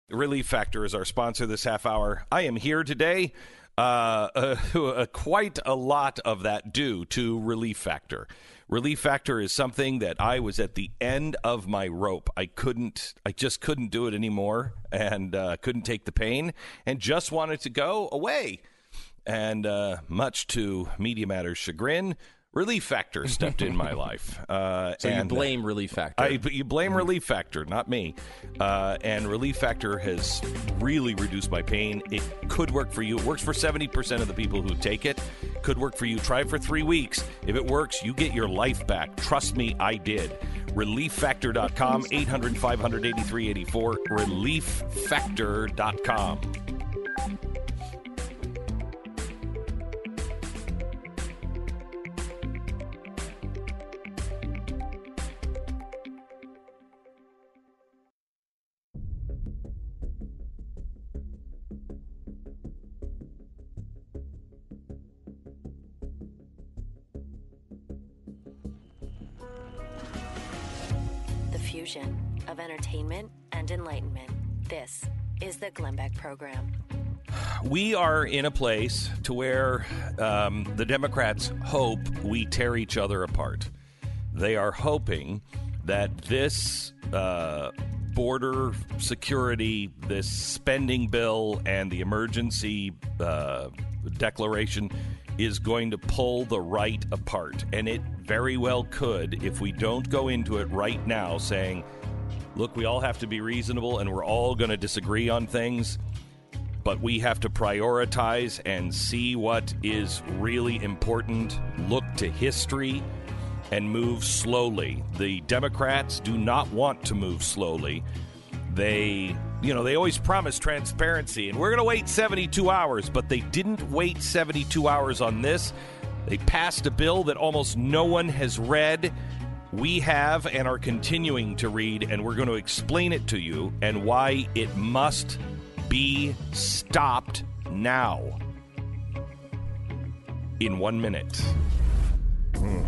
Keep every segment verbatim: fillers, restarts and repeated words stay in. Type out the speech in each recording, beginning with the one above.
Relief Factor is our sponsor this half hour. I am here today. Uh, uh, quite a lot of that due to Relief Factor. Relief Factor is something that I was at the end of my rope. I couldn't, I just couldn't do it anymore, and uh, couldn't take the pain, and just wanted to go away. And uh, much to Media Matters' chagrin, Relief Factor stepped in my life. Uh, so and you blame Relief Factor. I, but you blame Relief Factor, not me. Uh, and Relief Factor has really reduced my pain. It could work for you. It works for seventy percent of the people who take it. Could work for you. Try it for three weeks. If it works, you get your life back. Trust me, I did. relief factor dot com, eight hundred, five hundred, eighty-three eighty-four, relief factor dot com. Fusion of entertainment and enlightenment. This is the Glenn Beck Program. We are in a place to where um, the Democrats hope we tear each other apart. They are hoping that this uh, border security, this spending bill, and the emergency uh, declaration is going to pull the right apart. And it very well could if we don't go into it right now saying, look, we all have to be reasonable and we're all going to disagree on things, but we have to prioritize and see what is really important, look to history, and move slowly. The Democrats do not want to move slowly. They, you know, they always promise transparency, and we're going to wait seventy-two hours, but they didn't wait seventy-two hours on this. They passed a bill that almost no one has read. We have and are continuing to read, and we're going to explain it to you and why it must be stopped now. In one minute. Hmm.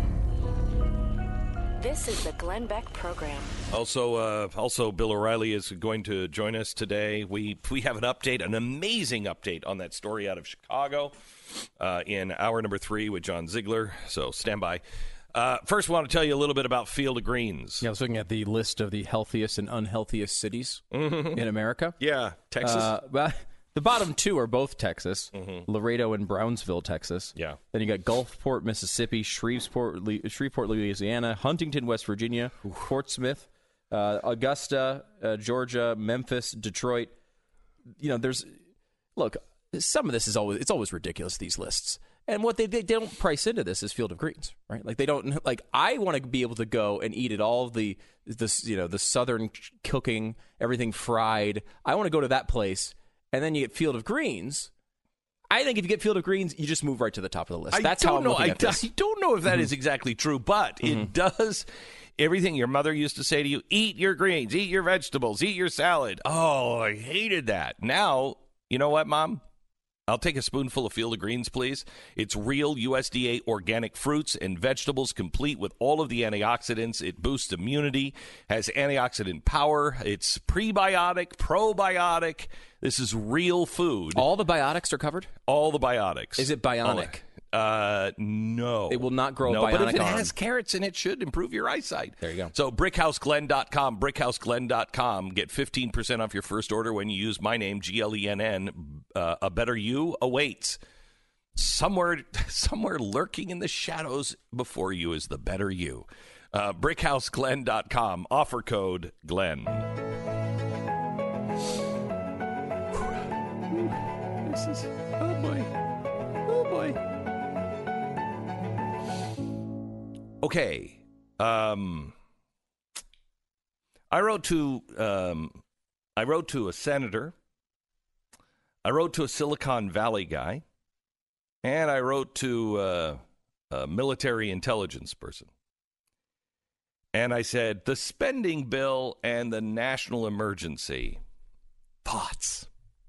This is the Glenn Beck Program. Also, uh, also, Bill O'Reilly is going to join us today. We we have an update, an amazing update on that story out of Chicago uh, in hour number three with John Ziegler. So stand by. Uh, first, I want to tell you a little bit about Field of Greens. Yeah, I was looking at the list of the healthiest and unhealthiest cities mm-hmm. in America. Yeah, Texas. Uh, well, the bottom two are both Texas, mm-hmm. Laredo and Brownsville, Texas. Yeah. Then you got Gulfport, Mississippi, Shreveport, Le- Shreveport, Louisiana, Huntington, West Virginia, Oof. Portsmouth, uh, Augusta, uh, Georgia, Memphis, Detroit. You know, there's look. Some of this is always it's always ridiculous. These lists. And what they, they don't price into this is Field of Greens, right? Like they don't like. I want to be able to go and eat at all of the this you know the southern cooking, everything fried. I want to go to that place, and then you get Field of Greens. I think if you get Field of Greens, you just move right to the top of the list. That's I how I'm know, looking I, at this. I don't know if that mm-hmm. is exactly true, but mm-hmm. it does. Everything your mother used to say to you: eat your greens, eat your vegetables, eat your salad. Oh, I hated that. Now you know what, Mom? I'll take a spoonful of Field of Greens, please. It's real U S D A organic fruits and vegetables, complete with all of the antioxidants. It boosts immunity, has antioxidant power. It's prebiotic, probiotic. This is real food. All the biotics are covered? All the biotics. Is it bionic? Uh, no. It will not grow no, a bionic but if it arm. has carrots in it, should improve your eyesight. There you go. So brickhouse glenn dot com, brickhouse glenn dot com. Get fifteen percent off your first order when you use my name, G L E N N. Uh, a better you awaits. Somewhere, somewhere lurking in the shadows before you is the better you. Uh, brickhouse glenn dot com. Offer code Glenn. This is, oh boy. Oh boy. Okay, um, I wrote to um, I wrote to a senator, I wrote to a Silicon Valley guy, and I wrote to uh, a military intelligence person. And I said, the spending bill and the national emergency, thoughts?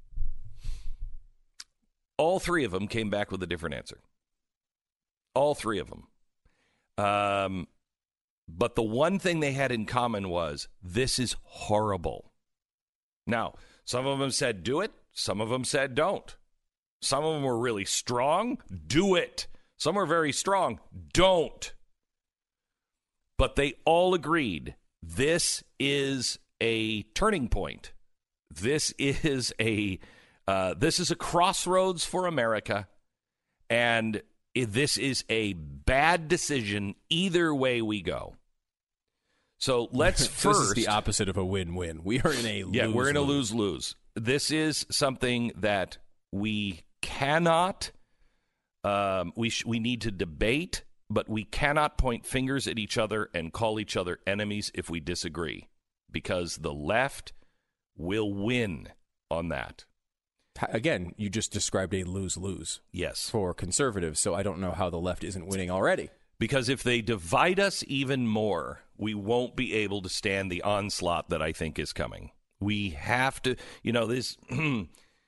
All three of them came back with a different answer. All three of them. Um, but the one thing they had in common was, this is horrible. Now, Some of them said do it. Some of them said don't. Some of them were really strong. Do it. Some are very strong. Don't. But they all agreed this is a turning point. This is a uh, this is a crossroads for America, and this is a bad decision either way we go. So let's first. This is the opposite of a win-win. We are in a lose-lose. Yeah, we're in a lose-lose. This is something that we cannot. Um, we sh- we need to debate, but we cannot point fingers at each other and call each other enemies if we disagree, because the left will win on that. Again, you just described a lose-lose. Yes. For conservatives, so I don't know how the left isn't winning already. Because if they divide us even more, we won't be able to stand the onslaught that I think is coming. We have to, you know, this. I,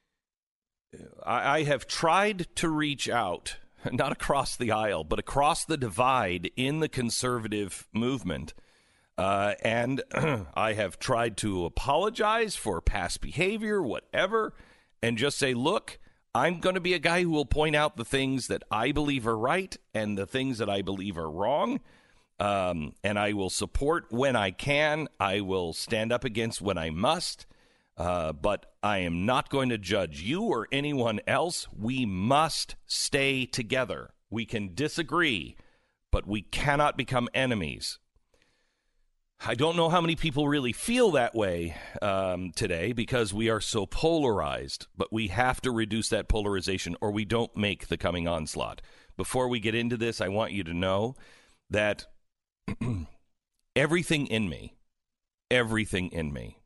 I have tried to reach out, not across the aisle, but across the divide in the conservative movement. Uh, and I have tried to apologize for past behavior, whatever, and just say, look, I'm going to be a guy who will point out the things that I believe are right and the things that I believe are wrong. Um, and I will support when I can. I will stand up against when I must. Uh, but I am not going to judge you or anyone else. We must stay together. We can disagree, but we cannot become enemies. I don't know how many people really feel that way um, today because we are so polarized, but we have to reduce that polarization or we don't make the coming onslaught. Before we get into this, I want you to know that everything in me, everything in me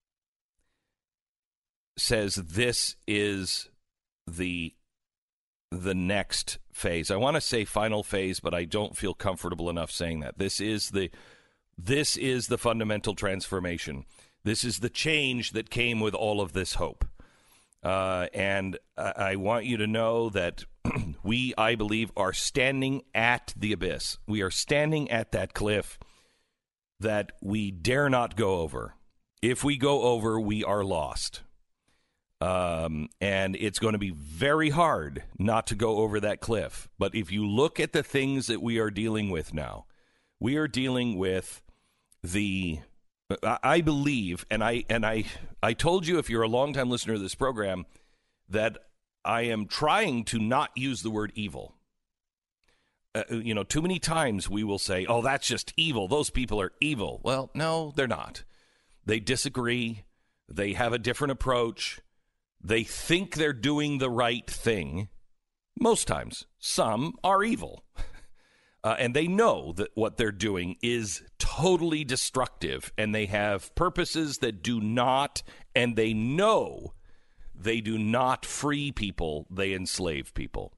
says this is the the next phase. I want to say final phase, but I don't feel comfortable enough saying that. This is the This is the fundamental transformation. This is the change that came with all of this hope. Uh, and I, I want you to know that we, I believe, are standing at the abyss. We are standing at that cliff that we dare not go over. If we go over, we are lost. Um, and it's going to be very hard not to go over that cliff. But if you look at the things that we are dealing with now, we are dealing with the, I believe, and I and I, I told you if you're a longtime listener to this program, that I am trying to not use the word evil. Uh, you know, too many times we will say, oh, that's just evil. Those people are evil. Well, no, they're not. They disagree. They have a different approach. They think they're doing the right thing. Most times, some are evil. Uh, and they know that what they're doing is totally destructive, and they have purposes that do not, and they know they do not free people, they enslave people.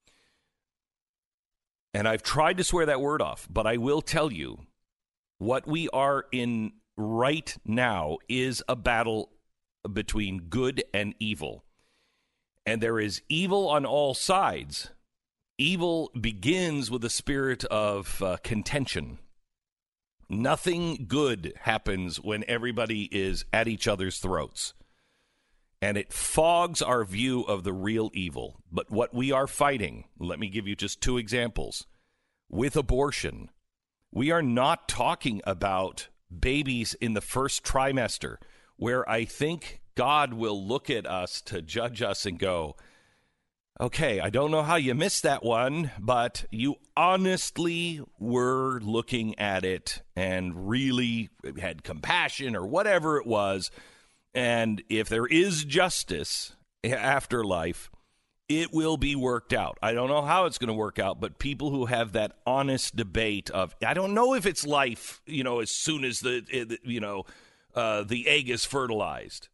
And I've tried to swear that word off, but I will tell you, what we are in right now is a battle between good and evil. And there is evil on all sides. Evil begins with a spirit of uh, contention. Nothing good happens when everybody is at each other's throats. And it fogs our view of the real evil. But what we are fighting, let me give you just two examples. With abortion, we are not talking about babies in the first trimester, where I think God will look at us to judge us and go, okay, I don't know how you missed that one, but you honestly were looking at it and really had compassion or whatever it was. And if there is justice after life, it will be worked out. I don't know how it's going to work out, but people who have that honest debate of, I don't know if it's life, you know, as soon as the, you know, uh, the egg is fertilized.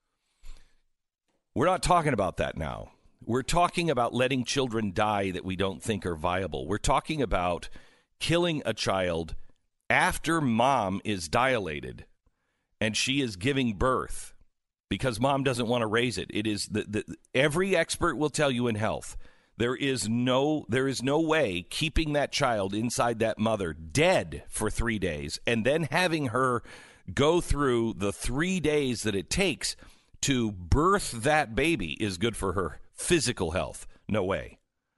We're not talking about that now. We're talking about letting children die that we don't think are viable. We're talking about killing a child after mom is dilated and she is giving birth because mom doesn't want to raise it. It is the, the every expert will tell you in health, there is no there is no way keeping that child inside that mother dead for three days and then having her go through the three days that it takes to birth that baby is good for her physical health. No way.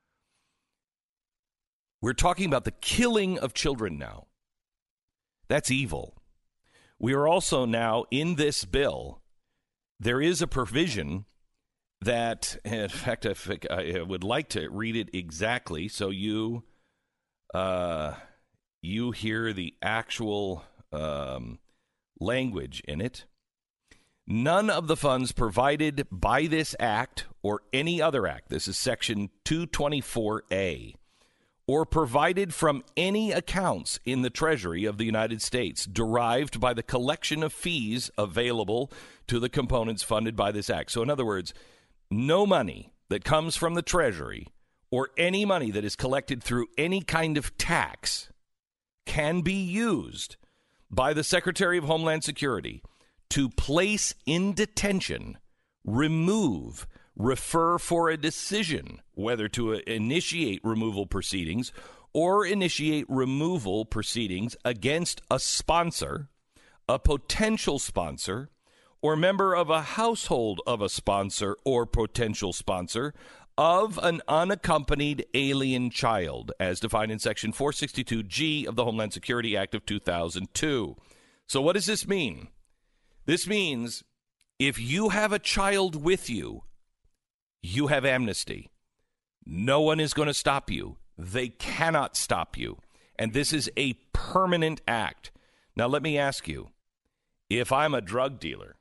We're talking about the killing of children now. That's evil. We are also now, in this bill, there is a provision that, in fact, I, think I would like to read it exactly so you uh, you hear the actual um, language in it. None of the funds provided by this act or any other act, this is Section two twenty-four A, or provided from any accounts in the Treasury of the United States derived by the collection of fees available to the components funded by this act. So in other words, no money that comes from the Treasury or any money that is collected through any kind of tax can be used by the Secretary of Homeland Security to place in detention, remove, refer for a decision whether to initiate removal proceedings or initiate removal proceedings against a sponsor, a potential sponsor, or member of a household of a sponsor or potential sponsor of an unaccompanied alien child, as defined in Section four sixty-two G of the Homeland Security Act of two thousand two. So what does this mean? This means if you have a child with you, you have amnesty. No one is going to stop you. They cannot stop you. And this is a permanent act. Now, let me ask you, if I'm a drug dealer,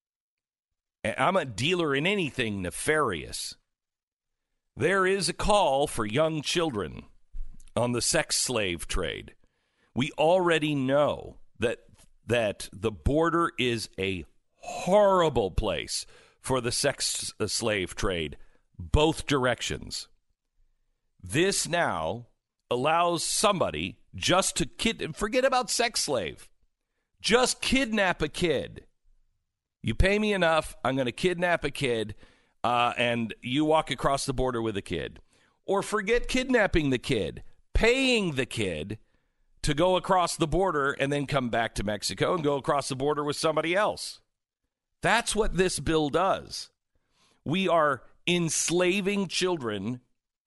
and I'm a dealer in anything nefarious, there is a call for young children on the sex slave trade. We already know that that the border is a horrible place for the sex slave trade, both directions. This now allows somebody just to kid, forget about sex slave, just kidnap a kid. You pay me enough, I'm going to kidnap a kid, uh, and you walk across the border with a kid. Or forget kidnapping the kid, paying the kid to go across the border and then come back to Mexico and go across the border with somebody else. That's what this bill does. We are enslaving children.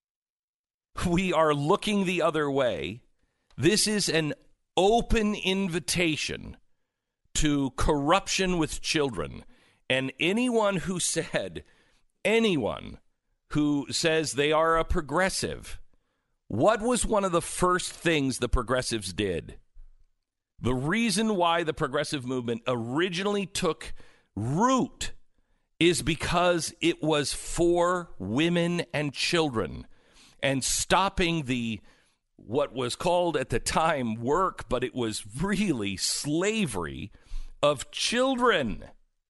We are looking the other way. This is an open invitation to corruption with children. And anyone who said, anyone who says they are a progressive, what was one of the first things the progressives did? The reason why the progressive movement originally took root is because it was for women and children, and stopping the what was called at the time work, but it was really slavery of children.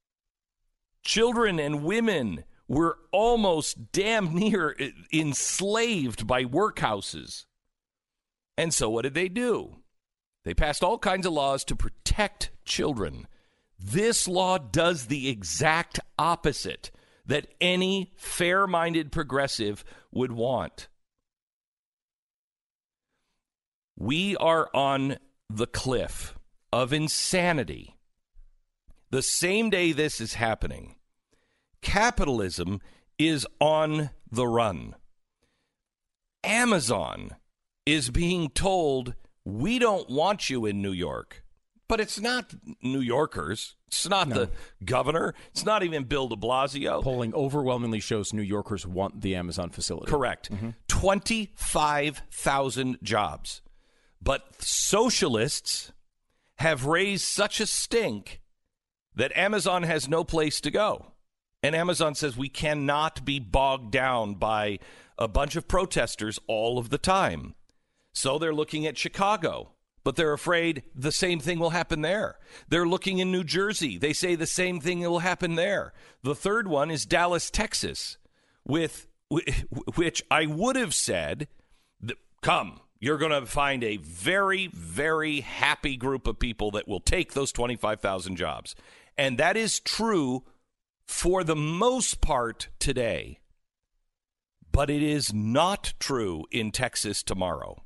Children and women were almost damn near enslaved by workhouses. And so what did they do? They passed all kinds of laws to protect children. This law does the exact opposite that any fair-minded progressive would want. We are on the cliff of insanity. The same day this is happening, capitalism is on the run. Amazon is being told, we don't want you in New York. But it's not New Yorkers. It's not no. the governor. It's not even Bill de Blasio. Polling overwhelmingly shows New Yorkers want the Amazon facility. Correct. Mm-hmm. twenty-five thousand jobs. But socialists have raised such a stink that Amazon has no place to go. And Amazon says we cannot be bogged down by a bunch of protesters all of the time. So they're looking at Chicago, but they're afraid the same thing will happen there. They're looking in New Jersey. They say the same thing will happen there. The third one is Dallas, Texas, with which I would have said, come, you're going to find a very, very happy group of people that will take those twenty-five thousand jobs. And that is true for the most part today. But it is not true in Texas tomorrow.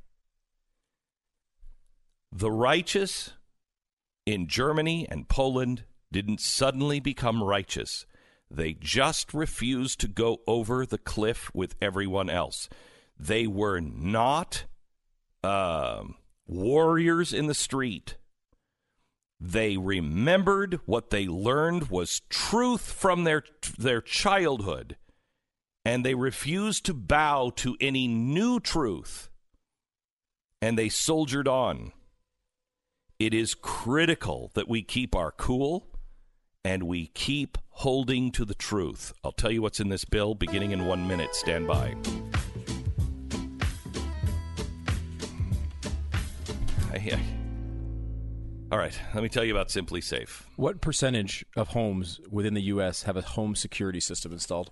The righteous in Germany and Poland didn't suddenly become righteous They just refused to go over the cliff with everyone else. They were not uh, warriors in the street. They remembered what they learned was truth from their their childhood, and they refused to bow to any new truth, and they soldiered on. It is critical that we keep our cool and we keep holding to the truth. I'll tell you what's in this bill beginning in one minute. Stand by. I, I, All right, let me tell you about Simply Safe. What percentage of homes within the U S have a home security system installed?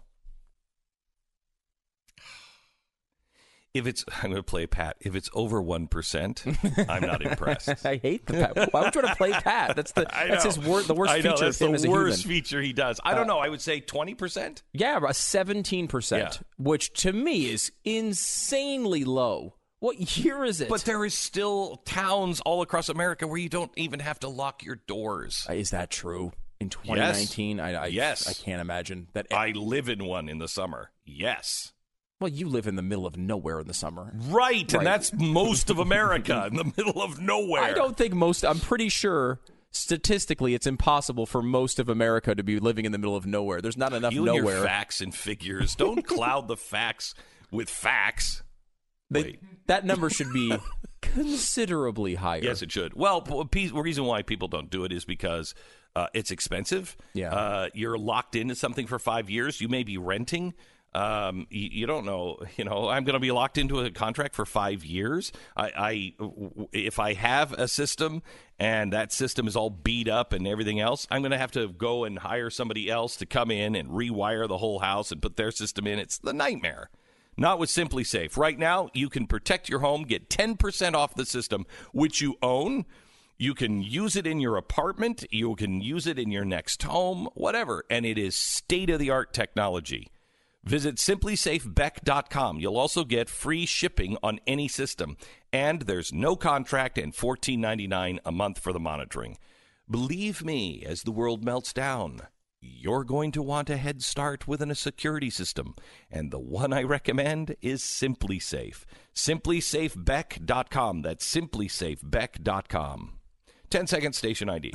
If it's, I'm going to play Pat. If it's over one percent, I'm not impressed. I hate the Pat. Why would you want to play Pat? That's the I that's know. his wor- the worst I know, feature that's of him the as a worst human. feature he does. I don't know. I would say twenty percent. Yeah, about seventeen percent, Yeah. which to me is insanely low. What year is it? But there is still towns all across America where you don't even have to lock your doors. Is that true? In twenty nineteen, Yes. I, I, Yes. I can't imagine that. I live in one in the summer. Yes. Well, you live in the middle of nowhere in the summer. Right, Right. and that's most of America, in the middle of nowhere. I don't think most. I'm pretty sure statistically, it's impossible for most of America to be living in the middle of nowhere. There's not enough You nowhere. and your facts and figures. Don't cloud the facts with facts. They, Wait. that number should be considerably higher. Yes, it should. Well, the reason why people don't do it is because uh, it's expensive. Yeah. Uh, you're locked into something for five years. You may be renting. Um, you, you don't know, you know, I'm going to be locked into a contract for five years. I, I, if I have a system and that system is all beat up and everything else, I'm going to have to go and hire somebody else to come in and rewire the whole house and put their system in. It's the nightmare. Not with Simply Safe. Right now, you can protect your home, get ten percent off the system, which you own. You can use it in your apartment. You can use it in your next home, whatever. And it is state-of-the-art technology. Visit simply safe beck dot com. You'll also get free shipping on any system. And there's no contract and fourteen ninety-nine a month for the monitoring. Believe me, as the world melts down, you're going to want a head start within a security system. And the one I recommend is Simply Safe. simply safe beck dot com. That's simply safe beck dot com. ten second station I D.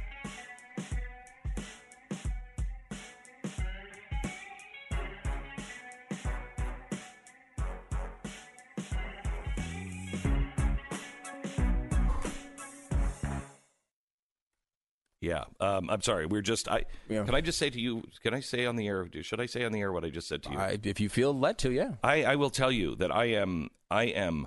Yeah, um, I'm sorry. We're just. I Yeah. Can I just say to you? Can I say on the air? Should I say on the air what I just said to you? I, if you feel led to, yeah. I, I will tell you that I am. I am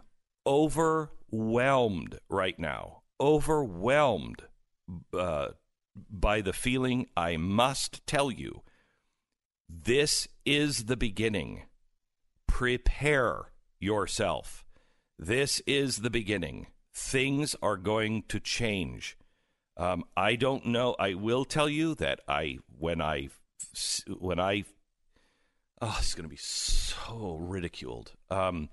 overwhelmed right now. Overwhelmed uh, by the feeling. I must tell you, this is the beginning. Prepare yourself. This is the beginning. Things are going to change. Um, I don't know. I will tell you that I, when I, when I, oh, it's going to be so ridiculed. Um,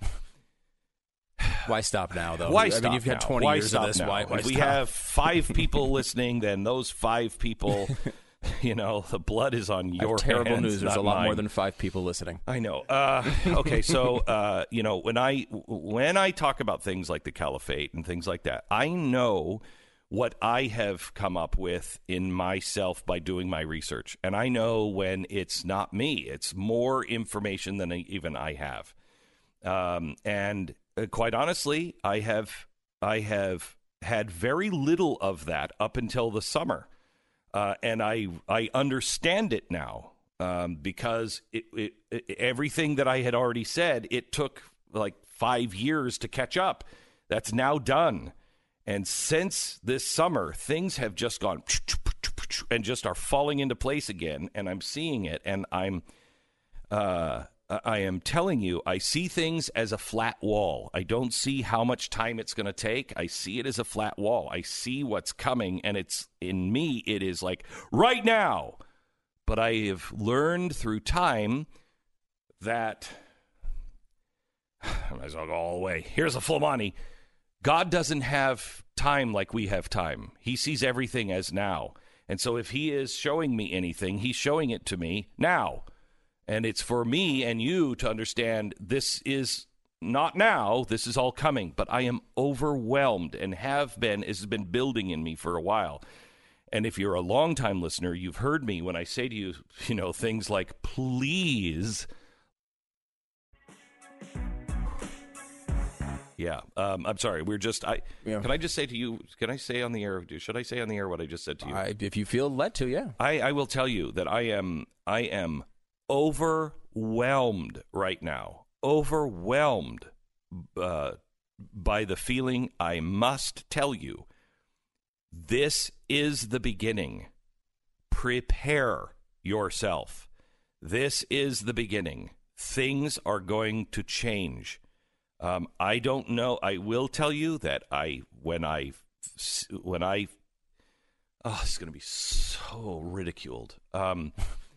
Why stop now, though? why I stop mean, you've had now? twenty Why years stop of this. now? Why, why if we stop? have five people listening, then those five people, you know, the blood is on I have your terrible hands, news. There's not a lot mine. more than five people listening. I know. Uh, okay, so uh, you know, when I when I talk about things like the caliphate and things like that, I know what I have come up with in myself by doing my research, and I know when it's not me; it's more information than even I have. Um, and uh, quite honestly, I have I have had very little of that up until the summer, uh, and I I understand it now. Um, because it, it, it, everything that I had already said, it took like five years to catch up. That's now done. And since this summer, things have just gone and just are falling into place again. And I'm seeing it. And I'm, uh, I am telling you, I see things as a flat wall. I don't see how much time it's going to take. I see it as a flat wall. I see what's coming. And it's in me, it is like right now. But I have learned through time that, I might as well go all the way. Here's a Flamani. God doesn't have time like we have time. He sees everything as now. And so if he is showing me anything, he's showing it to me now. And it's for me and you to understand this is not now, this is all coming, but I am overwhelmed and have been, has been building in me for a while. And if you're a longtime listener, you've heard me when I say to you, you know, things like, please. Yeah, um, I'm sorry. We're just, I yeah. Can I just say to you, can I say on the air, should I say on the air what I just said to you? I, if you feel led to, yeah. I, I will tell you that I am, I am overwhelmed right now. Overwhelmed uh, by the feeling I must tell you, this is the beginning. Prepare yourself. This is the beginning. Things are going to change. Um, I don't know. I will tell you that I, when I, when I, oh, it's going to be so ridiculed. Um,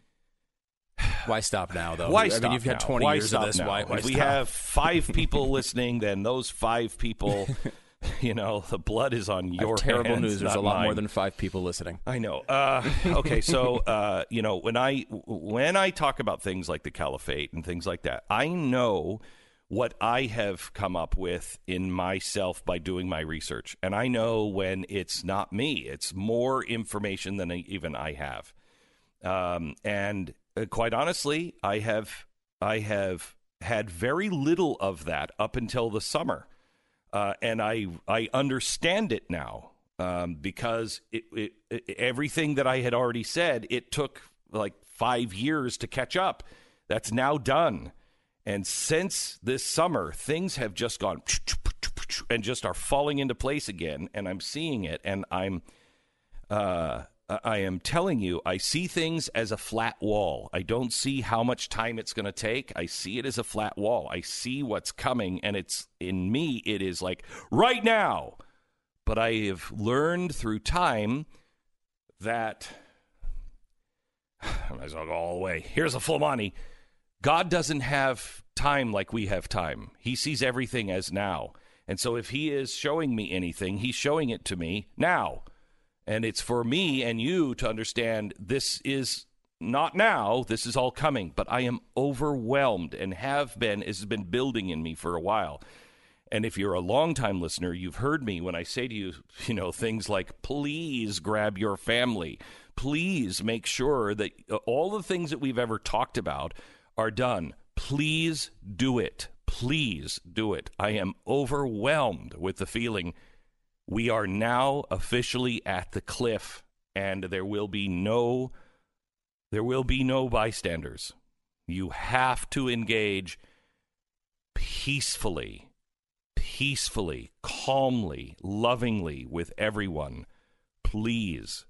Why stop now, though? Why I stop mean, you've now? had twenty Why years of this. Now? Why, why if we stop? have five people listening, then those five people, you know, the blood is on your terrible hands. news. There's not a lot mine. more than five people listening. I know. Uh, okay, so uh, you know, when I when I talk about things like the caliphate and things like that, I know what I have come up with in myself by doing my research, and I know when it's not me. It's more information than even I have, um, and. Uh, quite honestly, I have I have had very little of that up until the summer, uh, and I I understand it now um, because it, it, it, everything that I had already said, it took like five years to catch up. That's now done, and since this summer, things have just gone and just are falling into place again, and I'm seeing it, and I'm. Uh, I am telling you, I see things as a flat wall. I don't see how much time it's going to take. I see it as a flat wall. I see what's coming, and it's in me, it is like right now. But I have learned through time that I might as well go all the way. Here's a full money. God doesn't have time like we have time. He sees everything as now. And so if he is showing me anything, he's showing it to me now. And it's for me and you to understand this is not now, this is all coming, but I am overwhelmed and have been, has been building in me for a while. And if you're a longtime listener, you've heard me when I say to you, you know, things like, please grab your family. Please make sure that all the things that we've ever talked about are done. Please do it. Please do it. I am overwhelmed with the feeling we are now officially at the cliff, and there will be no, there will be no bystanders. You have to engage peacefully, peacefully, calmly, lovingly with everyone. Please.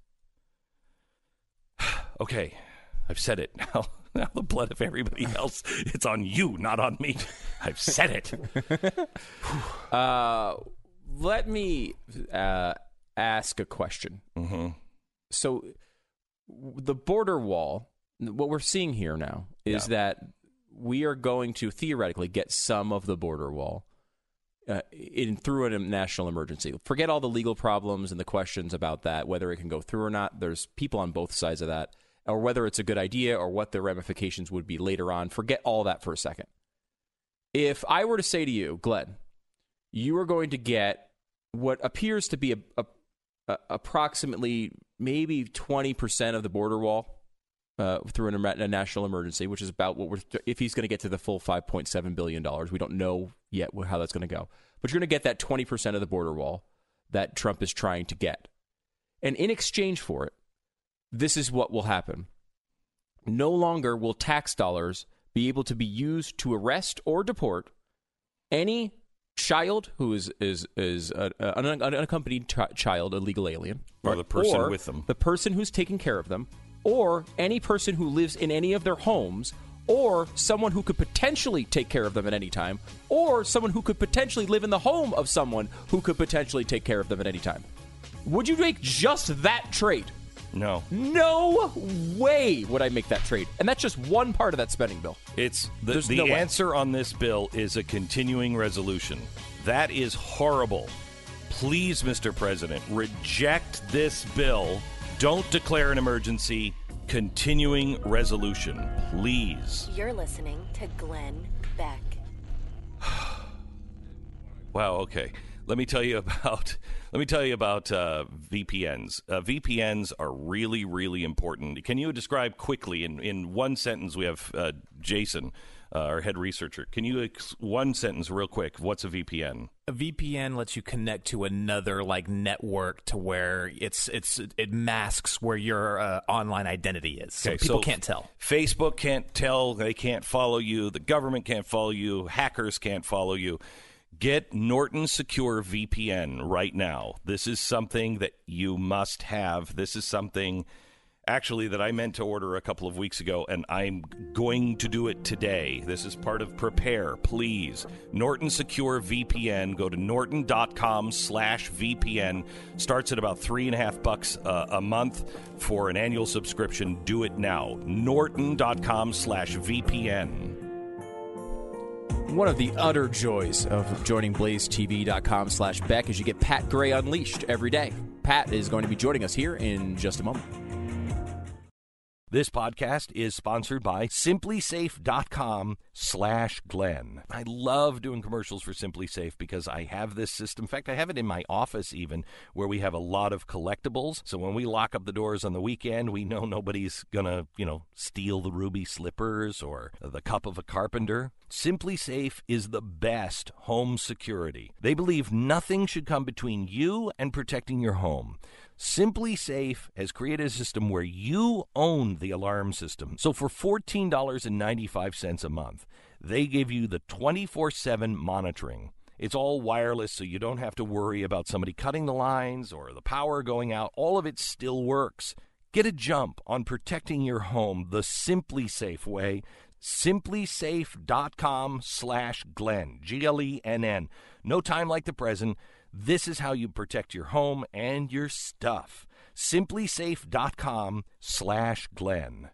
Okay, I've said it now. Now the blood of everybody else, it's on you, not on me. I've said it. uh... Let me uh, ask a question. Mm-hmm. So the border wall, what we're seeing here now is yeah. that we are going to theoretically get some of the border wall uh, in through a national emergency. Forget all the legal problems and the questions about that, whether it can go through or not. There's people on both sides of that, or whether it's a good idea or what the ramifications would be later on. Forget all that for a second. If I were to say to you, Glenn, you are going to get what appears to be a, a, a approximately maybe twenty percent of the border wall uh, through an, a national emergency, which is about what we're, if he's going to get to the full five point seven billion dollars. We don't know yet how that's going to go. But you're going to get that twenty percent of the border wall that Trump is trying to get. And in exchange for it, this is what will happen. No longer will tax dollars be able to be used to arrest or deport any child who is is is a, a, an unaccompanied ch- child, a legal alien, or the person or with them, the person who's taking care of them, or any person who lives in any of their homes, or someone who could potentially take care of them at any time, or someone who could potentially live in the home of someone who could potentially take care of them at any time. Would you make just that trade? No. No way would I make that trade. And that's just one part of that spending bill. It's the, There's the no way. answer on this bill is a continuing resolution. That is horrible. Please, Mister President, reject this bill Don't declare an emergency. Continuing resolution, please. You're listening to Glenn Beck. Wow, okay. Let me tell you about let me tell you about uh, V P Ns. Uh, V P Ns are really, really important. Can you describe quickly in, in one sentence? We have uh, Jason, uh, our head researcher. Can you ex- one sentence real quick? What's a V P N? A V P N lets you connect to another like network to where it's it's it masks where your uh, online identity is, so Okay, people so can't tell. Facebook can't tell. They can't follow you. The government can't follow you. Hackers can't follow you. Get Norton Secure V P N right now. This is something that you must have. This is something, actually, that I meant to order a couple of weeks ago, and I'm going to do it today. This is part of Prepare, please. Norton Secure V P N. Go to norton.com slash VPN. Starts at about three and a half bucks uh, a month for an annual subscription. Do it now. Norton.com slash VPN. One of the utter joys of joining blaze t v dot com slash Beck is you get Pat Gray Unleashed every day. Pat is going to be joining us here in just a moment. This podcast is sponsored by SimpliSafe.com slash Glenn. I love doing commercials for SimpliSafe because I have this system. In fact, I have it in my office even, where we have a lot of collectibles. So when we lock up the doors on the weekend, we know nobody's going to, you know, steal the ruby slippers or the cup of a carpenter. SimpliSafe is the best home security. They believe nothing should come between you and protecting your home. SimpliSafe has created a system where you own the alarm system. So for fourteen dollars and ninety-five cents a month, they give you the twenty-four seven monitoring. It's all wireless, so you don't have to worry about somebody cutting the lines or the power going out. All of it still works. Get a jump on protecting your home the SimpliSafe way. SimpliSafe.com slash Glenn, G L E N N. No time like the present. This is how you protect your home and your stuff. SimpliSafe.com slash Glenn.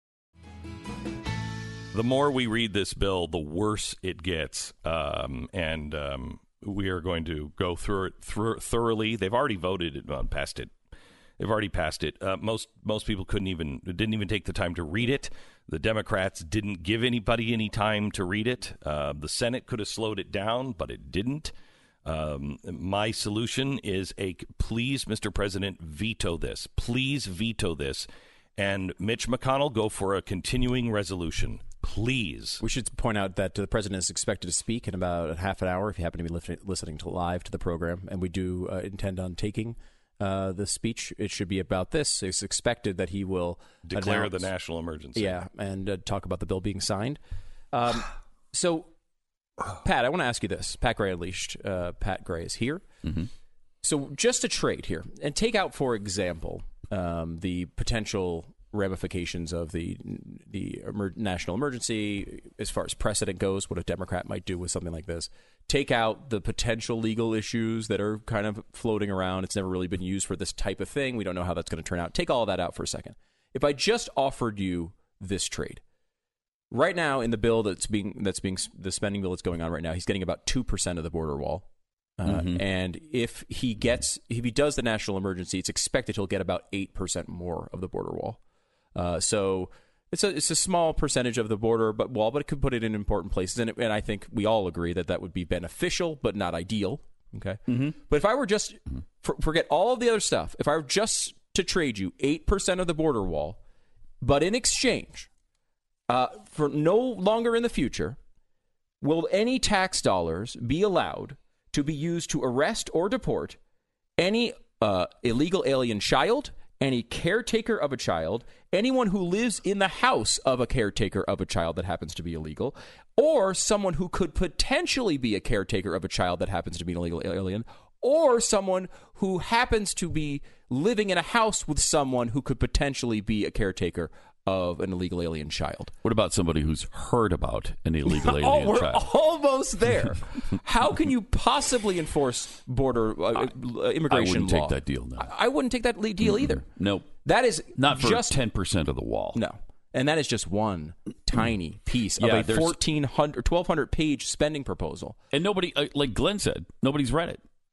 The more we read this bill, the worse it gets. Um, and um, we are going to go through it through, thoroughly. They've already voted it, uh, passed it. They've already passed it. Uh, most most people couldn't even didn't even take the time to read it. The Democrats didn't give anybody any time to read it. Uh, the Senate could have slowed it down, but it didn't. Um, my solution is a please, Mister President, veto this. Please veto this. And Mitch McConnell, go for a continuing resolution. Please. We should point out that the president is expected to speak in about a half an hour if you happen to be listening to live to the program. And we do uh, intend on taking uh, the speech. It should be about this. It's expected that he will declare announce, the national emergency. Yeah, and uh, talk about the bill being signed. Um, so... Pat, I want to ask you this. Pat Gray Unleashed. Uh, Pat Gray is here. Mm-hmm. So just a trade here. And take out, for example, um, the potential ramifications of the the emer- national emergency as far as precedent goes, what a Democrat might do with something like this. Take out the potential legal issues that are kind of floating around. It's never really been used for this type of thing. We don't know how that's going to turn out. Take all of that out for a second. If I just offered you this trade, right now, in the bill that's being that's being the spending bill that's going on right now, he's getting about two percent of the border wall. Uh, mm-hmm. And if he gets if he does the national emergency, it's expected he'll get about eight percent more of the border wall. Uh, so it's a it's a small percentage of the border but wall, but it could put it in important places. And, it, and I think we all agree that that would be beneficial, but not ideal. Okay. Mm-hmm. But if I were just for, forget all of the other stuff, if I were just to trade you eight percent of the border wall, but in exchange. Uh, for no longer in the future, will any tax dollars be allowed to be used to arrest or deport any uh, illegal alien child, any caretaker of a child, anyone who lives in the house of a caretaker of a child that happens to be illegal, or someone who could potentially be a caretaker of a child that happens to be an illegal alien, or someone who happens to be living in a house with someone who could potentially be a caretaker of an illegal alien child. What about somebody who's heard about an illegal alien oh, we're child? Almost there. How can you possibly enforce border uh, I, immigration I wouldn't law? take that deal, no. I, I wouldn't take that deal mm-hmm. either. Nope. That is not for just ten percent of the wall. No. And that is just one tiny piece yeah, of a fourteen hundred, twelve hundred page spending proposal. And nobody, uh, like Glenn said, nobody's read it.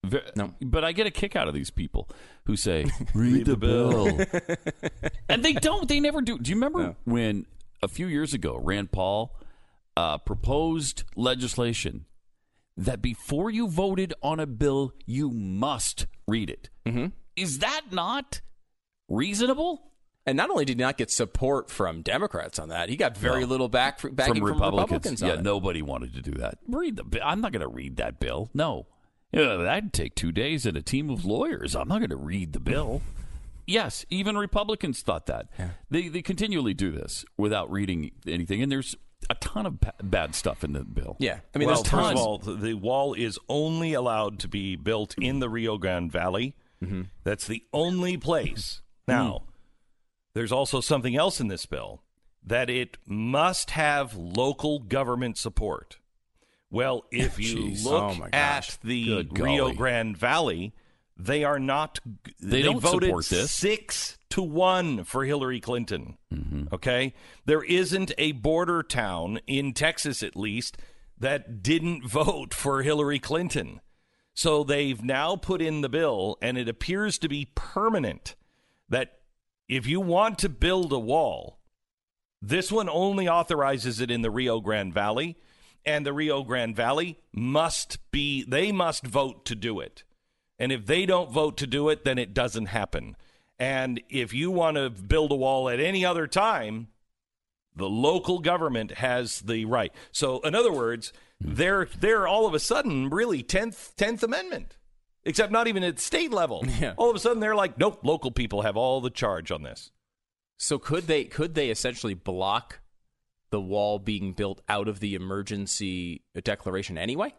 Ve- No. But I get a kick out of these people who say, read the bill. And they don't. They never do. Do you remember No. when a few years ago, Rand Paul uh, proposed legislation that before you voted on a bill, you must read it? Mm-hmm. Is that not reasonable? And not only did he not get support from Democrats on that, he got very No. little back for, backing from from Republicans. Republicans on yeah, it. nobody wanted to do that. Read the bill. I'm not going to read that bill. No. Yeah, that'd take two days and a team of lawyers. I'm not going to read the bill. Yes, even Republicans thought that. Yeah. They they continually do this without reading anything, and there's a ton of ba- bad stuff in the bill. Yeah. I mean, well, there's first tons. of all, the, the wall is only allowed to be built in the Rio Grande Valley. Mm-hmm. That's the only place. Now, there's also something else in this bill, that it must have local government support. Well, if you Jeez. look Oh, my gosh. at the Good Rio golly. Grande Valley, they are not. They don't voted support this. six to one for Hillary Clinton. Mm-hmm. Okay, there isn't a border town in Texas, at least, that didn't vote for Hillary Clinton. So they've now put in the bill, and it appears to be permanent, that if you want to build a wall, this one only authorizes it in the Rio Grande Valley, and the Rio Grande Valley must be, they must vote to do it. And if they don't vote to do it, then it doesn't happen. And if you want to build a wall at any other time, the local government has the right. So, in other words, they're they're all of a sudden really tenth tenth Amendment, except not even at state level. Yeah. All of a sudden, they're like, nope, local people have all the charge on this. So could they could they essentially block the wall being built out of the emergency declaration anyway?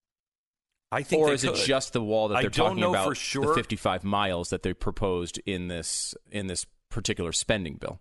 I think, Or they is it could. just the wall that I they're don't talking know about, for sure. the fifty-five miles that they proposed in this in this particular spending bill?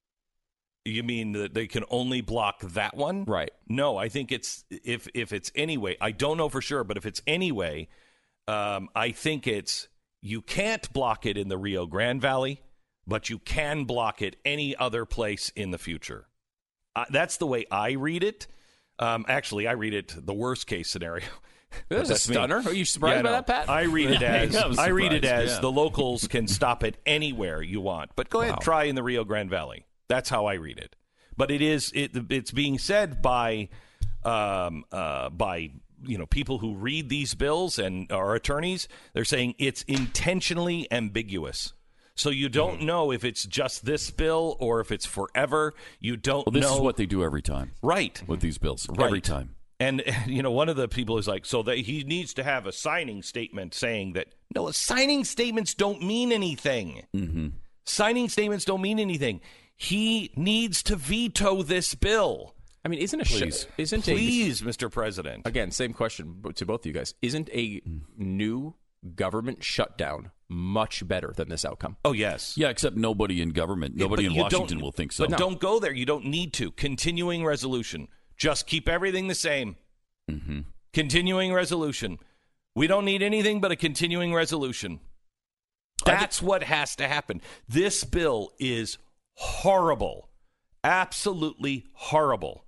You mean that they can only block that one? Right. No, I think it's if if it's anyway. I don't know for sure, but if it's anyway, um, I think it's you can't block it in the Rio Grande Valley, but you can block it any other place in the future. Uh, that's the way I read it. Um, actually, I read it the worst case scenario. That was a That's me. stunner. Are you surprised Yeah, by no. that, Pat? I read it as Yeah, I was I read it surprised, as yeah. the locals can stop it anywhere you want. But go ahead, Wow. try in the Rio Grande Valley. That's how I read it. But it is it, it's being said by um, uh, by you know people who read these bills and are attorneys. They're saying it's intentionally ambiguous. So you don't Mm-hmm. know if it's just this bill or if it's forever. You don't Well, this know. is what they do every time right. with these bills. Right. Every time. And, you know, one of the people is like, so that he needs to have a signing statement saying that, no, signing statements don't mean anything. Mm-hmm. Signing statements don't mean anything. He needs to veto this bill. I mean, isn't a Please. sh- isn't Please, Mister President. a again same question to both of you guys? Isn't a new government shutdown much better than this outcome? Oh, yes. Yeah, except nobody in government, nobody But in you Washington don't- will think so. But don't go there. You don't need to. Continuing resolution. Just keep everything the same. Mm-hmm. Continuing resolution. We don't need anything but a continuing resolution. That's what has to happen. This bill is horrible. Absolutely horrible.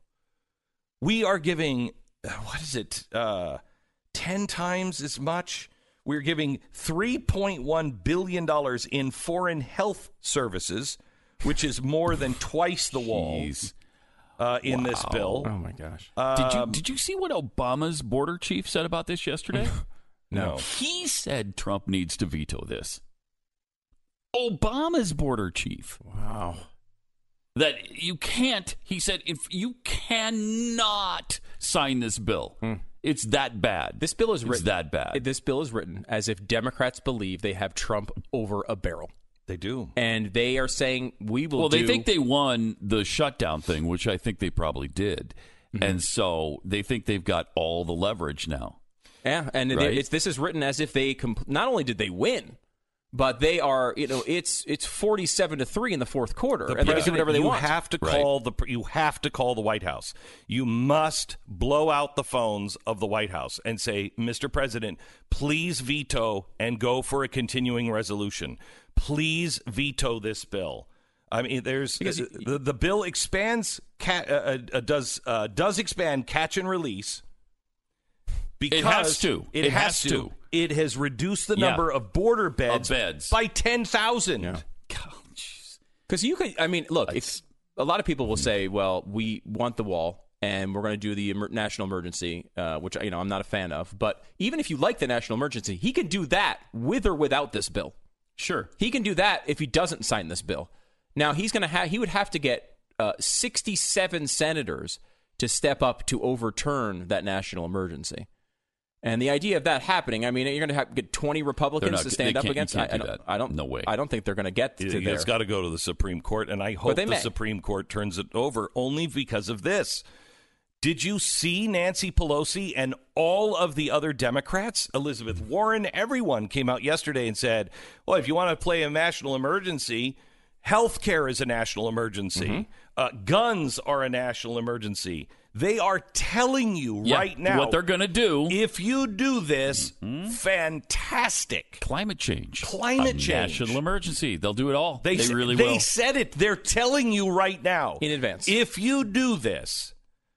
We are giving, uh, what is it, uh, ten times as much? We're giving three point one billion dollars in foreign health services, which is more than twice the wall Jeez. uh, in this Wow. bill. Oh my gosh! Did you Um, did you see what Obama's border chief said about this yesterday? No. He said Trump needs to veto this. Obama's border chief. Wow. That you can't, he said, if you cannot sign this bill. It's that bad. This bill is It's written that bad. This bill is written as if Democrats believe they have Trump over a barrel, They do. and they are saying we will. Well, they do- think they won the shutdown thing, which I think they probably did. And so they think they've got all the leverage now. Yeah, and Right? they, it's, this is written as if they compl- not only did they win, but they are, you know, it's it's forty-seven to three in the fourth quarter, The and they can do president, whatever they you want. have to Right. call the you have to call the White House. You must blow out the phones of the White House and say, Mister President, please veto and go for a continuing resolution. Please veto this bill. I mean, there's Because uh, the, the bill expands ca- uh, uh, does uh, does expand catch and release. Because it has to. It, it has, has to. to. It has reduced the yeah. number of border beds, of beds. by ten thousand. Yeah. Because you could, I mean, look, if, a lot of people will say, well, we want the wall and we're going to do the emer- national emergency, uh, which, you know, I'm not a fan of. But even if you like the national emergency, he can do that with or without this bill. Sure. He can do that if he doesn't sign this bill. Now, he's going to have, he would have to get uh, sixty-seven senators to step up to overturn that national emergency. And the idea of that happening, I mean, you're going to have, get twenty Republicans not, to stand up against. You can't I, do I, that. don't, I don't. No way. I don't think they're going to get to it, there. It's got to go to the Supreme Court, and I hope the may. Supreme Court turns it over only because of this. Did you see Nancy Pelosi and all of the other Democrats, Elizabeth Warren, everyone came out yesterday and said, well, if you want to play a national emergency, health care is a national emergency. Mm-hmm. Uh, guns are a national emergency. They are telling you yeah, right now what they're going to do. If you do this, mm-hmm. fantastic. Climate change. Climate a change. National emergency. They'll do it all. They, they really they will. They said it. They're telling you right now. In advance. If you do this,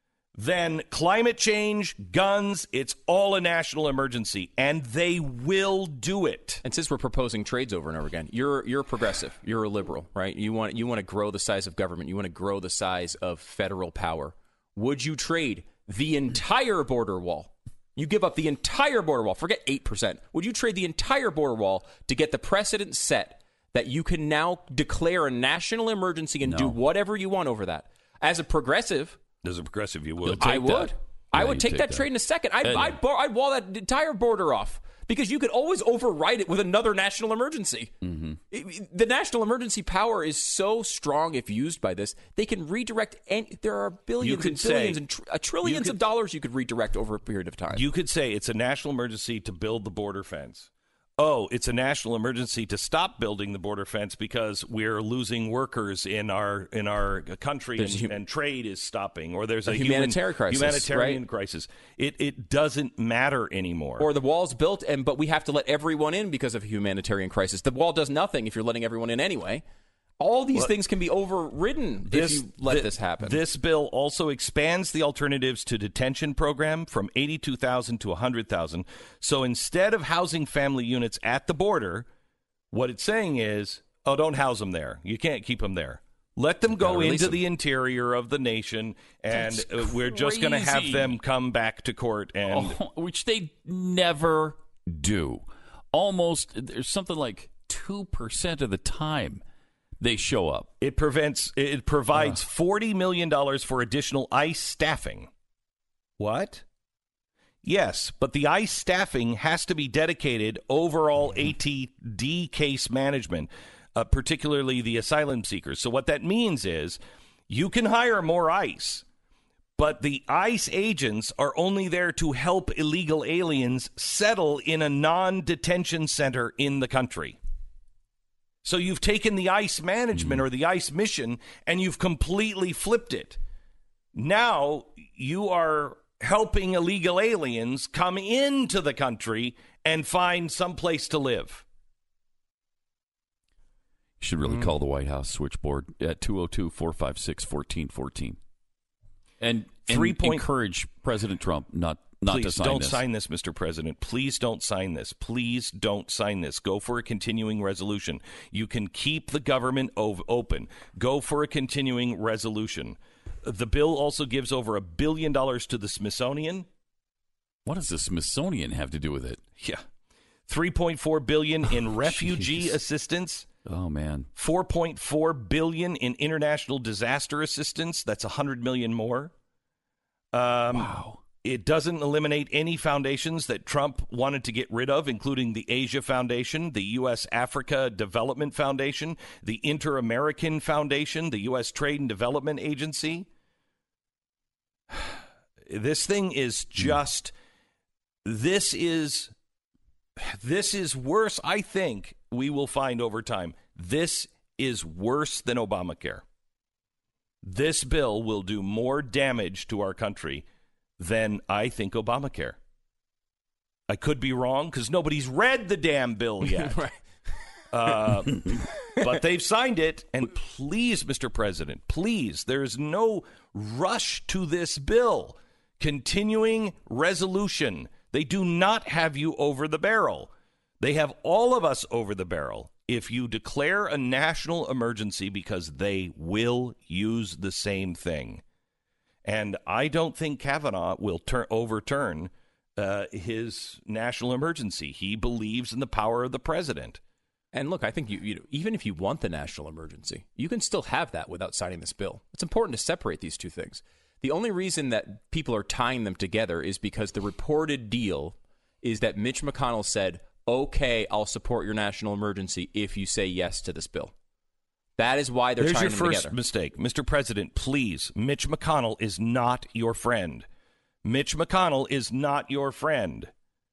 then climate change, guns, it's all a national emergency. And they will do it. And since we're proposing trades over and over again, you're you're progressive. You're a liberal, right? You want you want to grow the size of government. You want to grow the size of federal power. Would you trade the entire border wall? You give up the entire border wall. Forget eight percent. Would you trade the entire border wall to get the precedent set that you can now declare a national emergency and No. do whatever you want over that? As a progressive, As a progressive, you would. I would. that. I Yeah, would you take, take that, that. trade in a second. I'd, And- I'd, bar- I'd wall that entire border off because you could always override it with another national emergency. Mm-hmm. It, the national emergency power is so strong if used by this. They can redirect. Any, there are billions could and billions say- and tr- uh, trillions could- of dollars you could redirect over a period of time. You could say it's a national emergency to build the border fence. Oh, it's a national emergency to stop building the border fence because we're losing workers in our in our country and, There's hum- and trade is stopping, or there's a, A humanitarian human, crisis, humanitarian right? crisis. It it doesn't matter anymore. Or the wall's built, and but we have to let everyone in because of a humanitarian crisis. The wall does nothing if you're letting everyone in anyway. All these Well, things can be overridden if you let thi- this happen. This bill also expands the alternatives to detention program from eighty-two thousand to one hundred thousand. So instead of housing family units at the border, what it's saying is, oh, don't house them there. You can't keep them there. Let them go release into them. the interior of the nation, and That's uh, we're just going to have crazy. them come back to court. And Oh, which they never do. Almost, there's something like two percent of the time they show up. it prevents. It provides forty million dollars for additional ICE staffing. What? Yes, but the ICE staffing has to be dedicated overall A T D case management, uh, particularly the asylum seekers. So what that means is you can hire more ICE, but the ICE agents are only there to help illegal aliens settle in a non-detention center in the country. So you've taken the ICE management or the ICE mission and you've completely flipped it. Now you are helping illegal aliens come into the country and find some place to live. You should really call the White House switchboard at two oh two, four five six, one four one four. And, and Three point- encourage President Trump not, not Please to sign don't this. sign this, Mister President. Please don't sign this. Please don't sign this. Go for a continuing resolution. You can keep the government ov- open. Go for a continuing resolution. The bill also gives over a billion dollars to the Smithsonian. What does the Smithsonian have to do with it? Yeah. three point four billion dollars in refugee jeez. assistance. Oh, man. four point four billion dollars in international disaster assistance. That's one hundred million dollars more. Um, Wow. It doesn't eliminate any foundations that Trump wanted to get rid of, including the Asia Foundation, the U S Africa Development Foundation, the Inter-American Foundation, the U S Trade and Development Agency. This thing is just, this is, this is worse, I think, we will find over time. This is worse than Obamacare. This bill will do more damage to our country than I think Obamacare. I could be wrong because nobody's read the damn bill yet. Right. uh, but they've signed it. And please, Mister President, please, there's no rush to this bill. Continuing resolution. They do not have you over the barrel. They have all of us over the barrel if you declare a national emergency, because they will use the same thing. And I don't think Kavanaugh will turn overturn uh, his national emergency. He believes in the power of the president. And look, I think you, you know, even if you want the national emergency, you can still have that without signing this bill. It's important to separate these two things. The only reason that people are tying them together is because the reported deal is that Mitch McConnell said, okay, I'll support your national emergency if you say yes to this bill. That is why they're There's tying your them first together. mistake. Mister President, please, Mitch McConnell is not your friend. Mitch McConnell is not your friend.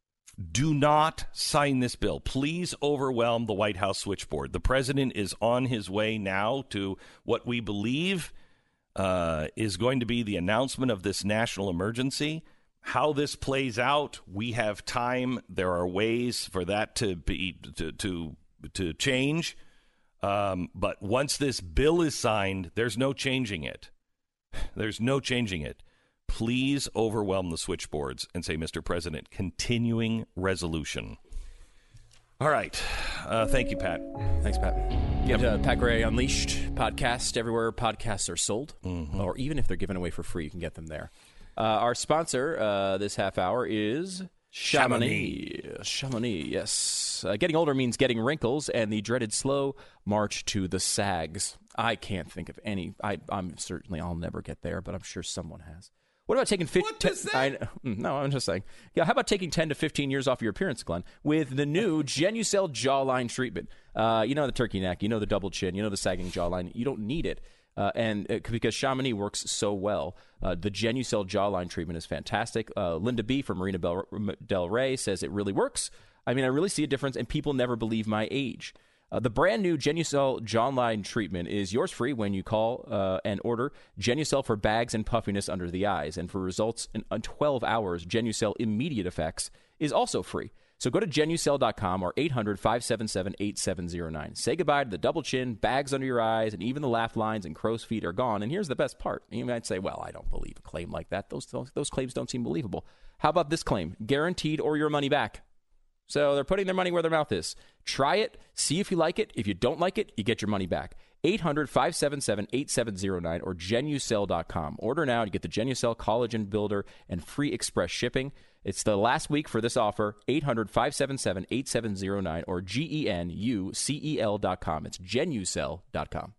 Do not sign this bill. Please overwhelm the White House switchboard. The president is on his way now to what we believe uh, is going to be the announcement of this national emergency. How this plays out, we have time. There are ways for that to be to to, to change. Um, but once this bill is signed, there's no changing it. There's no changing it. Please overwhelm the switchboards and say, Mister President, continuing resolution. All right. Uh, thank you, Pat. Thanks, Pat. You have uh, Pat Gray Unleashed podcast everywhere podcasts are sold, mm-hmm. or even if they're given away for free, you can get them there. Uh, our sponsor uh, this half hour is Chamonix. Chamonix, Chamonix yes. Uh, getting older means getting wrinkles and the dreaded slow march to the sags. I can't think of any. I, I'm certainly, I'll never get there, but I'm sure someone has. What about taking fifteen? What does that? I, no, I'm just saying. Yeah, how about taking ten to fifteen years off your appearance, Glenn, with the new Genucel jawline treatment? Uh, you know the turkey neck, you know the double chin, you know the sagging jawline. You don't need it, uh, and uh, because Chamonix works so well. Uh, the Genucel jawline treatment is fantastic. Uh, Linda B. from Marina Bel, Del Rey says it really works. I mean, I really see a difference, and people never believe my age. Uh, the brand new Genucel jawline treatment is yours free when you call uh, and order Genucel for bags and puffiness under the eyes. And for results in uh, twelve hours, Genucel Immediate Effects is also free. So go to Genucel dot com or eight hundred, five seven seven, eight seven zero nine. Say goodbye to the double chin, bags under your eyes, and even the laugh lines and crow's feet are gone. And here's the best part. You might say, well, I don't believe a claim like that. Those, those, those claims don't seem believable. How about this claim? Guaranteed or your money back. So they're putting their money where their mouth is. Try it. See if you like it. If you don't like it, you get your money back. eight hundred, five seven seven, eight seven zero nine or Genucel dot com. Order now to get the Genucel Collagen Builder and free express shipping. It's the last week for this offer. eight hundred, five seven seven, eight seven zero nine or G E N U C E L dot com. It's Genucel dot com.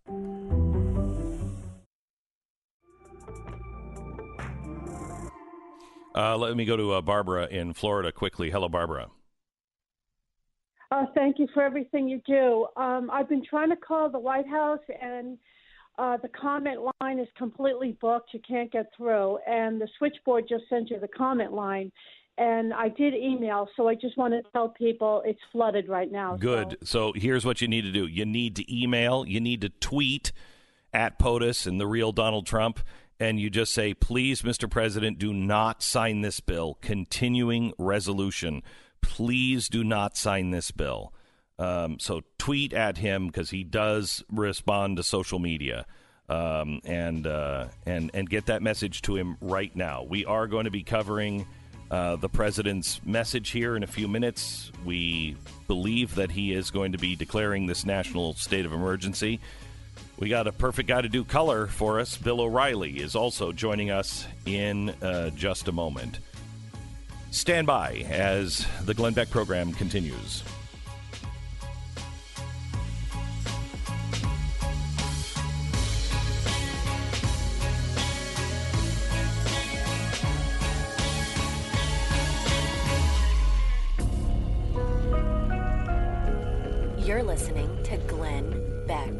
Uh, let me go to uh, Barbara in Florida quickly. Hello, Barbara. Uh, thank you for everything you do. Um, I've been trying to call the White House, and uh, the comment line is completely booked. You can't get through. And the switchboard just sent you the comment line. And I did email, so I just want to tell people it's flooded right now. Good. So. so here's what you need to do. You need to email. You need to tweet at POTUS and the real Donald Trump. And you just say, please, Mister President, do not sign this bill. Continuing resolution. Please do not sign this bill. Um, so tweet at him because he does respond to social media, um, and uh, and and get that message to him right now. We are going to be covering uh, the president's message here in a few minutes. We believe that he is going to be declaring this national state of emergency. We got a perfect guy to do color for us. Bill O'Reilly is also joining us in uh, just a moment. Stand by as the Glenn Beck program continues. You're listening to Glenn Beck.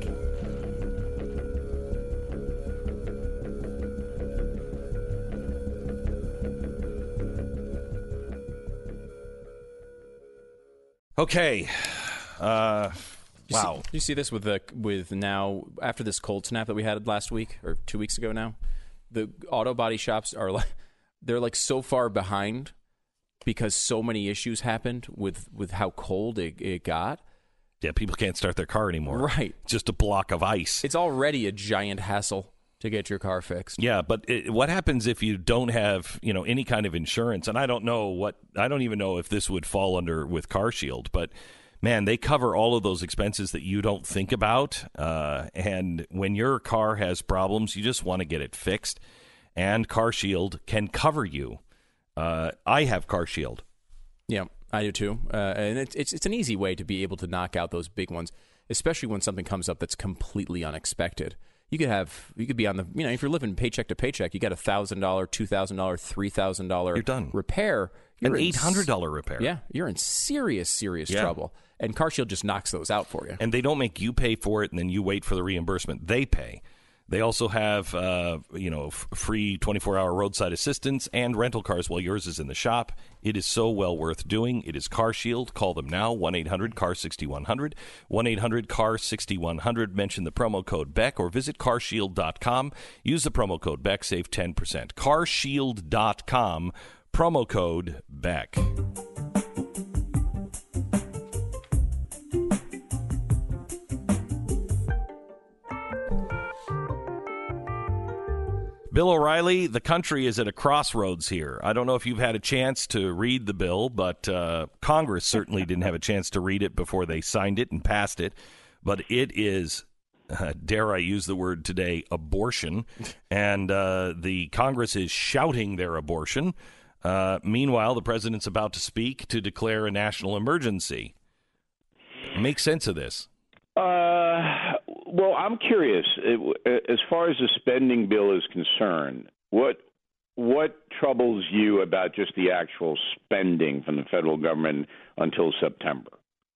Okay. Uh, You wow. See, you see this with the with now after this cold snap that we had last week or two weeks ago now, the auto body shops are like they're like so far behind because so many issues happened with, with how cold it, it got. Yeah, people can't start their car anymore. Right. Just a block of ice. It's already a giant hassle to get your car fixed. Yeah, but it, what happens if you don't have, you know, any kind of insurance? And I don't know what, I don't even know if this would fall under with CarShield, but man, they cover all of those expenses that you don't think about. Uh, and when your car has problems, you just want to get it fixed. And CarShield can cover you. Uh, I have CarShield. Yeah, I do too. Uh, and it's, it's it's an easy way to be able to knock out those big ones, especially when something comes up that's completely unexpected. You could have, you could be on the, you know, if you're living paycheck to paycheck, you got a thousand dollar, two thousand dollar, three thousand dollar You're done. repair. You're An in eight hundred dollar repair. Yeah, you're in serious, serious Yeah. trouble. And CarShield just knocks those out for you. And they don't make you pay for it and then you wait for the reimbursement. They pay. They also have, uh, you know, f- free twenty-four hour roadside assistance and rental cars while yours is in the shop. It is so well worth doing. It is CarShield. Call them now, one eight hundred C A R six one zero zero, one eight hundred C A R six one zero zero. Mention the promo code Beck or visit car shield dot com. Use the promo code Beck, save ten percent. car shield dot com, promo code Beck. Bill O'Reilly, the country is at a crossroads here. I don't know if you've had a chance to read the bill, but uh, Congress certainly didn't have a chance to read it before they signed it and passed it. But it is, uh, dare I use the word today, abortion. And uh, the Congress is shouting their abortion. Uh, meanwhile, the president's about to speak to declare a national emergency. Make sense of this. Uh, well, I'm curious. It, as far as the spending bill is concerned, what what troubles you about just the actual spending from the federal government until September?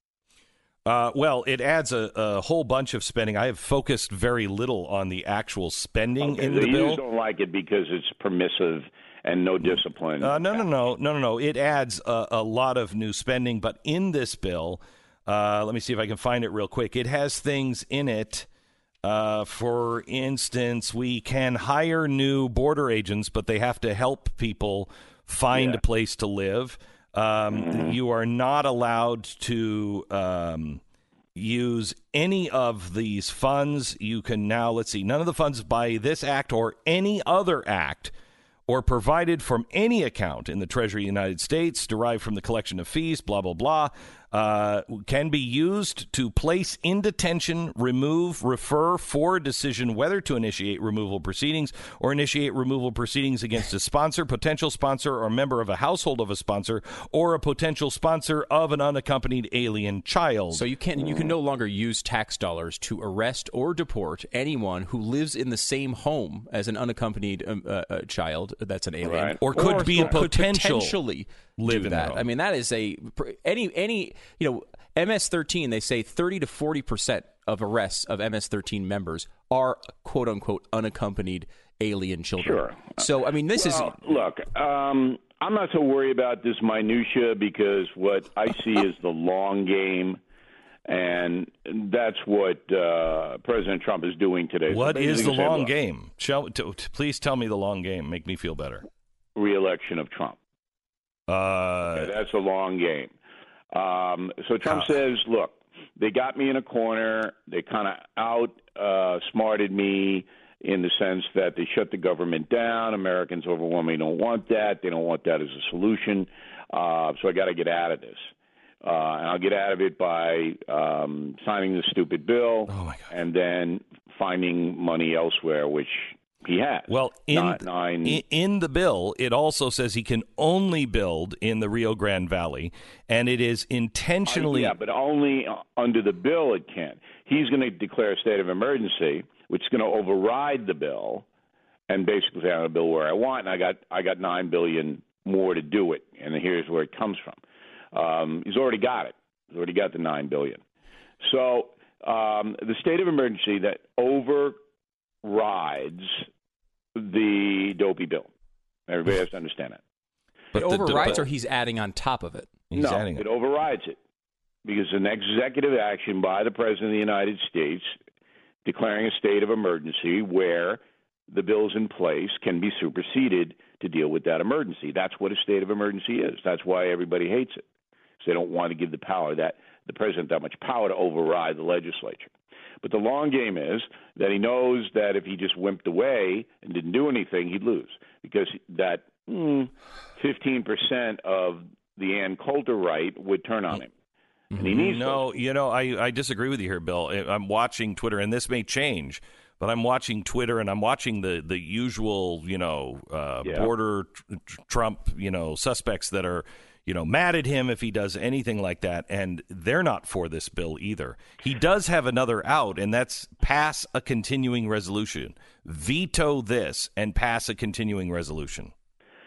Uh, well, it adds a, a whole bunch of spending. I have focused very little on the actual spending Okay, in so the you bill. just don't like it because it's permissive and no discipline. Uh, no, no, no, no, no, no. It adds a, a lot of new spending, but in this bill, uh, let me see if I can find it real quick. It has things in it. Uh, for instance, we can hire new border agents, but they have to help people find Yeah. a place to live. Um, Mm-hmm. You are not allowed to um, use any of these funds. You can now, let's see, none of the funds by this act or any other act or provided from any account in the Treasury of the United States derived from the collection of fees, blah, blah, blah, uh, can be used to place in detention, remove, refer for a decision whether to initiate removal proceedings or initiate removal proceedings against a sponsor, potential sponsor, or member of a household of a sponsor, or a potential sponsor of an unaccompanied alien child. So you can you can no longer use tax dollars to arrest or deport anyone who lives in the same home as an unaccompanied um, uh, uh, child that's an alien, Right. Or could be a could potential potentially live do in their that. home. I mean, that is a any any you know M S thirteen. They say thirty to forty percent of arrests of M S thirteen members are quote unquote unaccompanied alien children. Sure. So I mean, this well, is look. Um, I'm not so worried about this minutia because what I see is the long game. And that's what uh, President Trump is doing today. What So is the basically say, long look, game? Shall, t- t- please tell me the long game. Make me feel better. Re-election of Trump. Uh, Okay, that's a long game. Um, so Trump Uh, says, look, they got me in a corner. They kind of outsmarted me in the sense that they shut the government down. Americans overwhelmingly don't want that. They don't want that as a solution. Uh, so I got to get out of this. Uh, and I'll get out of it by um, signing the stupid bill Oh, my God. and then finding money elsewhere, which he has. Well, in, Not nine, in in the bill, it also says he can only build in the Rio Grande Valley, and it is intentionally. Yeah, but only under the bill it can. He's going to declare a state of emergency, which is going to override the bill, and basically say, I'm going to build where I want, and I got I got nine billion more to do it, and here's where it comes from. Um, he's already got it. He's already got the nine billion. So um, the state of emergency that overrides the dopey bill. Everybody has to understand that. But it the- overrides, but- or he's adding on top of it. He's no, adding it it. overrides it because an executive action by the President of the United States declaring a state of emergency where the bills in place can be superseded to deal with that emergency. That's what a state of emergency is. That's why everybody hates it. So they don't want to give the power that the president that much power to override the legislature. But the long game is that he knows that if he just wimped away and didn't do anything, he'd lose because that mm, fifteen percent of the Ann Coulter right would turn on him. And he needs no, those. you know, I, I disagree with you here, Bill. I'm watching Twitter, and this may change, but I'm watching Twitter, and I'm watching the, the usual, you know, uh, Yeah. border tr- Trump, you know, suspects that are, you know, mad at him if he does anything like that, and they're not for this bill either. He does have another out, and that's pass a continuing resolution. Veto this and pass a continuing resolution.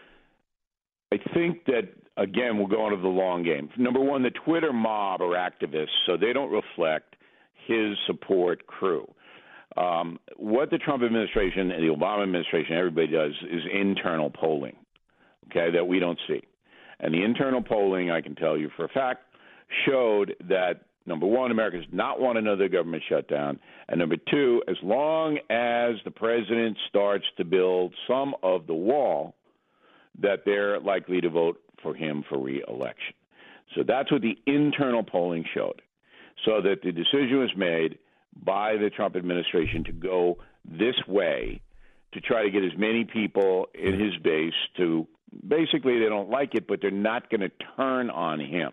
I think that, again, we're going to the long game. Number one, the Twitter mob are activists, so they don't reflect his support crew. Um, what the Trump administration and the Obama administration, everybody does, is internal polling, okay, that we don't see. And the internal polling, I can tell you for a fact, showed that, number one, America does not want another government shutdown. And number two, as long as the president starts to build some of the wall, that they're likely to vote for him for re-election. So that's what the internal polling showed. So that the decision was made by the Trump administration to go this way to try to get as many people in his base to basically they don't like it, but they're not going to turn on him.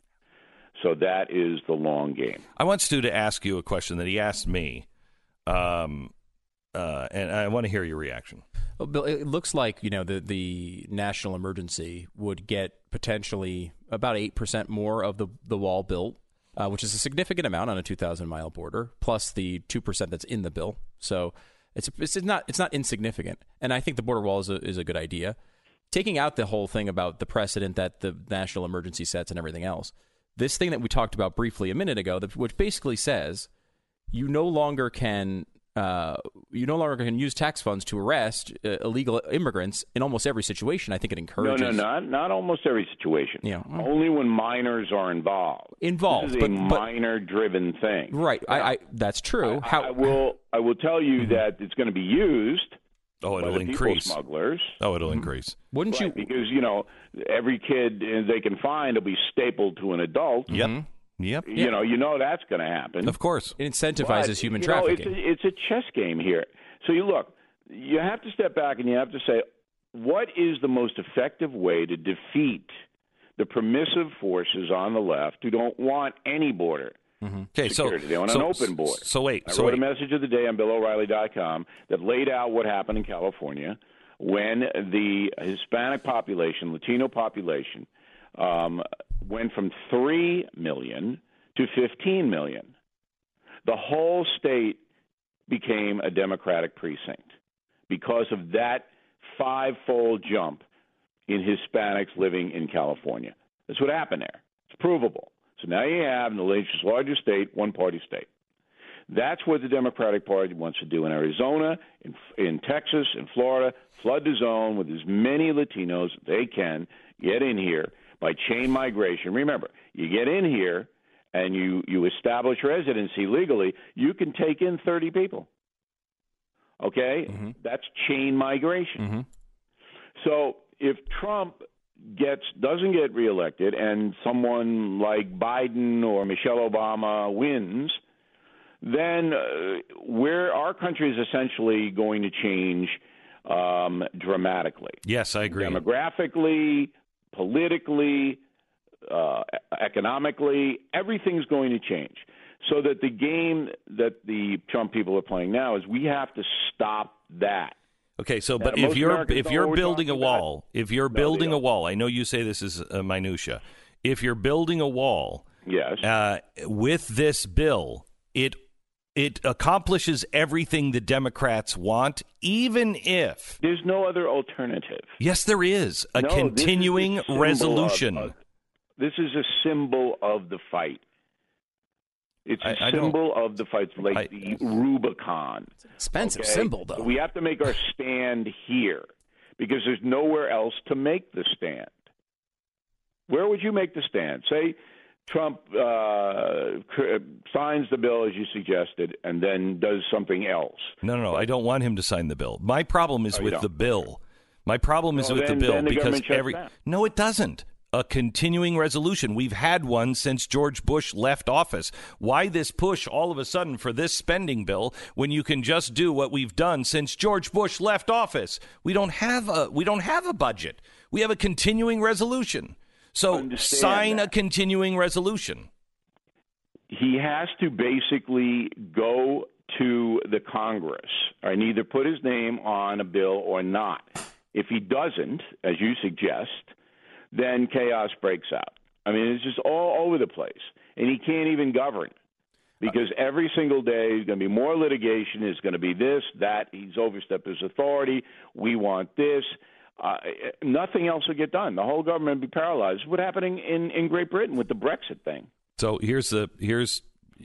So that is the long game. I want Stu to ask you a question that he asked me, um, uh, and I want to hear your reaction. Well, Bill, it looks like, you know, the, the national emergency would get potentially about eight percent more of the, the wall built, uh, which is a significant amount on a two thousand mile border, plus the two percent that's in the bill. So it's it's not it's not insignificant. And I think the border wall is a, is a good idea. Taking out the whole thing about the precedent that the national emergency sets and everything else, this thing that we talked about briefly a minute ago, which basically says you no longer can uh, you no longer can use tax funds to arrest uh, illegal immigrants in almost every situation. I think it encourages. No, no, not not almost every situation. Yeah. Only when minors are involved. Involved, This is but- a but- minor-driven thing. Right. I, I that's true. I, How I will. I will tell you that it's going to be used. Oh, by it'll the people increase. smugglers. Oh, it'll increase. wouldn't Right, you? because you know every kid they can find will be stapled to an adult. Yep. Yep. You know, you know that's going to happen. Of course. It incentivizes But, human you know, trafficking. it's, a, it's a chess game here. So you look, you have to step back and you have to say, what is the most effective way to defeat the permissive forces on the left who don't want any border Okay, so security? They want so, an open border. So wait, I so wrote wait. a message of the day on Bill O'Reilly dot com that laid out what happened in California when the Hispanic population, Latino population, um, went from three million to fifteen million. The whole state became a Democratic precinct because of that five-fold jump in Hispanics living in California. That's what happened there. It's provable. So now you have in the nation's largest state, one-party state. That's what the Democratic Party wants to do in Arizona, in, in Texas, in Florida, flood the zone with as many Latinos as they can, get in here by chain migration. Remember, you get in here and you, you establish residency legally, you can take in thirty people. Okay? Mm-hmm. That's chain migration. Mm-hmm. So if Trump gets doesn't get reelected and someone like Biden or Michelle Obama wins, then uh, where our country is essentially going to change um, dramatically. Yes, I agree. Demographically, politically, uh, economically, everything's going to change. So that the game that the Trump people are playing now is we have to stop that. Okay, so Now, but most if you're Americans if know you're what we're building a talking about. wall, if you're they building a don't. wall, I know you say this is a minutia. If you're building a wall, Yes. uh, with this bill, it it accomplishes everything the Democrats want, even if There's no other alternative. yes, there is a No, this is continuing a symbol resolution. Of, of, this is a symbol of the fight. It's a I- I don't- symbol of the fight, like I- the Rubicon. Expensive okay? symbol, though. We have to make our stand here because there's nowhere else to make the stand. Where would you make the stand? Say Trump uh, cr- signs the bill as you suggested and then does something else. No, no, no. I don't want him to sign the bill. My problem is Oh, you with don't? the bill. My problem is Well, with then- the bill then the because government shuts every down. no, it doesn't. a continuing resolution. We've had one since George Bush left office. Why this push all of a sudden for this spending bill when you can just do what we've done since George Bush left office? We don't have a we don't have a budget. We have a continuing resolution. So Understand sign that. a continuing resolution. He has to basically go to the Congress and either put his name on a bill or not. If he doesn't, as you suggest, then chaos breaks out. I mean, it's just all over the place. And he can't even govern because every single day there's going to be more litigation. There's going to be this, that. He's overstepped his authority. We want this. Uh, nothing else will get done. The whole government will be paralyzed. What's happening in, in Great Britain with the Brexit thing? So here's the here's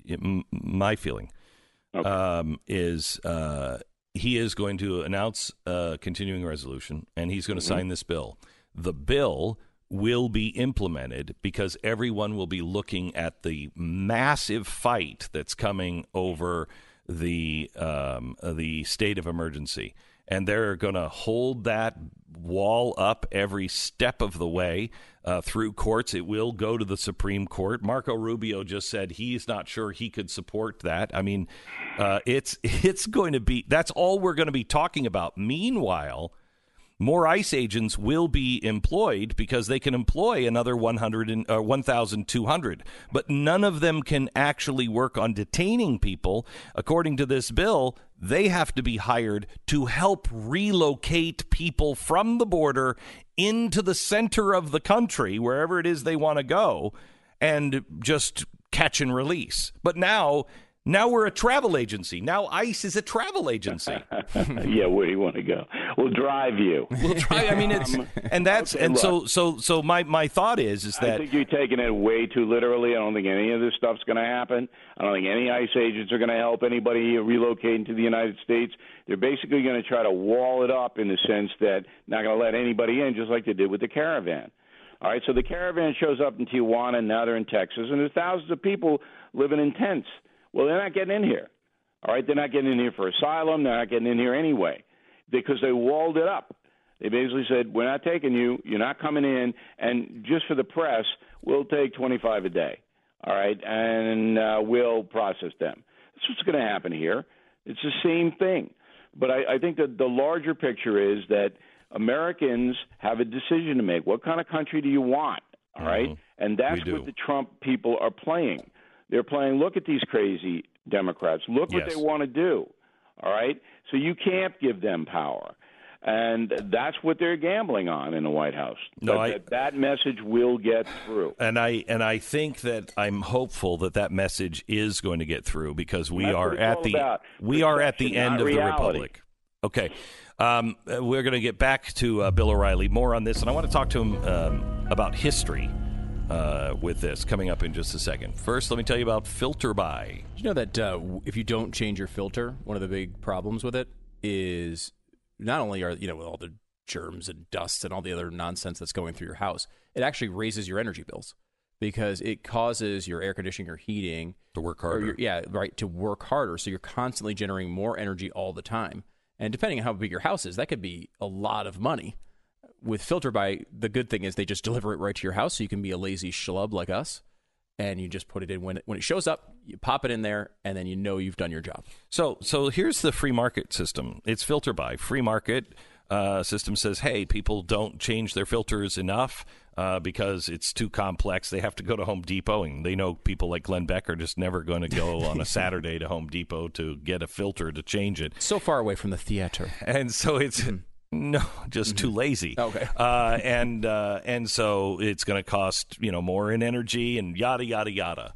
my feeling Okay. um, is uh, he is going to announce a continuing resolution, and he's going to Mm-hmm. sign this bill. The bill will be implemented because everyone will be looking at the massive fight that's coming over the um, the state of emergency. And they're going to hold that wall up every step of the way uh, through courts. It will go to the Supreme Court. Marco Rubio just said he's not sure he could support that. I mean, uh, it's it's going to be that's all we're going to be talking about. Meanwhile, more ICE agents will be employed because they can employ another one hundred and, uh, one thousand two hundred. But none of them can actually work on detaining people. According to this bill, they have to be hired to help relocate people from the border into the center of the country, wherever it is they want to go, and just catch and release. But now... Now we're a travel agency. Now ICE is a travel agency. Yeah, where do you want to go? We'll drive you. We'll try. I mean, it's and that's Okay, and look. so so so. My, my thought is is I that think you're taking it way too literally. I don't think any of this stuff's going to happen. I don't think any ICE agents are going to help anybody relocate into the United States. They're basically going to try to wall it up in the sense that not going to let anybody in, just like they did with the caravan. All right, so the caravan shows up in Tijuana, and now they're in Texas, and there's thousands of people living in tents. Well, they're not getting in here. All right, they're not getting in here for asylum. They're not getting in here anyway because they walled it up. They basically said, we're not taking you. You're not coming in. And just for the press, we'll take twenty-five a day. All right, and uh, we'll process them. That's what's going to happen here. It's the same thing. But I, I think that the larger picture is that Americans have a decision to make. What kind of country do you want? All right, Mm-hmm. and that's We do. what the Trump people are playing. They're playing, look at these crazy Democrats. Look what Yes. they want to do, all right? So you can't give them power. And that's what they're gambling on in the White House. No, But I- that, that message will get through. and I and I think that I'm hopeful that that message is going to get through because we That's are what it's at all the about. we are at the Perception, end not of the reality. republic. Okay, um, uh, we're going to get back to uh, Bill O'Reilly more on this, and I want to talk to him um, about history. Uh, with this coming up in just a second. First, let me tell you about Filter By. Did you know that uh, w- if you don't change your filter, one of the big problems with it is not only are, you know, with all the germs and dust and all the other nonsense that's going through your house, it actually raises your energy bills because it causes your air conditioning or heating To work or harder. your- yeah, right, to work harder. So you're constantly generating more energy all the time. And depending on how big your house is, that could be a lot of money. With Filter By, the good thing is they just deliver it right to your house, so you can be a lazy schlub like us, and you just put it in when it, when it shows up. You pop it in there, and then you know you've done your job. So, so here's the free market system. It's Filter By. Free market uh, system says, hey, people don't change their filters enough uh, because it's too complex. They have to go to Home Depot, and they know people like Glenn Beck are just never going to go on a Saturday to Home Depot to get a filter to change it. So far away from the theater. And so it's no, just too lazy. Okay. Uh, and uh, and so it's going to cost you know more in energy and yada yada yada.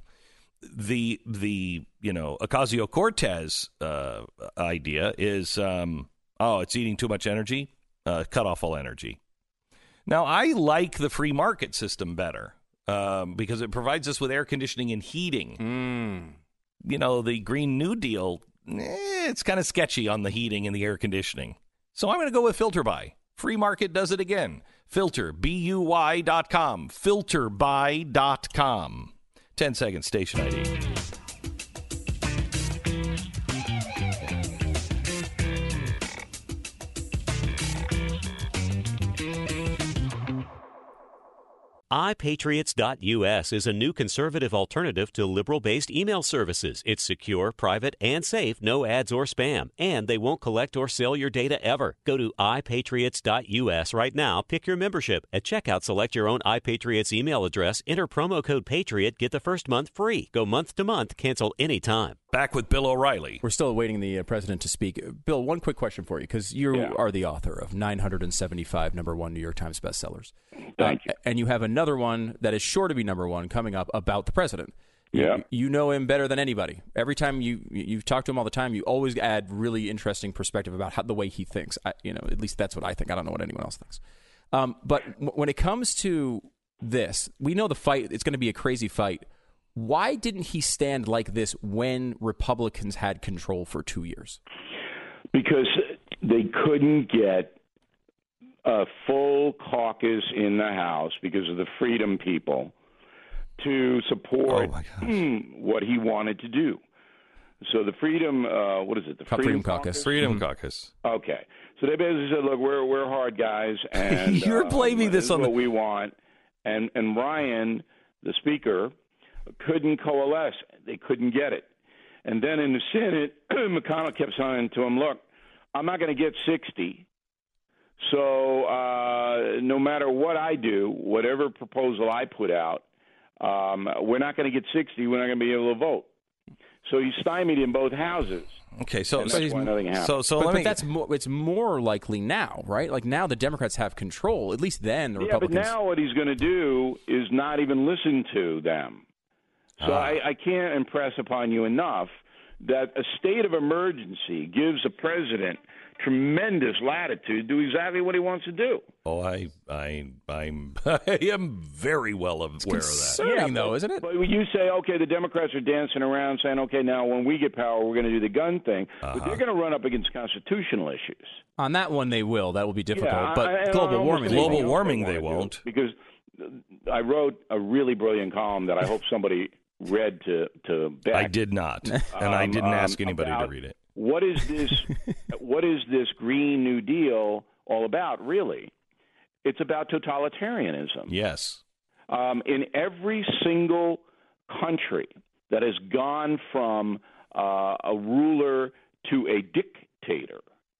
The the you know Ocasio-Cortez uh, idea is um, oh it's eating too much energy. Uh, cut off all energy. Now I like the free market system better um, because it provides us with air conditioning and heating. Mm. You know the Green New Deal. Eh, it's kind of sketchy on the heating and the air conditioning. So I'm going to go with Filter By. Free market does it again. Filter, B U Y dot com. filter by dot com. ten seconds, station I D. i patriots dot u s is a new conservative alternative to liberal-based email services. It's secure, private, and safe, no ads or spam, and they won't collect or sell your data ever. Go to i patriots dot u s right now, pick your membership. At checkout, select your own iPatriots email address, enter promo code PATRIOT, get the first month free. Go month to month, cancel anytime. Back with Bill O'Reilly. We're still awaiting the uh, president to speak. Bill, one quick question for you, because you Yeah. are the author of nine hundred seventy-five number one New York Times bestsellers. Thank uh, you. And you have another one that is sure to be number one coming up about the president. Yeah. You, you know him better than anybody. Every time you you talk to him all the time, you always add really interesting perspective about how, the way he thinks. I, you know, at least that's what I think. I don't know what anyone else thinks. Um, but w- when it comes to this, we know the fight. It's going to be a crazy fight. Why didn't he stand like this when Republicans had control for two years? Because they couldn't get a full caucus in the House because of the Freedom people to support Oh, my gosh. what he wanted to do. So the Freedom, uh, what is it? The Freedom, Freedom Caucus. Freedom Caucus. Okay. So they basically said, look, we're we're hard guys, and You're uh, blaming this is on what the- we want. And and Ryan, the Speaker, couldn't coalesce. They couldn't get it. And then in the Senate, McConnell kept saying to him, look, I'm not going to get sixty. So uh, no matter what I do, whatever proposal I put out, um, we're not going to get sixty. We're not going to be able to vote. So he's stymied in both houses. Okay, so And so, that's why nothing happened. so, so but, let but me. that's more, it's more likely now, right? Like now the Democrats have control. At least then the Yeah, Republicans. but now what he's going to do is not even listen to them. So Ah. I, I can't impress upon you enough that a state of emergency gives the president tremendous latitude to do exactly what he wants to do. Oh, I, I, I'm, I am very well aware of that. concerning, though, isn't it? But when you say, okay, the Democrats are dancing around saying, okay, now when we get power, we're going to do the gun thing. Uh-huh. But they're going to run up against constitutional issues. On that one, they will. That will be difficult. Yeah, but I- I- global I warming, almost they Global think won't. warming, they they wanna do. won't. Because I wrote a really brilliant column that I hope somebody read to to Beck. I did not, and I Um, didn't ask um, anybody to about read it. What is this? What is this Green New Deal all about? Really, it's about totalitarianism. Yes. Um, in every single country that has gone from uh, a ruler to a dictator,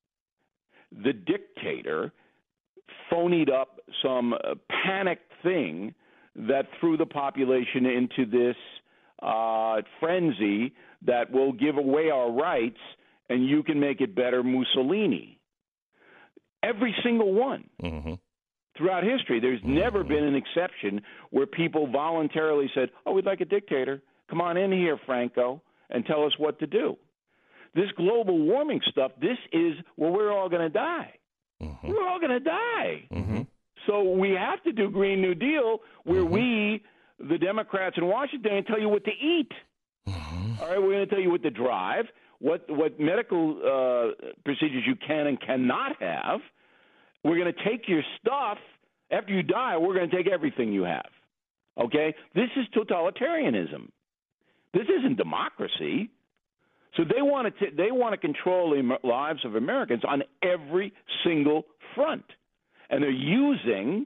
the dictator phonied up some uh, panic thing that threw the population into this uh, frenzy that will give away our rights and you can make it better, Mussolini. Every single one. Mm-hmm. Throughout history, there's never been an exception where people voluntarily said, oh, we'd like a dictator. Come on in here, Franco, and tell us what to do. This global warming stuff, this is where we're all going to die. Mm-hmm. We're all going to die. Mm-hmm. So we have to do Green New Deal where mm-hmm. we, the Democrats in Washington, tell you what to eat. Mm-hmm. All right, we're going to tell you what to drive, what what medical uh, procedures you can and cannot have. We're going to take your stuff. After you die, we're going to take everything you have. Okay? This is totalitarianism. This isn't democracy. So they want to they want to control the lives of Americans on every single front. And they're using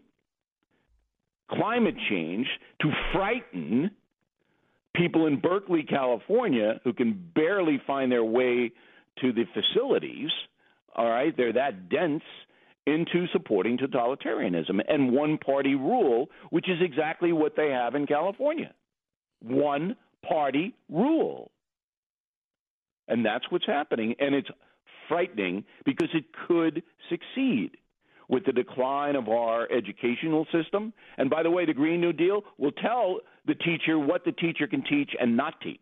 climate change to frighten people in Berkeley, California, who can barely find their way to the facilities. All right? They're that dense into supporting totalitarianism and one-party rule, which is exactly what they have in California. One-party rule. And that's what's happening, and it's frightening because it could succeed with the decline of our educational system. And by the way, the Green New Deal will tell the teacher what the teacher can teach and not teach.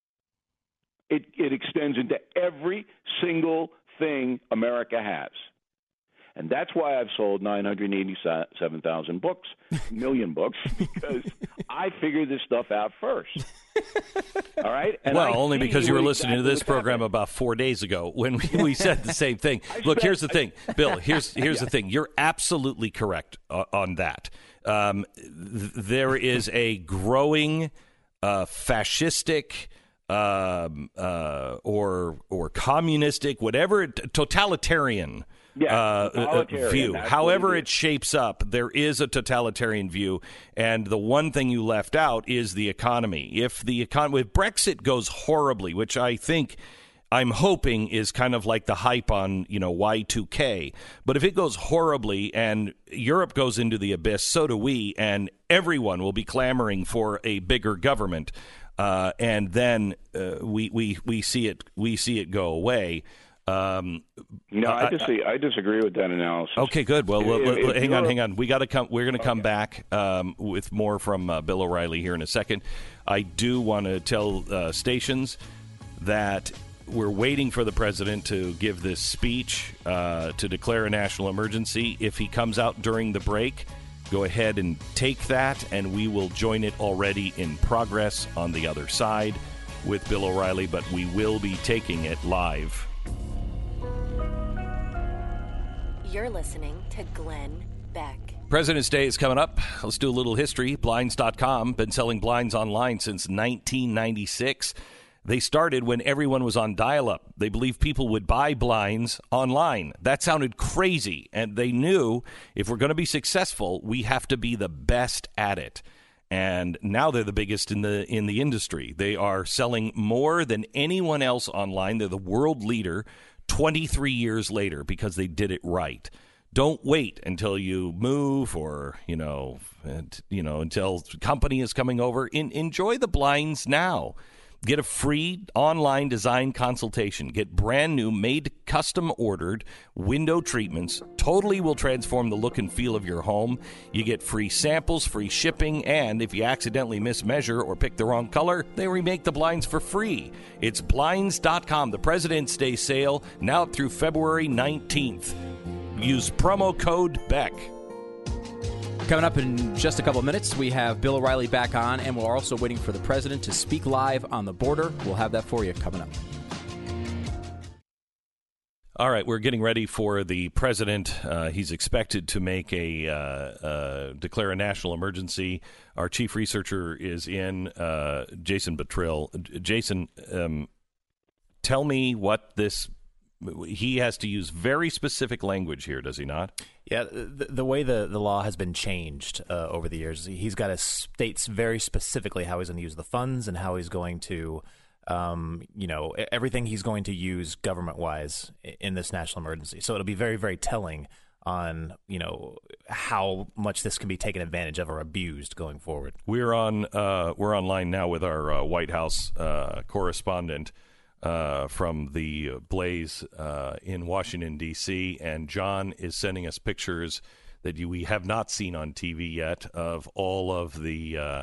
It, it extends into every single thing America has. And that's why I've sold nine hundred eighty-seven thousand books, million books, because I figured this stuff out first. All right? And well, I only because you were listening exactly to this what's program happening. about four days ago when we, we said the same thing. Look, spent- here's the thing, Bill. Here's here's yeah. the thing. You're absolutely correct uh, on that. Um, th- there is a growing uh, fascistic um, uh, or or communistic, whatever, totalitarian Yeah, uh, totalitarian, view. that's However what it it shapes up, there is a totalitarian view. And the one thing you left out is the economy. If the econ- if Brexit goes horribly, which I think I'm hoping is kind of like the hype on, you know, Y two K. But if it goes horribly and Europe goes into the abyss, so do we, and everyone will be clamoring for a bigger government. Uh, and then uh, we we we see it we see it go away. Um, no, I, I, disagree, I disagree with that analysis. Okay, good. Well, well, If- if hang on, you're- hang on. We got to come. We're going to come Okay. back um, with more from uh, Bill O'Reilly here in a second. I do want to tell uh, stations that we're waiting for the president to give this speech uh, to declare a national emergency. If he comes out during the break, go ahead and take that, and we will join it already in progress on the other side with Bill O'Reilly, but we will be taking it live. You're listening to Glenn Beck. President's Day is coming up. Let's do a little history. Blinds dot com, been selling blinds online since nineteen ninety-six. They started when everyone was on dial-up. They believed people would buy blinds online. That sounded crazy, and they knew if we're going to be successful, we have to be the best at it. And now they're the biggest in the in the industry. They are selling more than anyone else online. They're the world leader twenty-three years later because they did it right. Don't wait until you move or, you know, and, you know, until company is coming over. In, enjoy the blinds now. Get a free online design consultation. Get brand new, made, custom ordered window treatments. Totally will transform the look and feel of your home. You get free samples, free shipping, and if you accidentally mismeasure or pick the wrong color, they remake the blinds for free. It's Blinds dot com, the President's Day sale, now through February nineteenth. Use promo code Beck. Coming up in just a couple of minutes, we have Bill O'Reilly back on, and we're also waiting for the president to speak live on the border. We'll have that for you coming up. All right, we're getting ready for the president. Uh, he's expected to make a uh, uh, declare a national emergency. Our chief researcher is in, uh, Jason Buttrill. Jason, um, tell me what this. He has to use very specific language here, does he not? Yeah, the, the way the, the law has been changed uh, over the years, he's got to state very specifically how he's going to use the funds and how he's going to, um, you know, everything he's going to use government-wise in this national emergency. So it'll be very, very telling on, you know, how much this can be taken advantage of or abused going forward. We're on. Uh, we're online now with our uh, White House uh, correspondent. Uh, from the Blaze uh, in Washington, D C, and John is sending us pictures that you, we have not seen on T V yet of all of the, uh,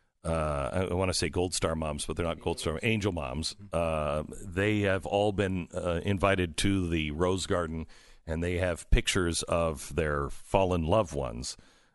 uh, I want to say Gold Star moms, but they're not Gold Star, Angel moms. Uh, they have all been uh, invited to the Rose Garden, and they have pictures of their fallen loved ones.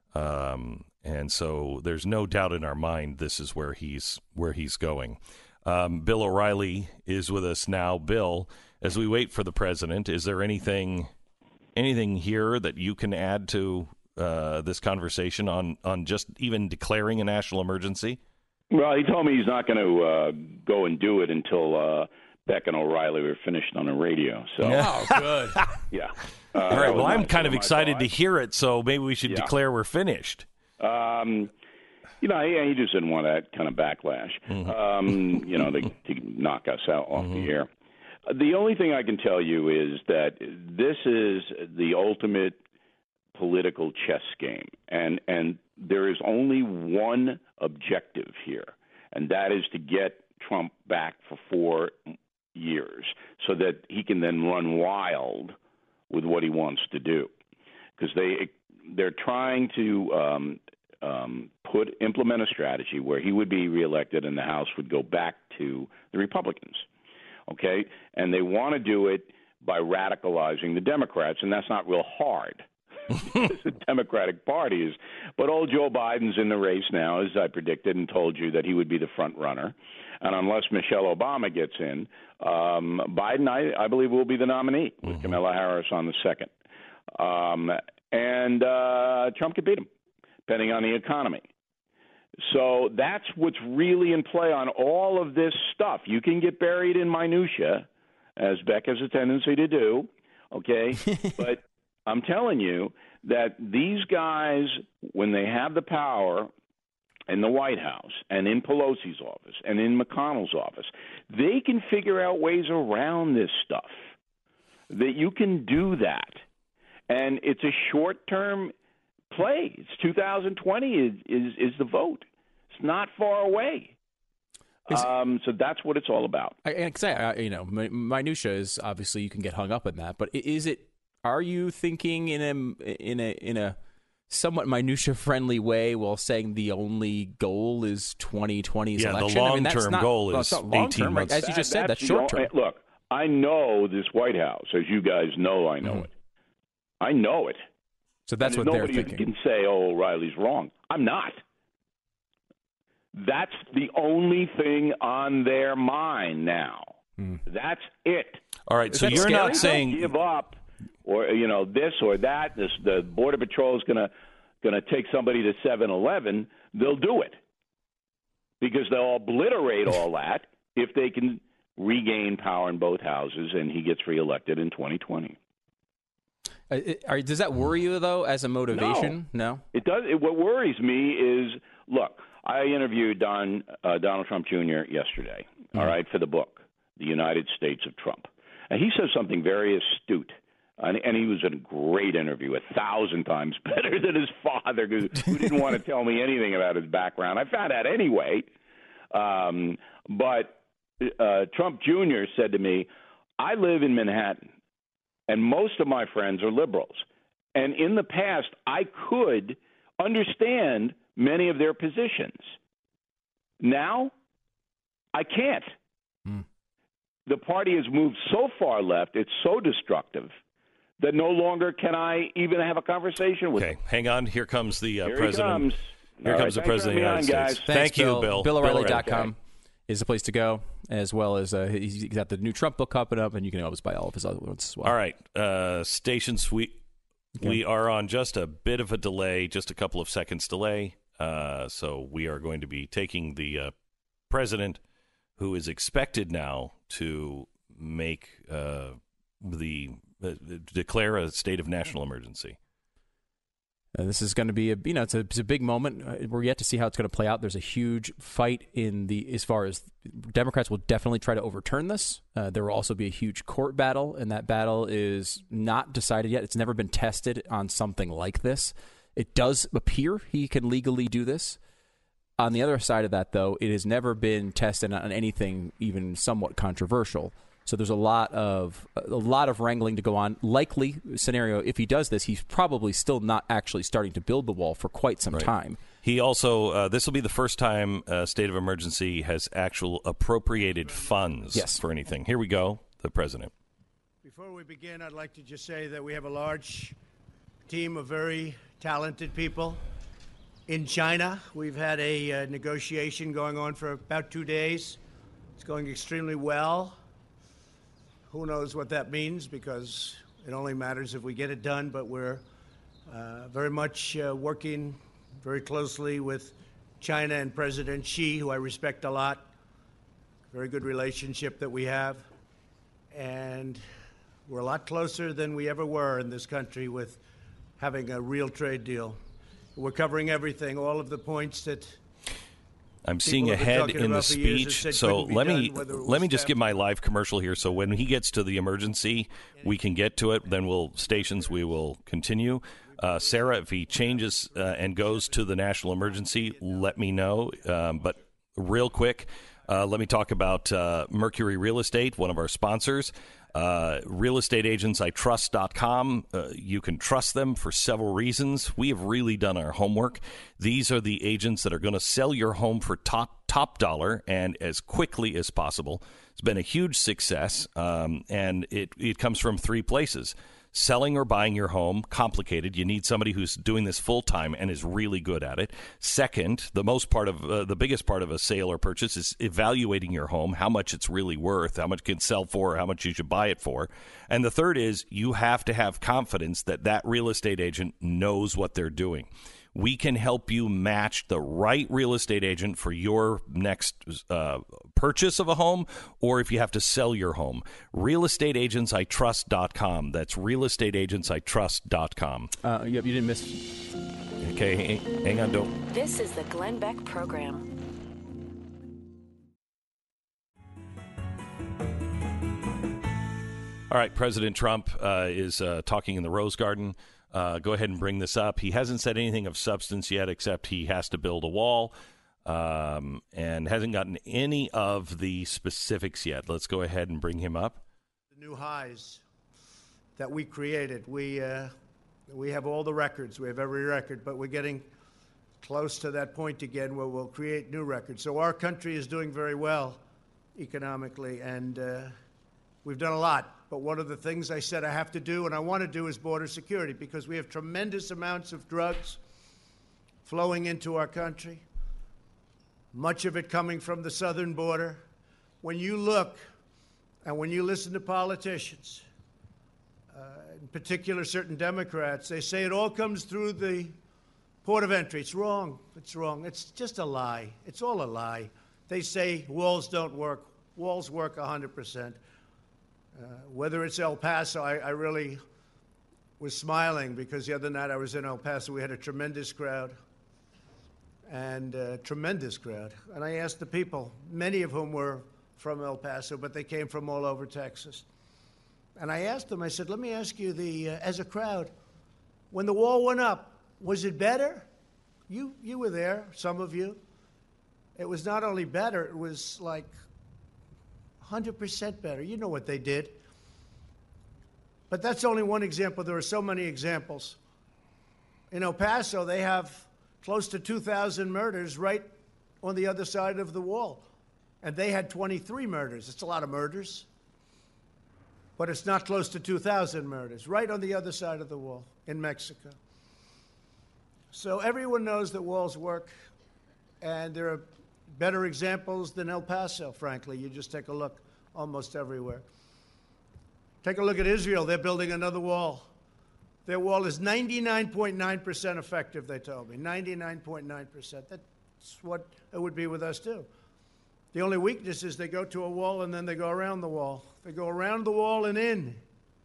Um, and so there's no doubt in our mind this is where he's where he's going. Um, Bill O'Reilly is with us now. Bill, as we wait for the president, is there anything anything here that you can add to uh, this conversation on, on just even declaring a national emergency? Well, he told me he's not going to uh, go and do it until uh, Beck and O'Reilly were finished on the radio. So, Oh, good. yeah. Uh, All that right. was Well, I'm my- kind of my excited thought. to hear it, so maybe we should Yeah. declare we're finished. Um, you know, he, he just didn't want that kind of backlash, Mm-hmm. um, you know, to, to knock us out off the air. Uh, The only thing I can tell you is that this is the ultimate political chess game, and and there is only one objective here, and that is to get Trump back for four years so that he can then run wild with what he wants to do, because they they're trying to um, um, put implement a strategy where he would be reelected and the House would go back to the Republicans. Okay, and they want to do it by radicalizing the Democrats, and that's not real hard. The Democratic Party is, but old Joe Biden's in the race now, as I predicted and told you that he would be the front runner. And unless Michelle Obama gets in, um, Biden, I, I believe, will be the nominee with Kamala Harris on the second. Um, and uh, Trump could beat him, depending on the economy. So that's what's really in play on all of this stuff. You can get buried in minutia, as Beck has a tendency to do, okay? But I'm telling you that these guys, when they have the power in the White House and in Pelosi's office and in McConnell's office, they can figure out ways around this stuff, that you can do that. And it's a short-term play. It's two thousand twenty is, is, is the vote. It's not far away. Um, so that's what it's all about. I, I, I, you know, minutia is obviously you can get hung up in that, but is it? Are you thinking in a in a in a somewhat minutia-friendly way while saying the only goal is twenty twenty's yeah, election? the long-term I mean, that's not, goal well, is it's not long-term, eighteen months. right? As you just that, said, that's the, short-term. Look, I know this White House, as you guys know, I know mm-hmm. it. I know it. So that's and what they're nobody thinking. can say, "Oh, O'Reilly's wrong." I'm not. That's the only thing on their mind now. Mm. That's it. All right, Is so you're scary? not saying give up, or you know, this or that. This the Border Patrol is going to going to take somebody to seven eleven. They'll do it because they'll obliterate all that if they can regain power in both houses and he gets reelected in twenty twenty. Uh, it, does that worry you though, as a motivation? No, no? It does. It, what worries me is, look. I interviewed Don, uh, Donald Trump Junior yesterday, mm-hmm. all right, for the book, The United States of Trump. And he said something very astute, and, and he was in a great interview, a thousand times better than his father, who, who didn't want to tell me anything about his background. I found out anyway. Um, but uh, Trump Junior said to me, I live in Manhattan, and most of my friends are liberals. And in the past, I could understand many of their positions. Now, I can't. Mm. The party has moved so far left, it's so destructive, that no longer can I even have a conversation with okay, them. hang on. Here comes the uh, Here president. He comes. Here All comes right, the president of the United on, States. guys. Thank Thanks, you, Bill. Bill. Bill O'Reilly dot com okay. is the place to go, as well as uh, he's got the new Trump book coming up, and you can always buy all of his other ones as well. All right, uh, stations, we, okay. we are on just a bit of a delay, just a couple of seconds delay. Uh, so we are going to be taking the uh, president, who is expected now to make uh, the uh, declare a state of national emergency. Uh, this is going to be a you know it's a, it's a big moment. Uh, we're yet to see how it's going to play out. There's a huge fight in the as far as Democrats will definitely try to overturn this. Uh, there will also be a huge court battle, and that battle is not decided yet. It's never been tested on something like this. It does appear he can legally do this. On the other side of that, though, it has never been tested on anything even somewhat controversial. So there's a lot of a lot of wrangling to go on. Likely scenario, if he does this, he's probably still not actually starting to build the wall for quite some right. time. He also, uh, this will be the first time a state of emergency has actual appropriated funds yes. for anything. Here we go, the president. Before we begin, I'd like to just say that we have a large team of very talented people in China. We've had a uh, negotiation going on for about two days. It's going extremely well. Who knows what that means, because it only matters if we get it done, but we're uh, very much uh, working very closely with China and President Xi, who I respect a lot. Very good relationship that we have. And we're a lot closer than we ever were in this country with having a real trade deal. We're covering everything, all of the points that I'm seeing ahead in the speech, so let me let me just give my live commercial here. So when he gets to the emergency, we can get to it. Then we'll stations. We will continue. Uh, Sarah, if he changes uh, and goes to the national emergency, let me know. Um, but real quick, uh, let me talk about uh, Mercury Real Estate, one of our sponsors. Uh, real estate agents I trust dot com. Uh, you can trust them for several reasons. We have really done our homework. These are the agents that are going to sell your home for top top dollar and as quickly as possible. It's been a huge success, um, and it, it comes from three places. Selling or buying your home, complicated. You need somebody who's doing this full time and is really good at it. Second, the most part of uh, the biggest part of a sale or purchase is evaluating your home, how much it's really worth, how much it can sell for, how much you should buy it for. And the third is you have to have confidence that that real estate agent knows what they're doing. we can help you match the right real estate agent for your next uh, purchase of a home, or if you have to sell your home. real estate agents I trust dot com. That's real estate agents I trust dot com. Uh, yep, you didn't miss. Okay, hang on, don't. This is the Glenn Beck Program. All right, President Trump uh, is uh, talking in the Rose Garden. Uh, go ahead and bring this up. He hasn't said anything of substance yet, except he has to build a wall, um, and hasn't gotten any of the specifics yet. Let's go ahead and bring him up. The new highs that we created. We uh, we have all the records. We have every record, but we're getting close to that point again where we'll create new records. So our country is doing very well economically, and uh, we've done a lot. But one of the things I said I have to do and I want to do is border security, because we have tremendous amounts of drugs flowing into our country, much of it coming from the southern border. When you look and when you listen to politicians, uh, in particular certain Democrats, they say it all comes through the port of entry. It's wrong. It's wrong. It's just a lie. It's all a lie. They say walls don't work. Walls work one hundred percent. Uh, whether it's El Paso, I, I really was smiling because the other night I was in El Paso. We had a tremendous crowd, and a tremendous crowd. And I asked the people, many of whom were from El Paso, but they came from all over Texas. And I asked them, I said, let me ask you, the uh, as a crowd, when the wall went up, was it better? You, you were there, some of you. It was not only better, it was like one hundred percent better. You know what they did. But that's only one example. There are so many examples. In El Paso, they have close to two thousand murders right on the other side of the wall. And they had twenty-three murders. It's a lot of murders. But it's not close to two thousand murders, right on the other side of the wall in Mexico. So everyone knows that walls work. And there are better examples than El Paso, frankly. You just take a look almost everywhere. Take a look at Israel. They're building another wall. Their wall is ninety-nine point nine percent effective, they told me. ninety-nine point nine percent. That's what it would be with us, too. The only weakness is they go to a wall and then they go around the wall. They go around the wall and in.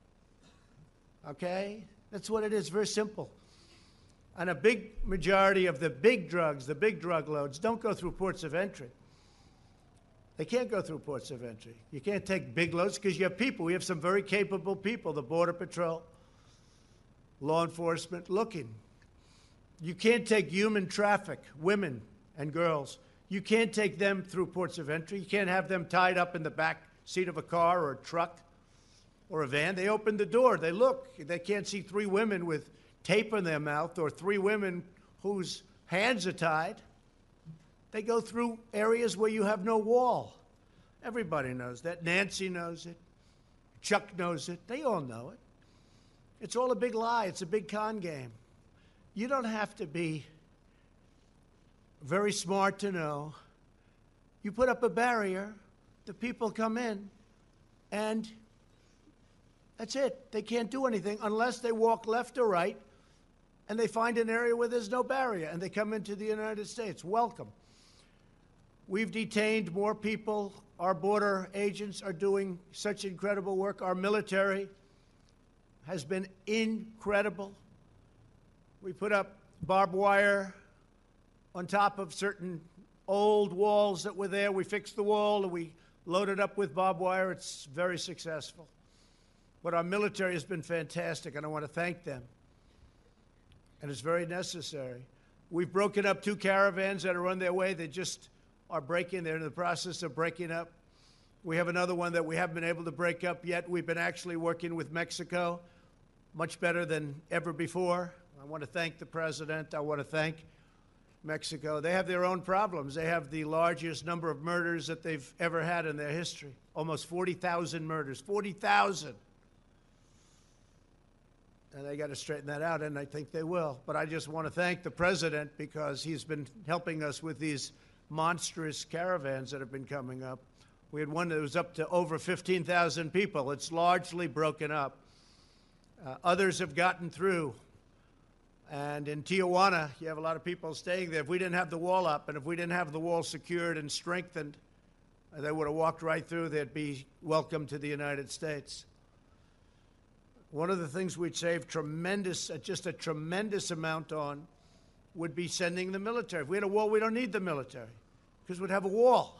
Okay? That's what it is. Very simple. And a big majority of the big drugs, the big drug loads, don't go through ports of entry. They can't go through ports of entry. You can't take big loads because you have people. We have some very capable people, the Border Patrol, law enforcement, looking. You can't take human traffic, women and girls. You can't take them through ports of entry. You can't have them tied up in the back seat of a car or a truck or a van. They open the door. They look. They can't see three women with tape in their mouth or three women whose hands are tied. They go through areas where you have no wall. Everybody knows that. Nancy knows it. Chuck knows it. They all know it. It's all a big lie. It's a big con game. You don't have to be very smart to know. You put up a barrier, the people come in, and that's it. They can't do anything unless they walk left or right, and they find an area where there's no barrier, and they come into the United States. Welcome. We've detained more people. Our border agents are doing such incredible work. Our military has been incredible. We put up barbed wire on top of certain old walls that were there. We fixed the wall, and we loaded up with barbed wire. It's very successful. But our military has been fantastic, and I want to thank them. And it's very necessary. We've broken up two caravans that are on their way. They just are breaking. They're in the process of breaking up. We have another one that we haven't been able to break up yet. We've been actually working with Mexico much better than ever before. I want to thank the president. I want to thank Mexico. They have their own problems. They have the largest number of murders that they've ever had in their history. Almost forty thousand murders. forty thousand. And they got to straighten that out, and I think they will. But I just want to thank the president because he's been helping us with these monstrous caravans that have been coming up. We had one that was up to over fifteen thousand people. It's largely broken up. Uh, others have gotten through. And in Tijuana, you have a lot of people staying there. If we didn't have the wall up and if we didn't have the wall secured and strengthened, they would have walked right through. They'd be welcome to the United States. One of the things we'd save tremendous, just a tremendous amount on would be sending the military. If we had a wall, we don't need the military because we'd have a wall.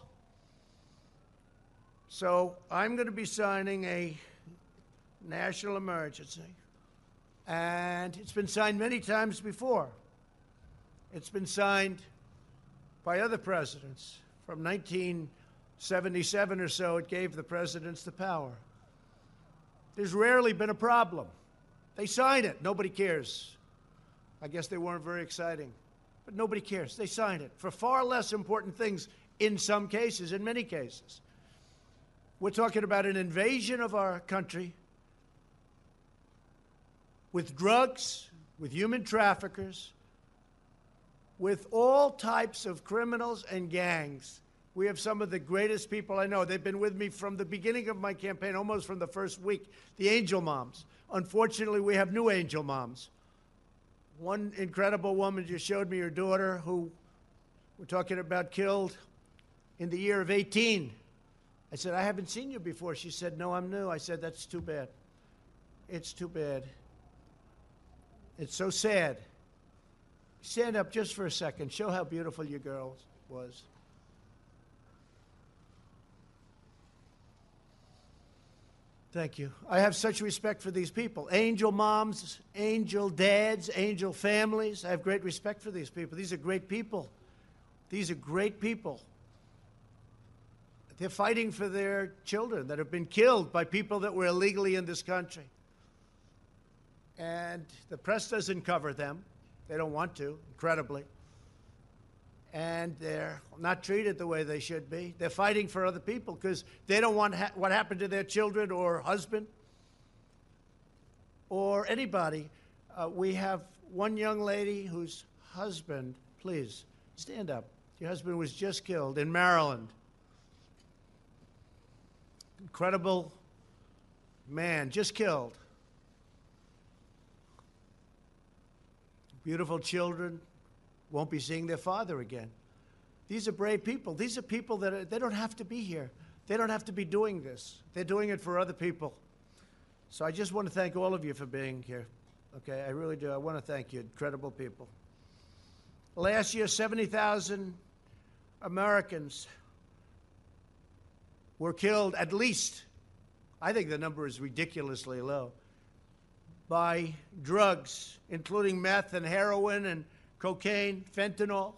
So I'm going to be signing a national emergency. And it's been signed many times before. It's been signed by other presidents. From nineteen seventy-seven or so, it gave the presidents the power. There's rarely been a problem. They sign it. Nobody cares. I guess they weren't very exciting. But nobody cares. They sign it for far less important things in some cases, in many cases. We're talking about an invasion of our country with drugs, with human traffickers, with all types of criminals and gangs. We have some of the greatest people I know. They've been with me from the beginning of my campaign, almost from the first week, the Angel Moms. Unfortunately, we have new Angel Moms. One incredible woman just showed me her daughter, who we're talking about killed in the year of eighteen. I said, I haven't seen you before. She said, no, I'm new. I said, that's too bad. It's too bad. It's so sad. Stand up just for a second. Show how beautiful your girl was. Thank you. I have such respect for these people. Angel moms, angel dads, angel families. I have great respect for these people. These are great people. These are great people. They're fighting for their children that have been killed by people that were illegally in this country. And the press doesn't cover them. They don't want to, incredibly. And they're not treated the way they should be. They're fighting for other people because they don't want ha- what happened to their children or husband or anybody. Uh, we have one young lady whose husband, please, stand up. Your husband was just killed in Maryland. Incredible man, just killed. Beautiful children won't be seeing their father again. These are brave people. These are people that are, they don't have to be here. They don't have to be doing this. They're doing it for other people. So I just want to thank all of you for being here. Okay, I really do. I want to thank you, incredible people. Last year, seventy thousand Americans were killed, at least. I think the number is ridiculously low, by drugs, including meth and heroin and cocaine, fentanyl.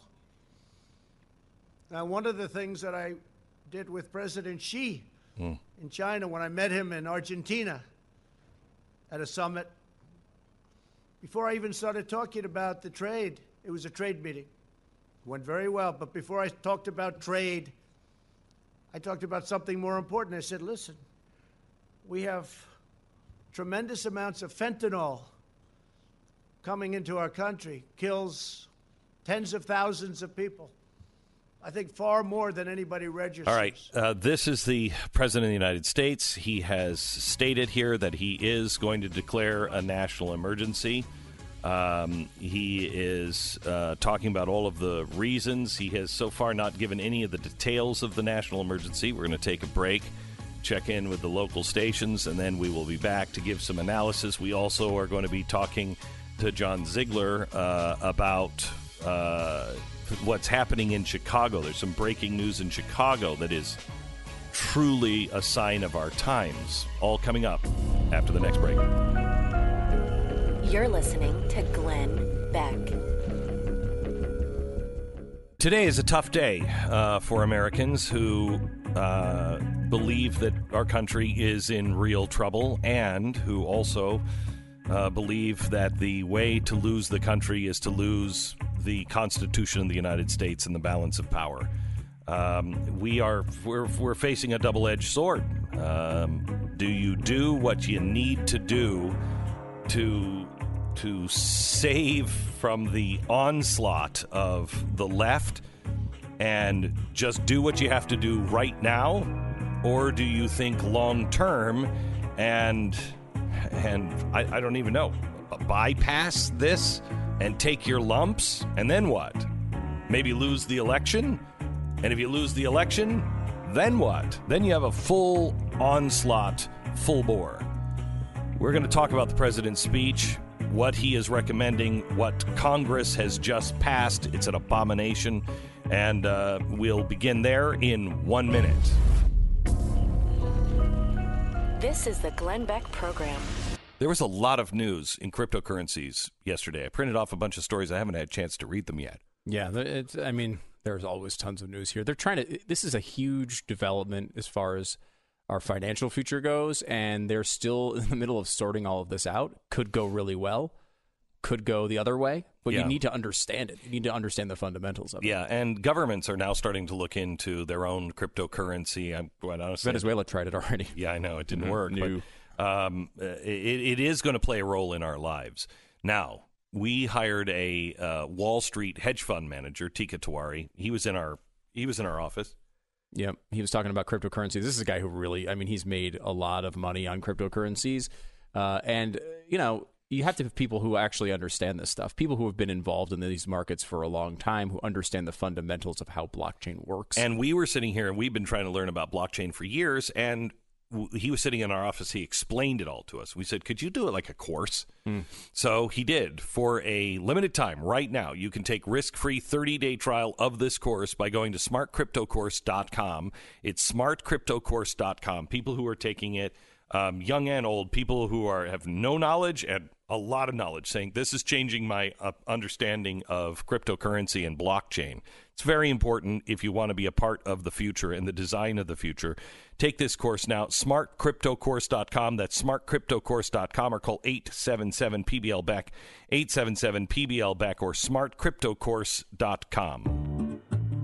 Now, one of the things that I did with President Xi mm. in China when I met him in Argentina at a summit, before I even started talking about the trade, it was a trade meeting. It went very well, but before I talked about trade, I talked about something more important. I said, listen, we have tremendous amounts of fentanyl coming into our country, kills tens of thousands of people. I think far more than anybody registers. All right. Uh, this is the President of the United States. He has stated here that he is going to declare a national emergency. Um, he is uh, talking about all of the reasons. He has so far not given any of the details of the national emergency. We're going to take a break, check in with the local stations, and then we will be back to give some analysis. We also are going to be talking to John Ziegler uh, about uh, what's happening in Chicago. There's some breaking news in Chicago that is truly a sign of our times. All coming up after the next break. You're listening to Glenn Beck. Today is a tough day uh, for Americans who uh, believe that our country is in real trouble and who also uh, believe that the way to lose the country is to lose the Constitution of the United States and the balance of power. Um, we are we're, we're facing a double-edged sword. Um, do you do what you need to do to to save from the onslaught of the left and just do what you have to do right now, or do you think long term and and I, I don't even know bypass this and take your lumps, and then what? Maybe lose the election? And if you lose the election, then what? Then you have a full onslaught, full bore. We're going to talk about the president's speech, what he is recommending, what Congress has just passed. It's an abomination. And uh, we'll begin there in one minute. This is the Glenn Beck Program. There was a lot of news in cryptocurrencies yesterday. I printed off a bunch of stories. I haven't had a chance to read them yet. Yeah, it's, I mean, there's always tons of news here. They're trying to, this is a huge development as far as our financial future goes, and they're still in the middle of sorting all of this out. Could go really well, could go the other way, but Yeah. you need to understand it. You need to understand the fundamentals of it. Yeah, and governments are now starting to look into their own cryptocurrency. I'm quite honestly, Venezuela tried it already. Yeah, I know it didn't Mhm. work, No. but um, it, it is going to play a role in our lives. Now, we hired a uh, Wall Street hedge fund manager, Tika Tawari. He was in our he was in our office. Yep. He was talking about cryptocurrencies. This is a guy who really, I mean, he's made a lot of money on cryptocurrencies. Uh, and, you know, you have to have people who actually understand this stuff, people who have been involved in these markets for a long time, who understand the fundamentals of how blockchain works. And we were sitting here, and we've been trying to learn about blockchain for years, and w- he was sitting in our office. He explained it all to us. We said, could you do it like a course? Mm. So he did. For a limited time, right now, you can take risk-free thirty-day trial of this course by going to smart crypto course dot com. It's smart crypto course dot com. People who are taking it, um, young and old, people who are have no knowledge and a lot of knowledge, saying this is changing my uh, understanding of cryptocurrency and blockchain. It's very important if you want to be a part of the future and the design of the future. Take this course now, smart crypto course dot com. That's smart crypto course dot com, or call eight seven seven P B L B E C K, eight seven seven P B L B E C K, or smart crypto course dot com.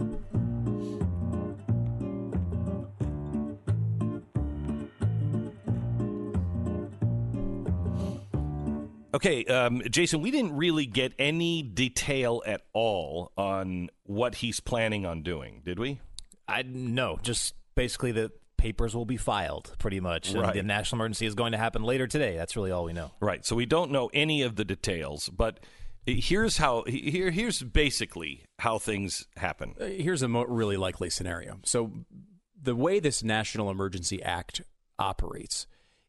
Okay, um, Jason, we didn't really get any detail at all on what he's planning on doing, did we? I no, just basically the papers will be filed, pretty much. And Right. the national emergency is going to happen later today. That's really all we know. Right. So we don't know any of the details, but here's how here here's basically how things happen. Uh, Here's a mo- really likely scenario. So the way this National Emergency Act operates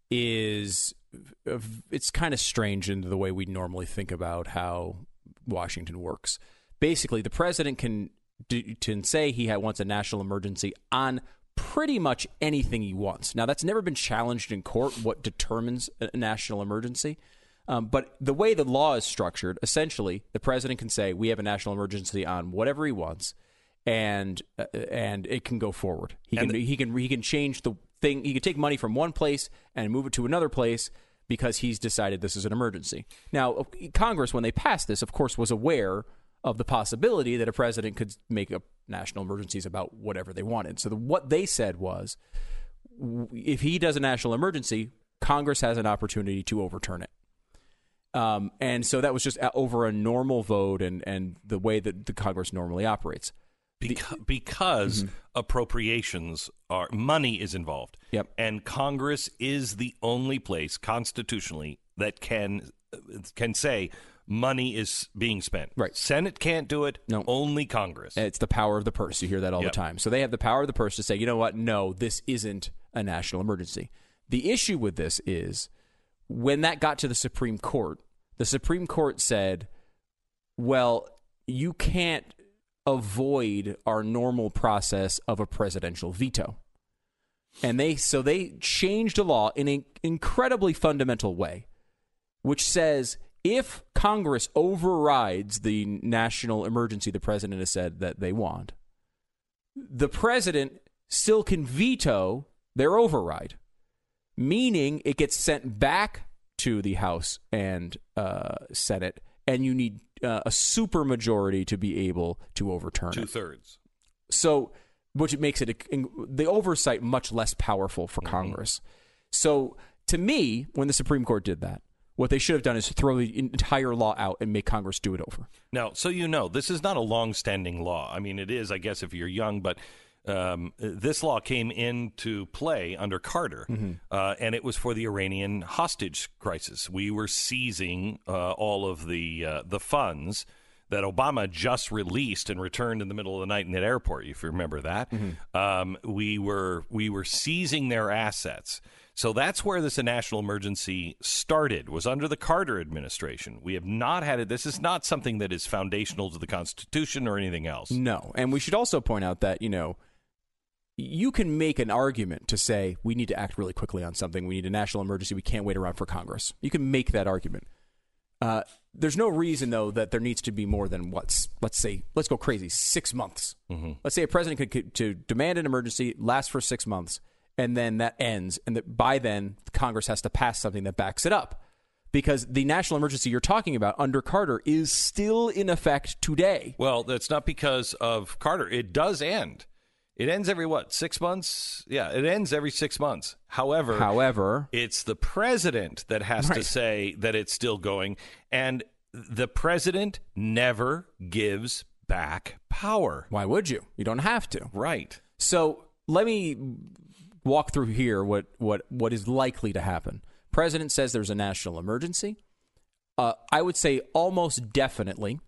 is uh, it's kind of strange in the way we normally think about how Washington works. Basically, the president can, do, can say he ha- wants a national emergency on pretty much anything he wants. Now, that's never been challenged in court, what determines a national emergency. Um, but the way the law is structured, essentially, the president can say we have a national emergency on whatever he wants, and uh, and it can go forward. He And can the- he can he can change the thing. He can take money from one place and move it to another place because he's decided this is an emergency. Now, Congress, when they passed this, of course, was aware of the possibility that a president could make up national emergencies about whatever they wanted. So the, what they said was, w- if he does a national emergency, Congress has an opportunity to overturn it. Um, and so that was just a- over a normal vote and, and the way that the Congress normally operates. Because, because Mm-hmm. appropriations are money is involved. Yep. And Congress is the only place constitutionally that can can say money is being spent. Right. Senate can't do it. No. Only Congress. It's the power of the purse. You hear that all Yep. the time. So they have the power of the purse to say, you know what? No, this isn't a national emergency. The issue with this is when that got to the Supreme Court, the Supreme Court said, well, you can't avoid our normal process of a presidential veto. And they so they changed a law in an incredibly fundamental way, which says if Congress overrides the national emergency the president has said that they want, the president still can veto their override, meaning it gets sent back to the House and uh, Senate, and you need uh, a supermajority to be able to overturn Two it. thirds. So, which makes it a, the oversight much less powerful for Mm-hmm. Congress. So, to me, when the Supreme Court did that, what they should have done is throw the entire law out and make Congress do it over. Now, so you know, this is not a long-standing law. I mean, it is, I guess, if you're young, but um, this law came into play under Carter, Mm-hmm. uh, and it was for the Iranian hostage crisis. We were seizing uh, all of the uh, the funds that Obama just released and returned in the middle of the night in that airport, if you remember that. Mm-hmm. Um, we were we were seizing their assets. So that's where this national emergency started, was under the Carter administration. We have not had it. This is not something that is foundational to the Constitution or anything else. No. And we should also point out that, you know, you can make an argument to say we need to act really quickly on something. We need a national emergency. We can't wait around for Congress. You can make that argument. Uh, there's no reason, though, that there needs to be more than what's, let's say, let's go crazy, six months. Mm-hmm. Let's say a president could, could to demand an emergency, last for six months, and then that ends. And that by then, Congress has to pass something that backs it up. Because the national emergency you're talking about under Carter is still in effect today. Well, that's not because of Carter. It does end. It ends every, what, six months? Yeah, it ends every six months. However, However, it's the president that has to Right. say that it's still going. And the president never gives back power. why would you? You don't have to. Right. So let me walk through here what, what, what is likely to happen. President says there's a national emergency. Uh, I would say almost definitely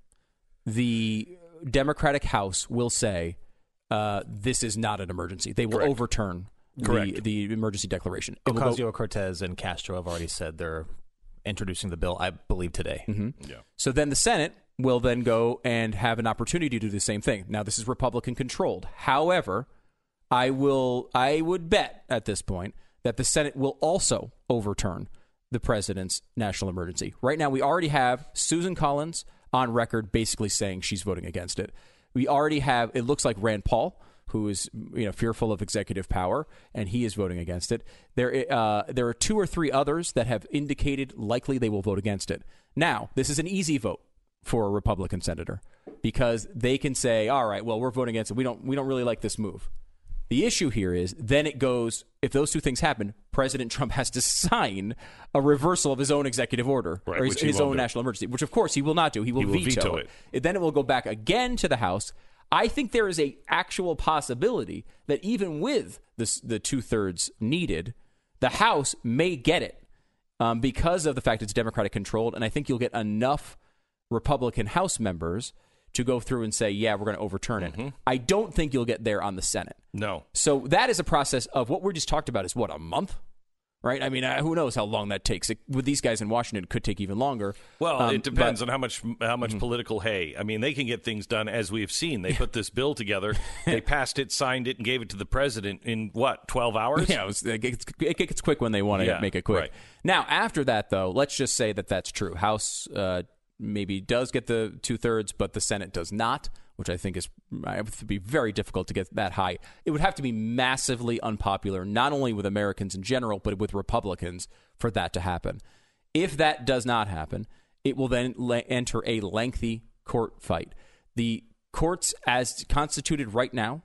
the Democratic House will say uh, this is not an emergency. They will Correct. overturn the, Correct. the emergency declaration. It will go- Ocasio-Cortez and Castro have already said they're introducing the bill, I believe, today. Yeah. So then the Senate will then go and have an opportunity to do the same thing. Now, this is Republican controlled. However, I will I would bet at this point that the Senate will also overturn the president's national emergency. Right now, we already have Susan Collins on record basically saying she's voting against it. We already have, it looks like Rand Paul, who is, you know, fearful of executive power, and he is voting against it. There, uh, there are two or three others that have indicated likely they will vote against it. Now, this is an easy vote for a Republican senator because they can say, all right, well, we're voting against it. We don't, we don't really like this move. The issue here is then it goes, if those two things happen, President Trump has to sign a reversal of his own executive order Right, or his, which he his won't own do. national emergency, which of course he will not do. He will, He will veto, veto it. it. Then it will go back again to the House. I think there is a actual possibility that even with this, the two-thirds needed, the House may get it um, because of the fact it's Democratic controlled, and I think you'll get enough Republican House members to go through and say, yeah, we're going to overturn it. Mm-hmm. I don't think you'll get there on the Senate. No. So that is a process of what we just talked about is, what, a month? Right? I mean, uh, who knows how long that takes. It, with these guys in Washington, it could take even longer. Well, Um, it depends but- on how much how much political hay. I mean, they can get things done, as we've seen. They put this bill together, they passed it, signed it, and gave it to the president in, what, twelve hours? Yeah, it, was, it, gets, it gets quick when they want to Yeah, make it quick. right. Now, after that, though, let's just say that that's true. House uh, maybe does get the two-thirds, but the Senate does not, which I think is it would be very difficult to get that high. It would have to be massively unpopular, not only with Americans in general, but with Republicans for that to happen. If that does not happen, it will then le- enter a lengthy court fight. The courts, as constituted right now,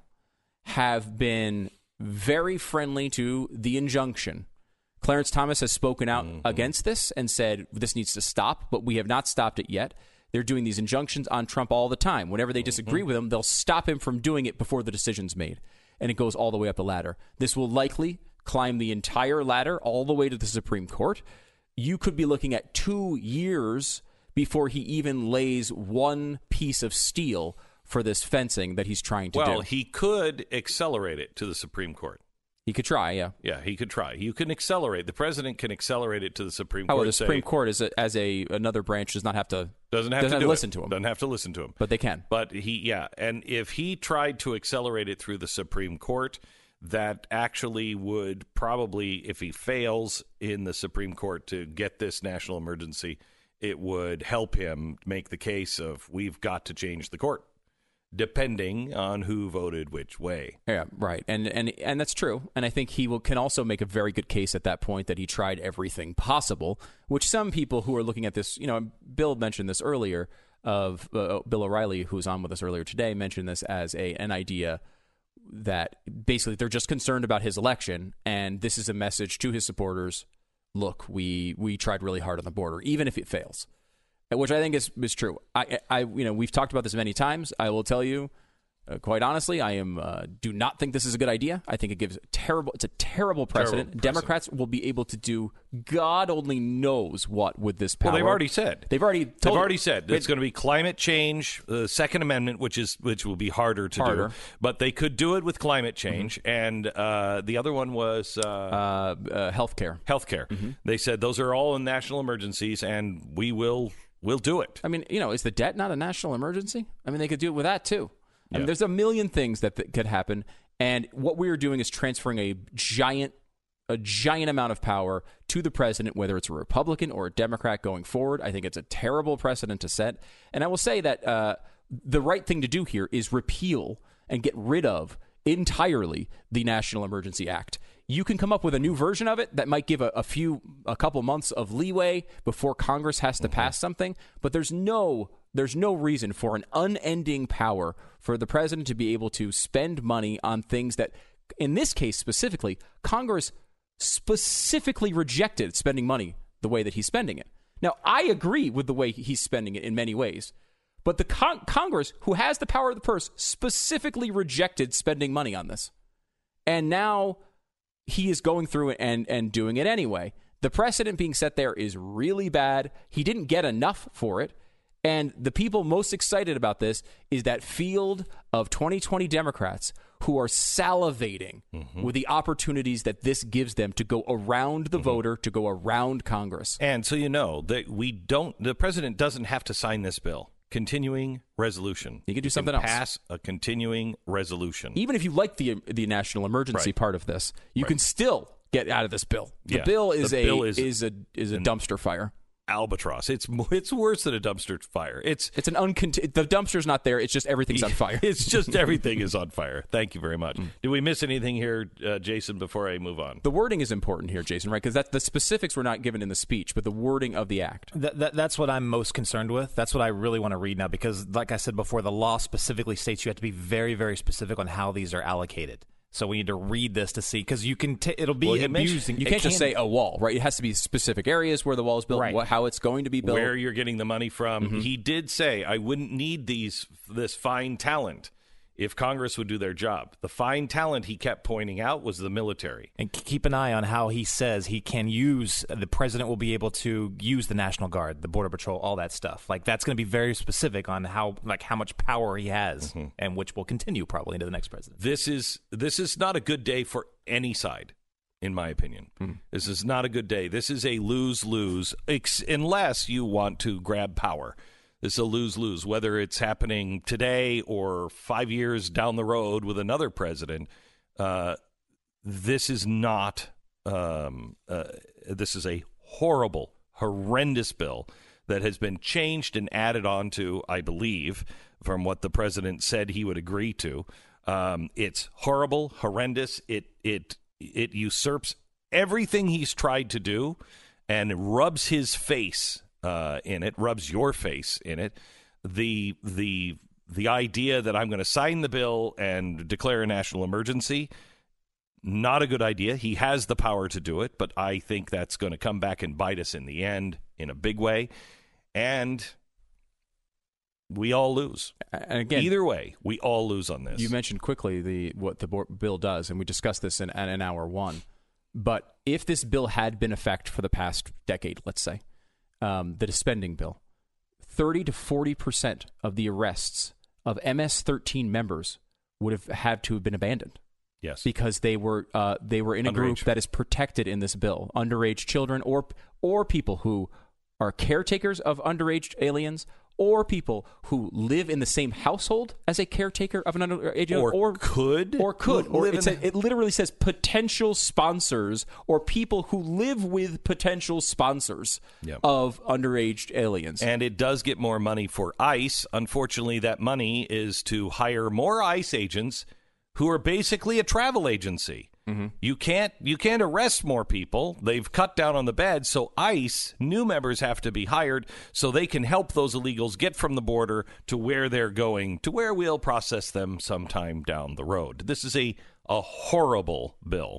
have been very friendly to the injunction. Clarence Thomas has spoken out mm-hmm. against this and said this needs to stop, but we have not stopped it yet. They're doing these injunctions on Trump all the time. Whenever they disagree mm-hmm. with him, they'll stop him from doing it before the decision's made. And it goes all the way up the ladder. This will likely climb the entire ladder all the way to the Supreme Court. You could be looking at two years before he even lays one piece of steel for this fencing that he's trying to well, do. Well, he could accelerate it to the Supreme Court. He could try, yeah. Yeah, he could try. You can accelerate. The president can accelerate it to the Supreme Court. Oh, the Supreme say, Court is a, as a another branch does not have to doesn't have doesn't to do listen it. to him. Doesn't have to listen to him. But they can. But he, yeah, and if he tried to accelerate it through the Supreme Court, that actually would probably, if he fails in the Supreme Court to get this national emergency, it would help him make the case of we've got to change the court, depending on who voted which way. Yeah, right. And and and that's true. And I think he will can also make a very good case at that point that he tried everything possible, which some people who are looking at this, you know, Bill mentioned this earlier of uh, Bill O'Reilly, who was on with us earlier today, mentioned this as a an idea that basically they're just concerned about his election, and this is a message to his supporters. Look, we we tried really hard on the border, even if it fails. Which I think is, is true. I, I, you know, we've talked about this many times. I will tell you, Uh, quite honestly, I am uh, do not think this is a good idea. I think it gives terrible. It's a terrible precedent. Terrible Democrats will be able to do God only knows what with this power. Well, they've already said. They've already. Told They've already said it, it's going to be climate change, the Second Amendment, which is which will be harder to Harder. do. But they could do it with climate change, mm-hmm. and uh, the other one was uh, uh, uh, healthcare. Healthcare. Mm-hmm. They said those are all in national emergencies, and we will will do it. I mean, you know, is the debt not a national emergency? I mean, they could do it with that too. I Yeah. mean, there's a million things that th- could happen, and what we are doing is transferring a giant, a giant amount of power to the president, whether it's a Republican or a Democrat going forward. I think it's a terrible precedent to set, and I will say that uh, the right thing to do here is repeal and get rid of entirely the National Emergency Act. You can come up with a new version of it that might give a, a few, a couple months of leeway before Congress has to mm-hmm. pass something, but there's no. There's no reason for an unending power for the president to be able to spend money on things that, in this case specifically, Congress specifically rejected spending money the way that he's spending it. Now, I agree with the way he's spending it in many ways, but the con- Congress, who has the power of the purse, specifically rejected spending money on this. And now he is going through it and, and doing it anyway. The precedent being set there is really bad. He didn't get enough for it. And the people most excited about this is that field of twenty twenty Democrats who are salivating mm-hmm. with the opportunities that this gives them to go around the mm-hmm. voter, to go around Congress. And so you know that we don't, the president doesn't have to sign this bill. Continuing resolution. He could do he something can else. Pass a continuing resolution. Even if you like the the national emergency right. part of this, you right. can still get out of this bill. The yeah. bill is the a bill is, is a is a dumpster fire. Albatross. It's it's worse than a dumpster fire. It's it's an uncont- the dumpster's not there. It's just everything's on fire. It's just everything is on fire. Thank you very much. Mm. Did we miss anything here, uh, Jason? Before I move on, the wording is important here, Jason, right? Because that the specifics were not given in the speech, but the wording of the act. That, that, that's what I'm most concerned with. That's what I really want to read now, because, like I said before, the law specifically states you have to be very, very specific on how these are allocated. So we need to read this to see, because you can. T- it'll be well, abusing. You can't just say a wall, right? It has to be specific areas where the wall is built, right. what, how it's going to be built, where you're getting the money from. Mm-hmm. He did say, "I wouldn't need these this fine talent if Congress would do their job." The fine talent he kept pointing out was the military. And keep an eye on how he says he can use. The president will be able to use the National Guard, the Border Patrol, all that stuff. Like, that's going to be very specific on how, like, how much power he has, mm-hmm. and which will continue probably into the next president. This is this is not a good day for any side, in my opinion. Mm-hmm. This is not a good day. This is a lose-lose, ex- unless you want to grab power. This is a lose-lose, whether it's happening today or five years down the road with another president. Uh, this is not. Um, uh, this is a horrible, horrendous bill that has been changed and added on to, I believe, from what the president said he would agree to. Um, it's horrible, horrendous. It it it usurps everything he's tried to do, and rubs his face. Uh, in it, rubs your face in it. The the the idea that I'm going to sign the bill and declare a national emergency, not a good idea. He has the power to do it, but I think that's going to come back and bite us in the end in a big way, and we all lose. And again, either way, we all lose on this. You mentioned quickly the what the bill does, and we discussed this in, in hour one. But if this bill had been in effect for the past decade, let's say. Um, the spending bill, thirty to forty percent of the arrests of M S thirteen members would have had to have been abandoned. Yes, because they were uh, they were in a Underage. group that is protected in this bill, underage children or or people who are caretakers of underage aliens, or people who live in the same household as a caretaker of an underage alien, or, or could or could or live it's in a, it literally says potential sponsors or people who live with potential sponsors yep. of underage aliens. And it does get more money for ICE. Unfortunately, that money is to hire more ICE agents who are basically a travel agency. Mm-hmm. You can't you can't arrest more people. They've cut down on the bed, so ICE, new members have to be hired so they can help those illegals get from the border to where they're going, to where we'll process them sometime down the road. This is a, a horrible bill.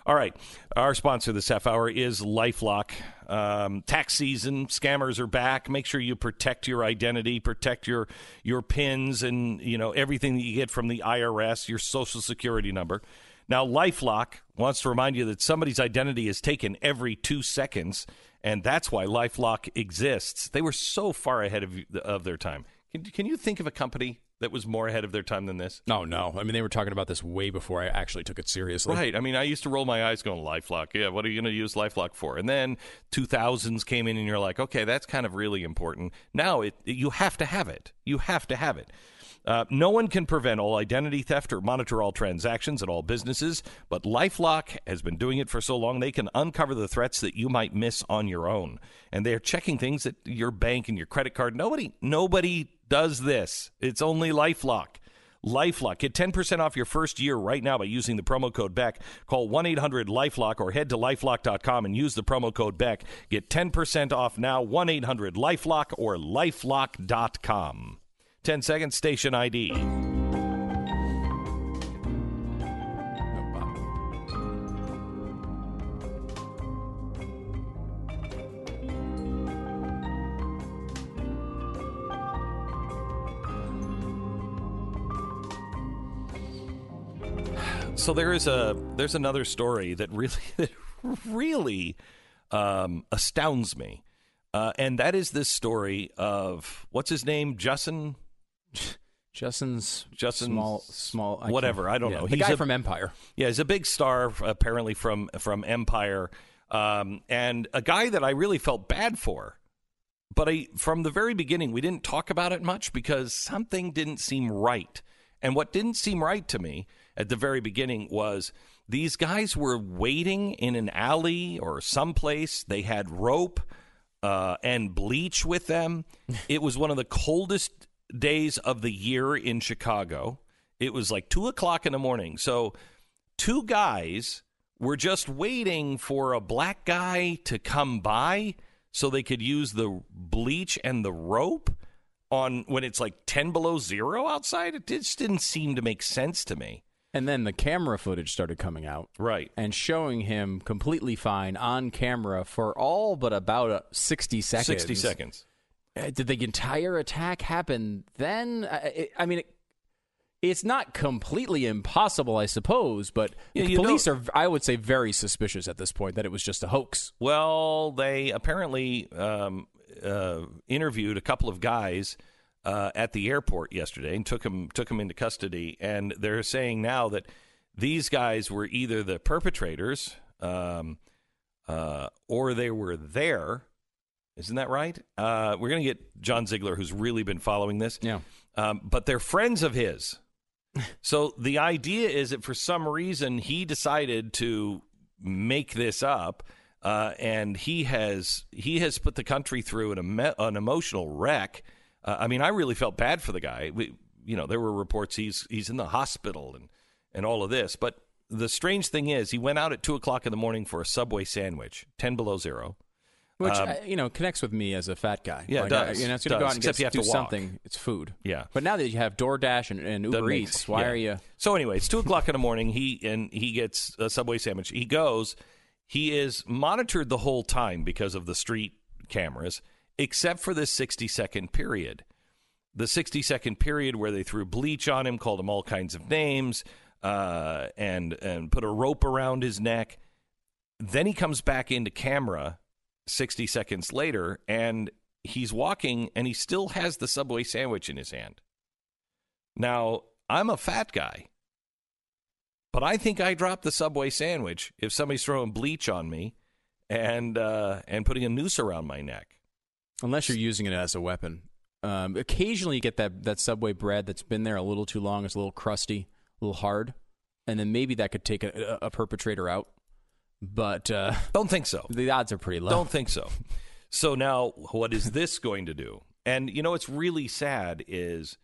All right. Our sponsor this half hour is LifeLock. Um, tax season, scammers are back. Make sure you protect your identity, protect your your PINs, and you know everything that you get from the I R S, your social security number. Now, LifeLock wants to remind you that somebody's identity is taken every two seconds, and that's why LifeLock exists. They were so far ahead of of their time. Can, can you think of a company that was more ahead of their time than this? No, no. I mean, they were talking about this way before I actually took it seriously. Right. I mean, I used to roll my eyes going, LifeLock. Yeah, what are you going to use LifeLock for? And then two thousands came in and you're like, okay, that's kind of really important. Now it, you have to have it. You have to have it. Uh, no one can prevent all identity theft or monitor all transactions at all businesses, but LifeLock has been doing it for so long they can uncover the threats that you might miss on your own. And they're checking things at your bank and your credit card. Nobody, nobody does this. It's only LifeLock. LifeLock. Get ten percent off your first year right now by using the promo code Beck. Call one eight hundred LifeLock or head to lifelock dot com and use the promo code Beck. Get ten percent off now. one eight hundred LifeLock or lifelock dot com. ten seconds, station I D. So there is a there's another story that really that really um, astounds me, uh, and that is this story of what's his name, Justin. Justin's Justin small small I whatever I don't yeah, know. The he's guy a, from Empire. Yeah, he's a big star apparently from from Empire, um, and a guy that I really felt bad for. But I, from the very beginning, we didn't talk about it much because something didn't seem right. And what didn't seem right to me at the very beginning was these guys were waiting in an alley or someplace. They had rope uh, and bleach with them. It was one of the coldest days of the year in Chicago. It was like two o'clock in the morning. So two guys were just waiting for a black guy to come by so they could use the bleach and the rope on when it's like ten below zero outside. It just didn't seem to make sense to me. And then the camera footage started coming out. Right. And showing him completely fine on camera for all but about uh, sixty seconds. sixty seconds. Uh, did the entire attack happen then? Uh, it, I mean, it, it's not completely impossible, I suppose, but yeah, the police know, are, I would say, very suspicious at this point that it was just a hoax. Well, they apparently um, uh, interviewed a couple of guys uh, at the airport yesterday and took them, took them into custody, and they're saying now that these guys were either the perpetrators um, uh, or they were there. Isn't that right? Uh, we're going to get John Ziegler, who's really been following this. Yeah. Um, but they're friends of his. So the idea is that for some reason he decided to make this up, uh, and he has he has put the country through an, emo- an emotional wreck. Uh, I mean, I really felt bad for the guy. We, you know, there were reports he's he's in the hospital and, and all of this. But the strange thing is he went out at two o'clock in the morning for a Subway sandwich, ten below zero. Which, um, uh, you know, connects with me as a fat guy. Yeah, like, it does. I, you know, it's It going to go does, out and except get, you have do to walk. something. It's food. Yeah. But now that you have DoorDash and, and Uber Doesn't Eats, make- why yeah. are you... So anyway, it's two o'clock in the morning. He and he gets a Subway sandwich. He goes. He is monitored the whole time because of the street cameras, except for this sixty-second period. The sixty-second period where they threw bleach on him, called him all kinds of names, uh, and and put a rope around his neck. Then he comes back into camera sixty seconds later, and he's walking, and he still has the Subway sandwich in his hand. Now, I'm a fat guy, but I think I dropped the Subway sandwich if somebody's throwing bleach on me and uh, and putting a noose around my neck. Unless you're using it as a weapon. Um, occasionally you get that, that Subway bread that's been there a little too long. It's a little crusty, a little hard. And then maybe that could take a, a, a perpetrator out. But uh, don't think so. The odds are pretty low. Don't think so. So now what is this going to do? And, you know, what's really sad is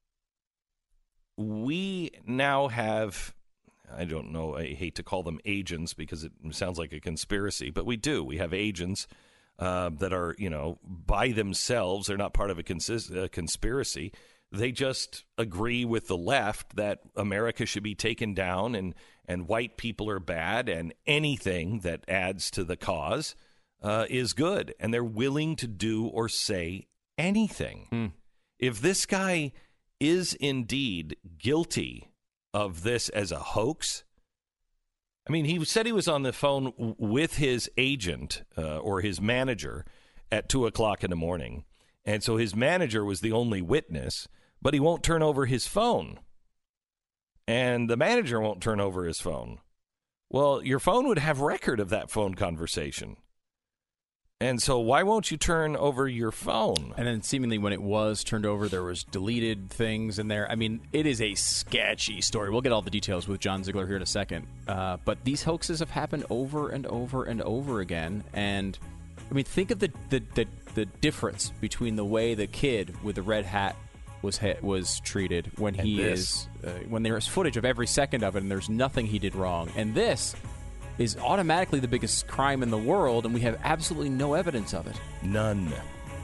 we now have, I don't know, I hate to call them agents because it sounds like a conspiracy, but we do. We have agents uh, that are, you know, by themselves. They're not part of a, consist- a conspiracy. They just agree with the left that America should be taken down and, and white people are bad and anything that adds to the cause uh, is good. And they're willing to do or say anything. Mm. If this guy is indeed guilty of this as a hoax, I mean, he said he was on the phone w- with his agent uh, or his manager at two o'clock in the morning. And so his manager was the only witness, but he won't turn over his phone. And the manager won't turn over his phone. Well, your phone would have record of that phone conversation. And so why won't you turn over your phone? And then seemingly when it was turned over, there was deleted things in there. I mean, it is a sketchy story. We'll get all the details with John Ziegler here in a second. Uh, but these hoaxes have happened over and over and over again. And, I mean, think of the the, the, the difference between the way the kid with the red hat was ha- was treated when And he this. is uh, when there's footage of every second of it and there's nothing he did wrong. And this is automatically the biggest crime in the world, and we have absolutely no evidence of it. None.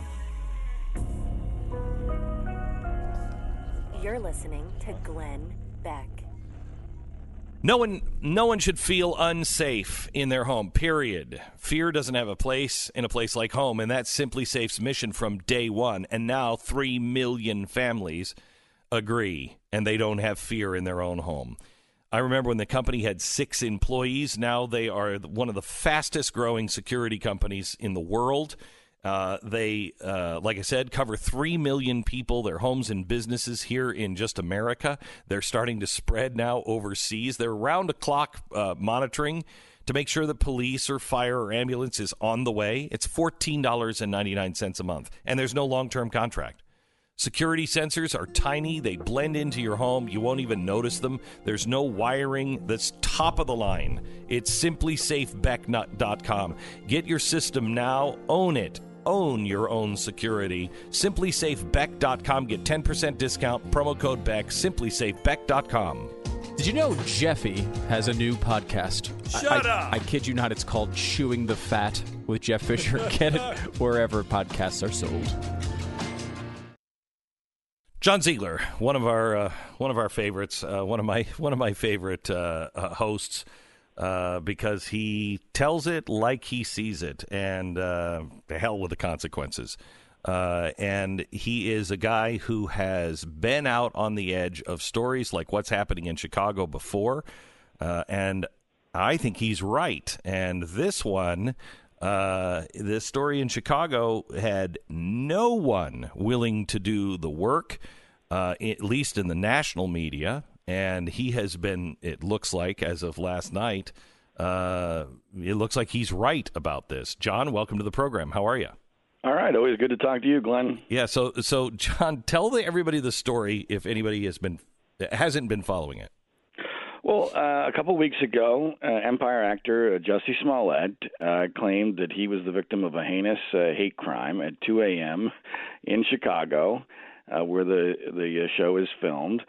You're listening to Glenn Beck. No one, no one should feel unsafe in their home, period. Fear doesn't have a place in a place like home, and that's Simply Safe's mission from day one. And now three million families agree, and they don't have fear in their own home. I remember when the company had six employees. Now they are one of the fastest growing security companies in the world. Uh, they, uh, like I said, cover three million people, their homes and businesses here in just America. They're starting to spread now overseas. They're round-the-clock uh, monitoring to make sure that police or fire or ambulance is on the way. It's fourteen dollars and ninety-nine cents a month, and there's no long-term contract. Security sensors are tiny. They blend into your home. You won't even notice them. There's no wiring. That's top of the line. It's simply safe beck dot com. Get your system now. Own it. Own your own security. simply safe beck dot com. Get ten percent discount. Promo code Beck. simply safe beck dot com. Did you know Jeffy has a new podcast? Shut I, up! I, I kid you not, it's called Chewing the Fat with Jeff Fisher. Get it wherever podcasts are sold. John Ziegler, one of our uh, one of our favorites, uh, one of my one of my favorite uh, uh, hosts, uh, because he tells it like he sees it, and uh, the hell with the consequences. Uh, and he is a guy who has been out on the edge of stories like what's happening in Chicago before, uh, and I think he's right. And this one. Uh, this story in Chicago had no one willing to do the work, uh, at least in the national media. And he has been, it looks like, as of last night, uh, it looks like he's right about this. John, welcome to the program. How are you? All right. Always good to talk to you, Glenn. Yeah. So, so John, tell the, everybody the story if anybody has been hasn't been following it. Well, uh, a couple of weeks ago, uh, Empire actor uh, Jussie Smollett uh, claimed that he was the victim of a heinous uh, hate crime at two a.m. in Chicago, uh, where the the uh, show is filmed,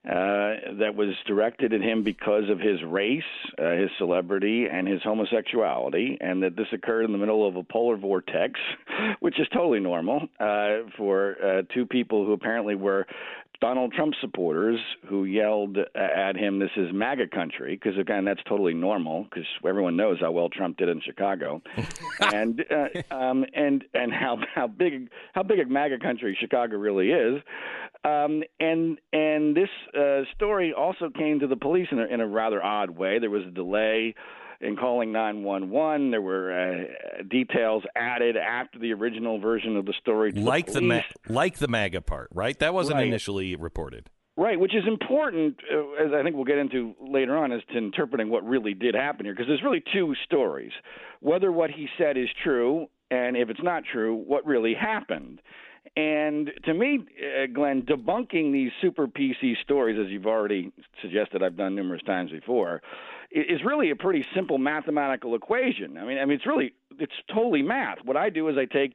uh, that was directed at him because of his race, uh, his celebrity, and his homosexuality, and that this occurred in the middle of a polar vortex, which is totally normal uh, for uh, two people who apparently were Donald Trump supporters who yelled at him, "This is MAGA country," because, again, that's totally normal because everyone knows how well Trump did in Chicago, and uh, um, and and how how big how big a MAGA country Chicago really is. Um, and and this uh, story also came to the police in a, in a rather odd way. There was a delay in calling nine one one. There were uh, details added after the original version of the story. To Like the, the ma- like the MAGA part, right? That wasn't Right. initially reported. Right, which is important, uh, as I think we'll get into later on, as to interpreting what really did happen here, because there's really two stories. Whether what he said is true, and if it's not true, what really happened. And to me, uh, Glenn, debunking these super P C stories, as you've already suggested I've done numerous times before, is really a pretty simple mathematical equation. I mean, I mean, it's really, it's totally math. What I do is I take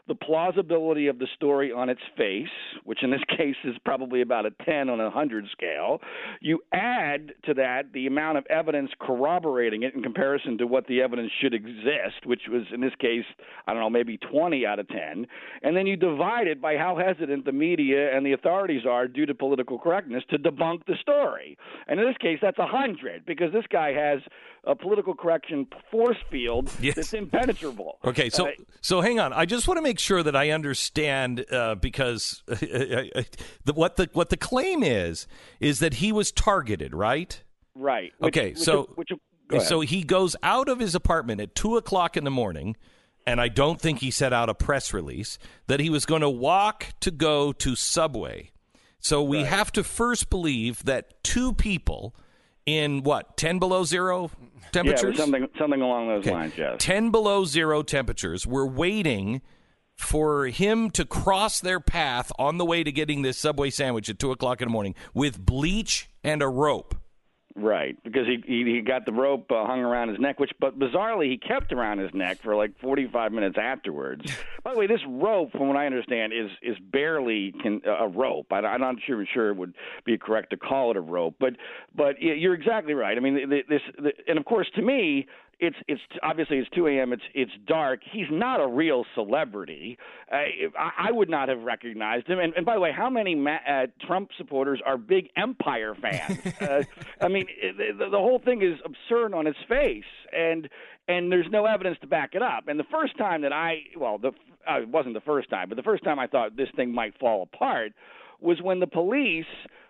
the plausibility of the story on its face, which in this case is probably about a ten on a one hundred scale. You add to that the amount of evidence corroborating it in comparison to what the evidence should exist, which was in this case, I don't know, maybe twenty out of ten. And then you divide it by how hesitant the media and the authorities are due to political correctness to debunk the story. And in this case, that's one hundred, because this guy has a political correction force field yes. that's impenetrable. Okay, so uh, so hang on. I just want to make sure that I understand uh, because uh, the, what the what the claim is is that he was targeted, right? Right. Which, okay, which, so which, which, so he goes out of his apartment at two o'clock in the morning, and I don't think he set out a press release that he was going to walk to go to Subway. So we right. have to first believe that two people in what, ten below zero temperatures? Yeah, something something along those okay. lines, yes. ten below zero temperatures were waiting for him to cross their path on the way to getting this Subway sandwich at two o'clock in the morning with bleach and a rope. Right, because he he, he got the rope uh, hung around his neck, which, but bizarrely, he kept around his neck for like forty-five minutes afterwards. By the way, this rope, from what I understand, is is barely can, uh, a rope. I, I'm not sure sure it would be correct to call it a rope, but but you're exactly right. I mean, this, the, and of course, to me, It's it's obviously it's two a.m. It's it's dark. He's not a real celebrity. Uh, I, I would not have recognized him. And, and by the way, how many Ma- uh, Trump supporters are big Empire fans? uh, I mean, it, the, the whole thing is absurd on its face, and and there's no evidence to back it up. And the first time that I well, the uh, it wasn't the first time, but the first time I thought this thing might fall apart was when the police,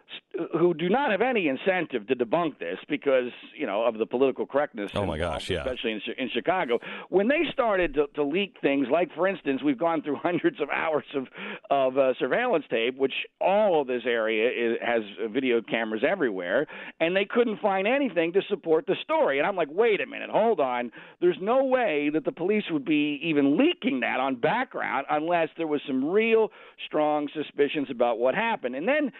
who do not have any incentive to debunk this because, you know, of the political correctness. Oh, my gosh, yeah. Especially in, in Chicago. When they started to, to leak things, like, for instance, we've gone through hundreds of hours of, of uh, surveillance tape, which all of this area is, has video cameras everywhere, and they couldn't find anything to support the story. And I'm like, wait a minute, hold on. There's no way that the police would be even leaking that on background unless there was some real strong suspicions about what happened. And then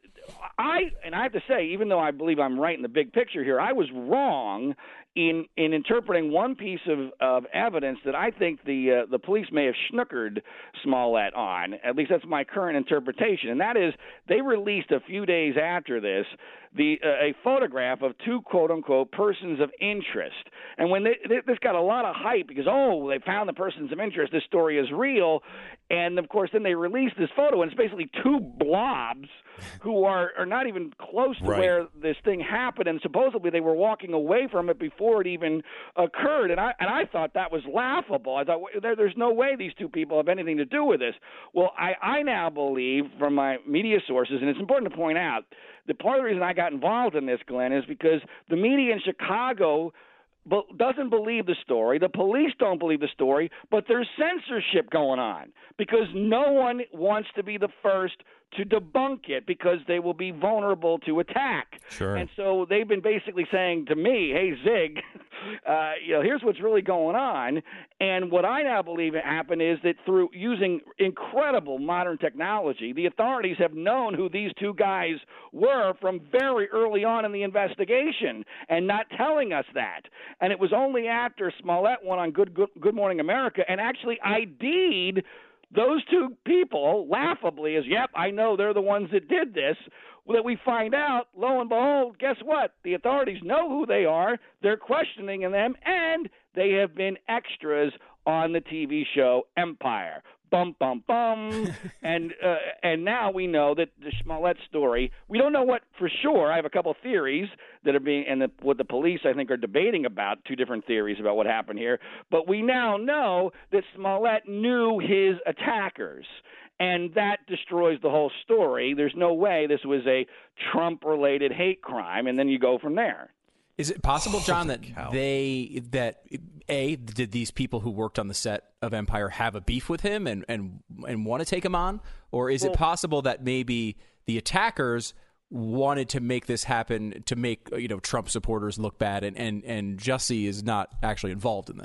I and I have to say, even though I believe I'm right in the big picture here, I was wrong in in interpreting one piece of, of evidence that I think the uh, the police may have snookered Smollett on. At least that's my current interpretation, and that is they released a few days after this the uh, a photograph of two quote unquote persons of interest. And when they, they, this got a lot of hype because oh they found the persons of interest, this story is real, and of course then they released this photo and it's basically two blobs who are, are not even close to right. where this thing happened, and supposedly they were walking away from it before it even occurred. And I and I thought that was laughable. I thought there, there's no way these two people have anything to do with this. Well, I, I now believe from my media sources, and it's important to point out, that part of the reason I got involved in this, Glenn, is because the media in Chicago but doesn't believe the story. The police don't believe the story, but there's censorship going on because no one wants to be the first to debunk it because they will be vulnerable to attack. Sure. And so they've been basically saying to me, hey, Zig, uh, you know, here's what's really going on. And what I now believe happened is that through using incredible modern technology, the authorities have known who these two guys were from very early on in the investigation and not telling us that. And it was only after Smollett went on Good, Good, Good Morning America and actually I D'd those two people, laughably, as, yep, I know they're the ones that did this, that we find out, lo and behold, guess what? The authorities know who they are, they're questioning them, and they have been extras on the T V show Empire. Bum, bum, bum. and uh, and now we know that the Smollett story, we don't know what for sure. I have a couple of theories that are being, and the, what the police, I think, are debating about, two different theories about what happened here. But we now know that Smollett knew his attackers, and that destroys the whole story. There's no way this was a Trump-related hate crime, and then you go from there. Is it possible, John, that cow. they that A, did these people who worked on the set of Empire have a beef with him and and, and want to take him on? Or is well, it possible that maybe the attackers wanted to make this happen to make, you know, Trump supporters look bad and, and, and Jussie is not actually involved in this?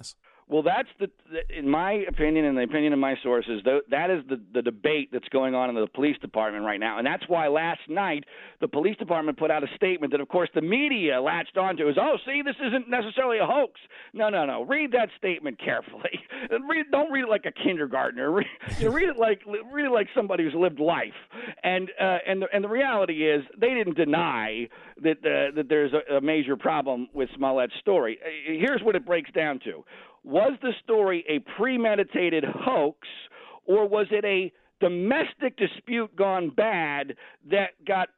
Well, that's the, in my opinion and the opinion of my sources, that is the, the debate that's going on in the police department right now. And that's why last night the police department put out a statement that, of course, the media latched onto is, oh, see, this isn't necessarily a hoax. No, no, no. Read that statement carefully. Read, don't read it like a kindergartner. Read, you know, read it like read it like somebody who's lived life. And uh, and the, and the reality is they didn't deny that uh, that there's a, a major problem with Smollett's story. Here's what it breaks down to. Was the story a premeditated hoax, or was it a domestic dispute gone bad that got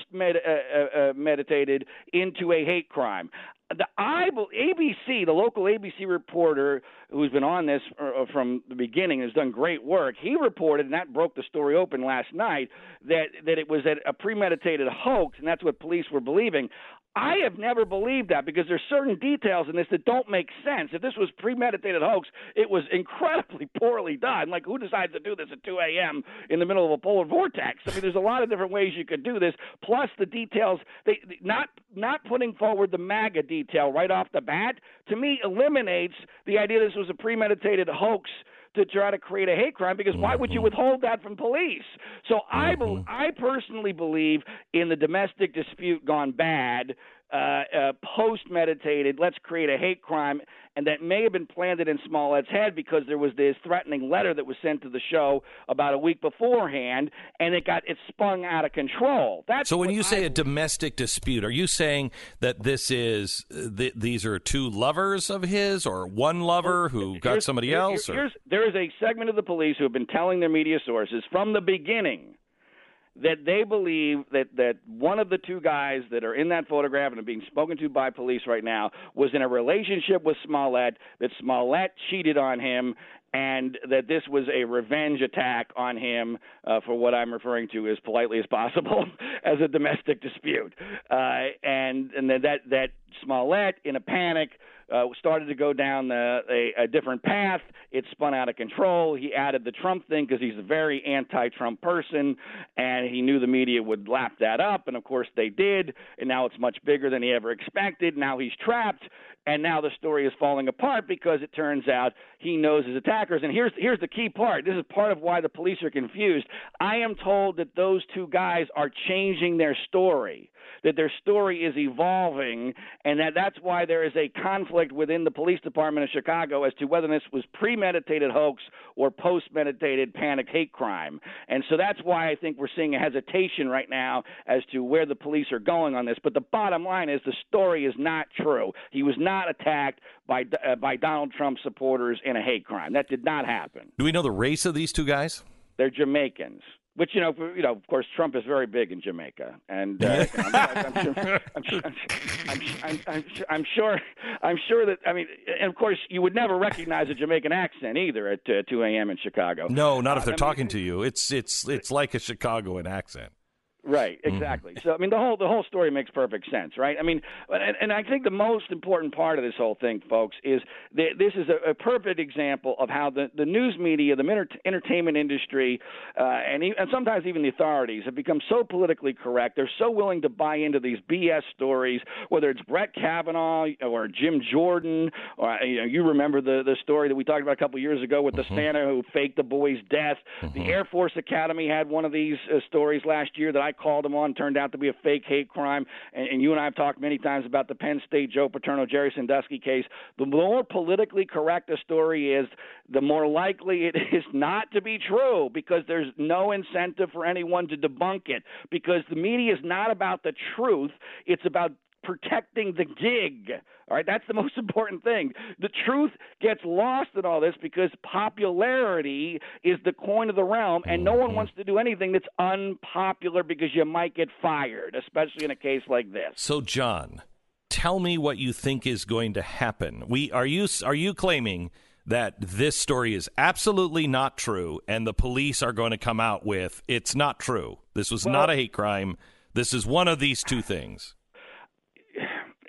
post-meditated into a hate crime? The I, A B C, the local A B C reporter who's been on this from the beginning, has done great work. He reported, and that broke the story open last night, that, that it was a premeditated hoax, and that's what police were believing. I have never believed that because there's certain details in this that don't make sense. If this was premeditated hoax, it was incredibly poorly done. Like, who decides to do this at two a.m. in the middle of a polar vortex? I mean, there's a lot of different ways you could do this. Plus, the details, they not not putting forward the MAGA detail right off the bat, to me, eliminates the idea this was a premeditated hoax to try to create a hate crime, because why would you withhold that from police? So I, be- I personally believe in the domestic dispute gone bad, uh, uh, post-meditated, let's create a hate crime, and that may have been planted in Smollett's head because there was this threatening letter that was sent to the show about a week beforehand, and it got it spun out of control. That's so when you I say believe. A domestic dispute, are you saying that this is th- these are two lovers of his, or one lover who got Here's, somebody here, else? Here, or? here's, there is a segment of the police who have been telling their media sources from the beginning that they believe that, that one of the two guys that are in that photograph and are being spoken to by police right now was in a relationship with Smollett, that Smollett cheated on him, and that this was a revenge attack on him uh, for what I'm referring to as politely as possible as a domestic dispute. Uh, and and that, that Smollett, in a panic, Uh, started to go down the, a, a different path. It spun out of control. He added the Trump thing because he's a very anti-Trump person, and he knew the media would lap that up, and of course they did, and now it's much bigger than he ever expected. Now he's trapped, and now the story is falling apart because it turns out he knows his attackers. And here's here's the key part. This is part of why the police are confused. I am told that those two guys are changing their story, that their story is evolving, and that that's why there is a conflict within the police department of Chicago as to whether this was premeditated hoax or post-meditated panic hate crime. And so that's why I think we're seeing a hesitation right now as to where the police are going on this. But the bottom line is the story is not true. He was not attacked by uh, by Donald Trump supporters in a hate crime. That did not happen. Do we know the race of these two guys? They're Jamaicans. Which, you know, you know, of course, Trump is very big in Jamaica, and uh, I'm, I'm, sure, I'm, sure, I'm, I'm, I'm, I'm sure, I'm sure that, I mean, and of course, you would never recognize a Jamaican accent either at uh, two a.m. in Chicago. No, not if uh, they're I mean, talking to you. It's it's it's like a Chicagoan accent. Right, exactly. Mm-hmm. So I mean, the whole the whole story makes perfect sense, right? I mean, and, and I think the most important part of this whole thing, folks, is that this is a, a perfect example of how the, the news media, the enter- entertainment industry, uh, and e- and sometimes even the authorities have become so politically correct. They're so willing to buy into these B S stories, whether it's Brett Kavanaugh or Jim Jordan, or you know, you remember the the story that we talked about a couple of years ago with the mm-hmm. Santa who faked the boy's death. Mm-hmm. The Air Force Academy had one of these uh, stories last year that I called him on, turned out to be a fake hate crime, and, and you and I have talked many times about the Penn State Joe Paterno, Jerry Sandusky case. The more politically correct a story is, the more likely it is not to be true, because there's no incentive for anyone to debunk it, because the media is not about the truth, it's about protecting the gig. All right, that's the most important thing. The truth gets lost in all this because popularity is the coin of the realm, and no one wants to do anything that's unpopular because you might get fired, especially in a case like this. So, John, tell me what you think is going to happen. We are you are you claiming that this story is absolutely not true, and the police are going to come out with it's not true? This was well, not a hate crime. This is one of these two things.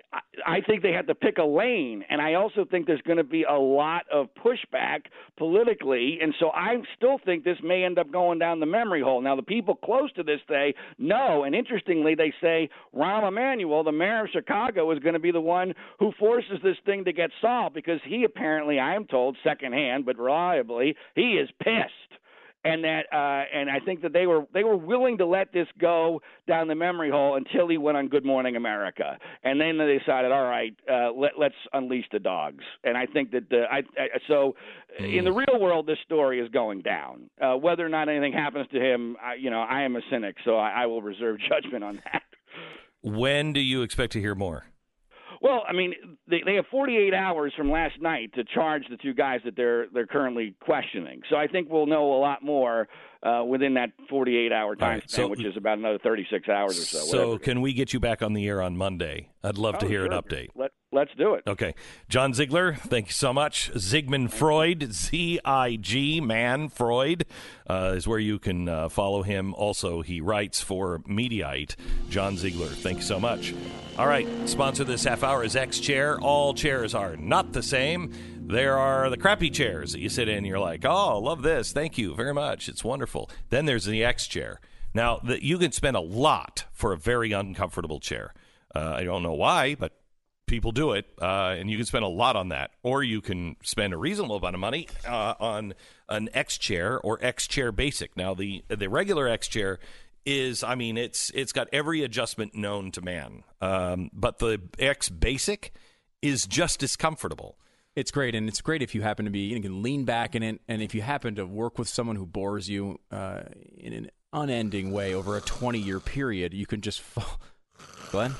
I think they have to pick a lane, and I also think there's going to be a lot of pushback politically, and so I still think this may end up going down the memory hole. Now, the people close to this say no, and interestingly, they say Rahm Emanuel, the mayor of Chicago, is going to be the one who forces this thing to get solved because he apparently, I am told secondhand, but reliably, he is pissed. And that, uh, and I think that they were they were willing to let this go down the memory hole until he went on Good Morning America, and then they decided, all right, uh, let, let's unleash the dogs. And I think that the, I, I so mm. in the real world, this story is going down. Uh, whether or not anything happens to him, I, you know, I am a cynic, so I, I will reserve judgment on that. When do you expect to hear more? Well, I mean, they, they have forty-eight hours from last night to charge the two guys that they're they're currently questioning. So I think we'll know a lot more uh, within that forty-eight hour time right, span, so, which is about another thirty-six hours or so. So can we get you back on the air on Monday? I'd love oh, to hear sure. an update. Let, let's do it. Okay. John Ziegler, thank you so much. Zigmund Freud, Z I G, man, Freud, uh, is where you can uh, follow him. Also, he writes for Mediaite. John Ziegler, thank you so much. All right, sponsor this half hour is X-Chair. All chairs are not the same. There are the crappy chairs that you sit in and you're like, oh, love this. Thank you very much. It's wonderful. Then there's the X-Chair. Now, the, you can spend a lot for a very uncomfortable chair. Uh, I don't know why, but people do it, uh, and you can spend a lot on that. Or you can spend a reasonable amount of money uh, on an X-Chair or X-Chair Basic. Now, the the regular X-Chair is, I mean, it's it's got every adjustment known to man. Um, but the X Basic is just as comfortable. It's great, and it's great if you happen to be, you can lean back in it, and if you happen to work with someone who bores you uh, in an unending way over a twenty-year period, you can just fall. Glenn?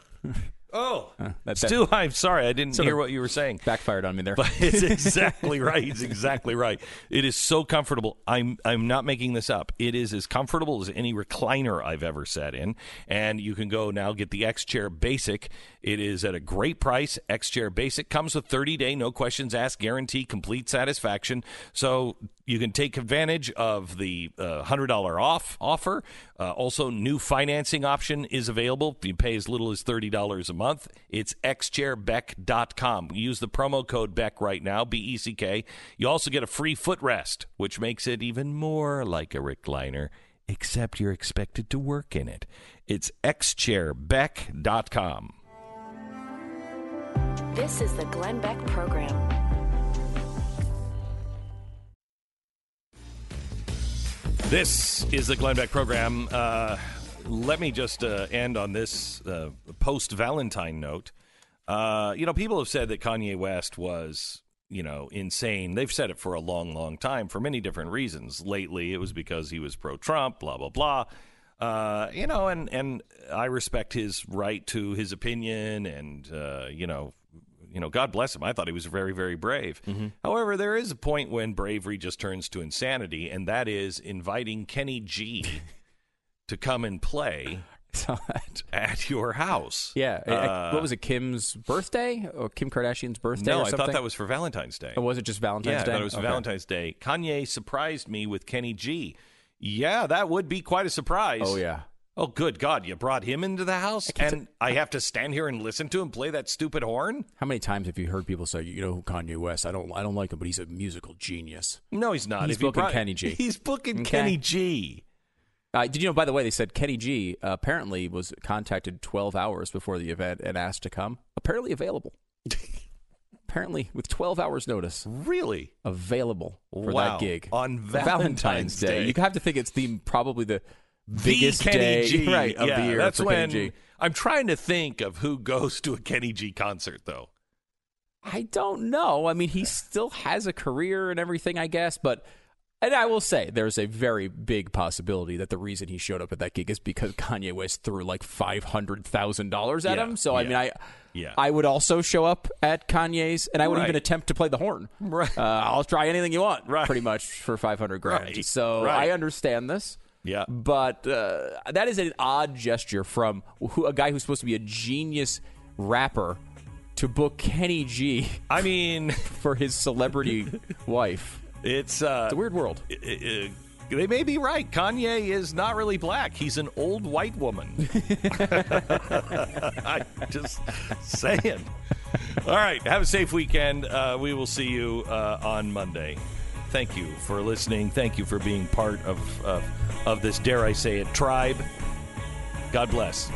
Oh, uh, that, Stu, I'm sorry. I didn't hear what you were saying. Backfired on me there. But it's exactly right. It's exactly right. It is so comfortable. I'm I'm not making this up. It is as comfortable as any recliner I've ever sat in. And you can go now get the X-Chair Basic. It is at a great price. X-Chair Basic comes with thirty-day, no questions asked, guarantee, complete satisfaction. So you can take advantage of the uh, one hundred dollars off offer. Uh, also, new financing option is available. You pay as little as thirty dollars a month. It's x chair beck dot com. Use the promo code Beck right now, B E C K. You also get a free footrest, which makes it even more like a recliner, except you're expected to work in it. It's x chair beck dot com. This is the Glenn Beck Program. This is the Glenn Beck Program. Uh, let me just uh, end on this uh, post-Valentine note. Uh, you know, people have said that Kanye West was, you know, insane. They've said it for a long, long time for many different reasons. Lately, it was because he was pro-Trump, blah, blah, blah. Uh, you know, and, and I respect his right to his opinion and, uh, you know, You know, God bless him. I thought he was very, very brave. Mm-hmm. However, there is a point when bravery just turns to insanity, and that is inviting Kenny G to come and play at your house. Yeah. Uh, what was it, Kim's birthday? Or Kim Kardashian's birthday no, or something? I thought that was for Valentine's Day. Or was it just Valentine's yeah, Day? Yeah, I thought it was okay. Valentine's Day. Kanye surprised me with Kenny G. Yeah, that would be quite a surprise. Oh, yeah. Oh, good God, you brought him into the house, I and t- I have to stand here and listen to him play that stupid horn? How many times have you heard people say, you know, Kanye West, I don't I don't like him, but he's a musical genius? No, he's not. He's if booking he brought, Kenny G. He's booking okay. Kenny G. Uh, did you know, by the way, they said Kenny G uh, apparently was contacted twelve hours before the event and asked to come. Apparently available. Apparently with twelve hours notice. Really? Available for wow. that gig. On Valentine's, Valentine's Day. Day. You have to think it's the probably the... The biggest Kenny day, G. right, of yeah, the year that's for when Kenny G. I'm trying to think of who goes to a Kenny G concert, though. I don't know. I mean, he still has a career and everything, I guess. But, and I will say, there's a very big possibility that the reason he showed up at that gig is because Kanye West threw like five hundred thousand dollars at yeah, him. So, yeah, I mean, I yeah. I would also show up at Kanye's, and I would right. even attempt to play the horn. Right. Uh, I'll try anything you want, right. pretty much, for five hundred grand. Right. So, right. I understand this. Yeah. But uh, that is an odd gesture from who, a guy who's supposed to be a genius rapper to book Kenny G. I mean, for his celebrity wife. It's, uh, it's a weird world. It, it, They may be right. Kanye is not really black. He's an old white woman. I'm just saying. All right. Have a safe weekend. Uh, we will see you uh, on Monday. Thank you for listening. Thank you for being part of, of, of this, dare I say it, tribe. God bless.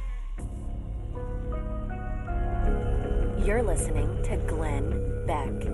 You're listening to Glenn Beck.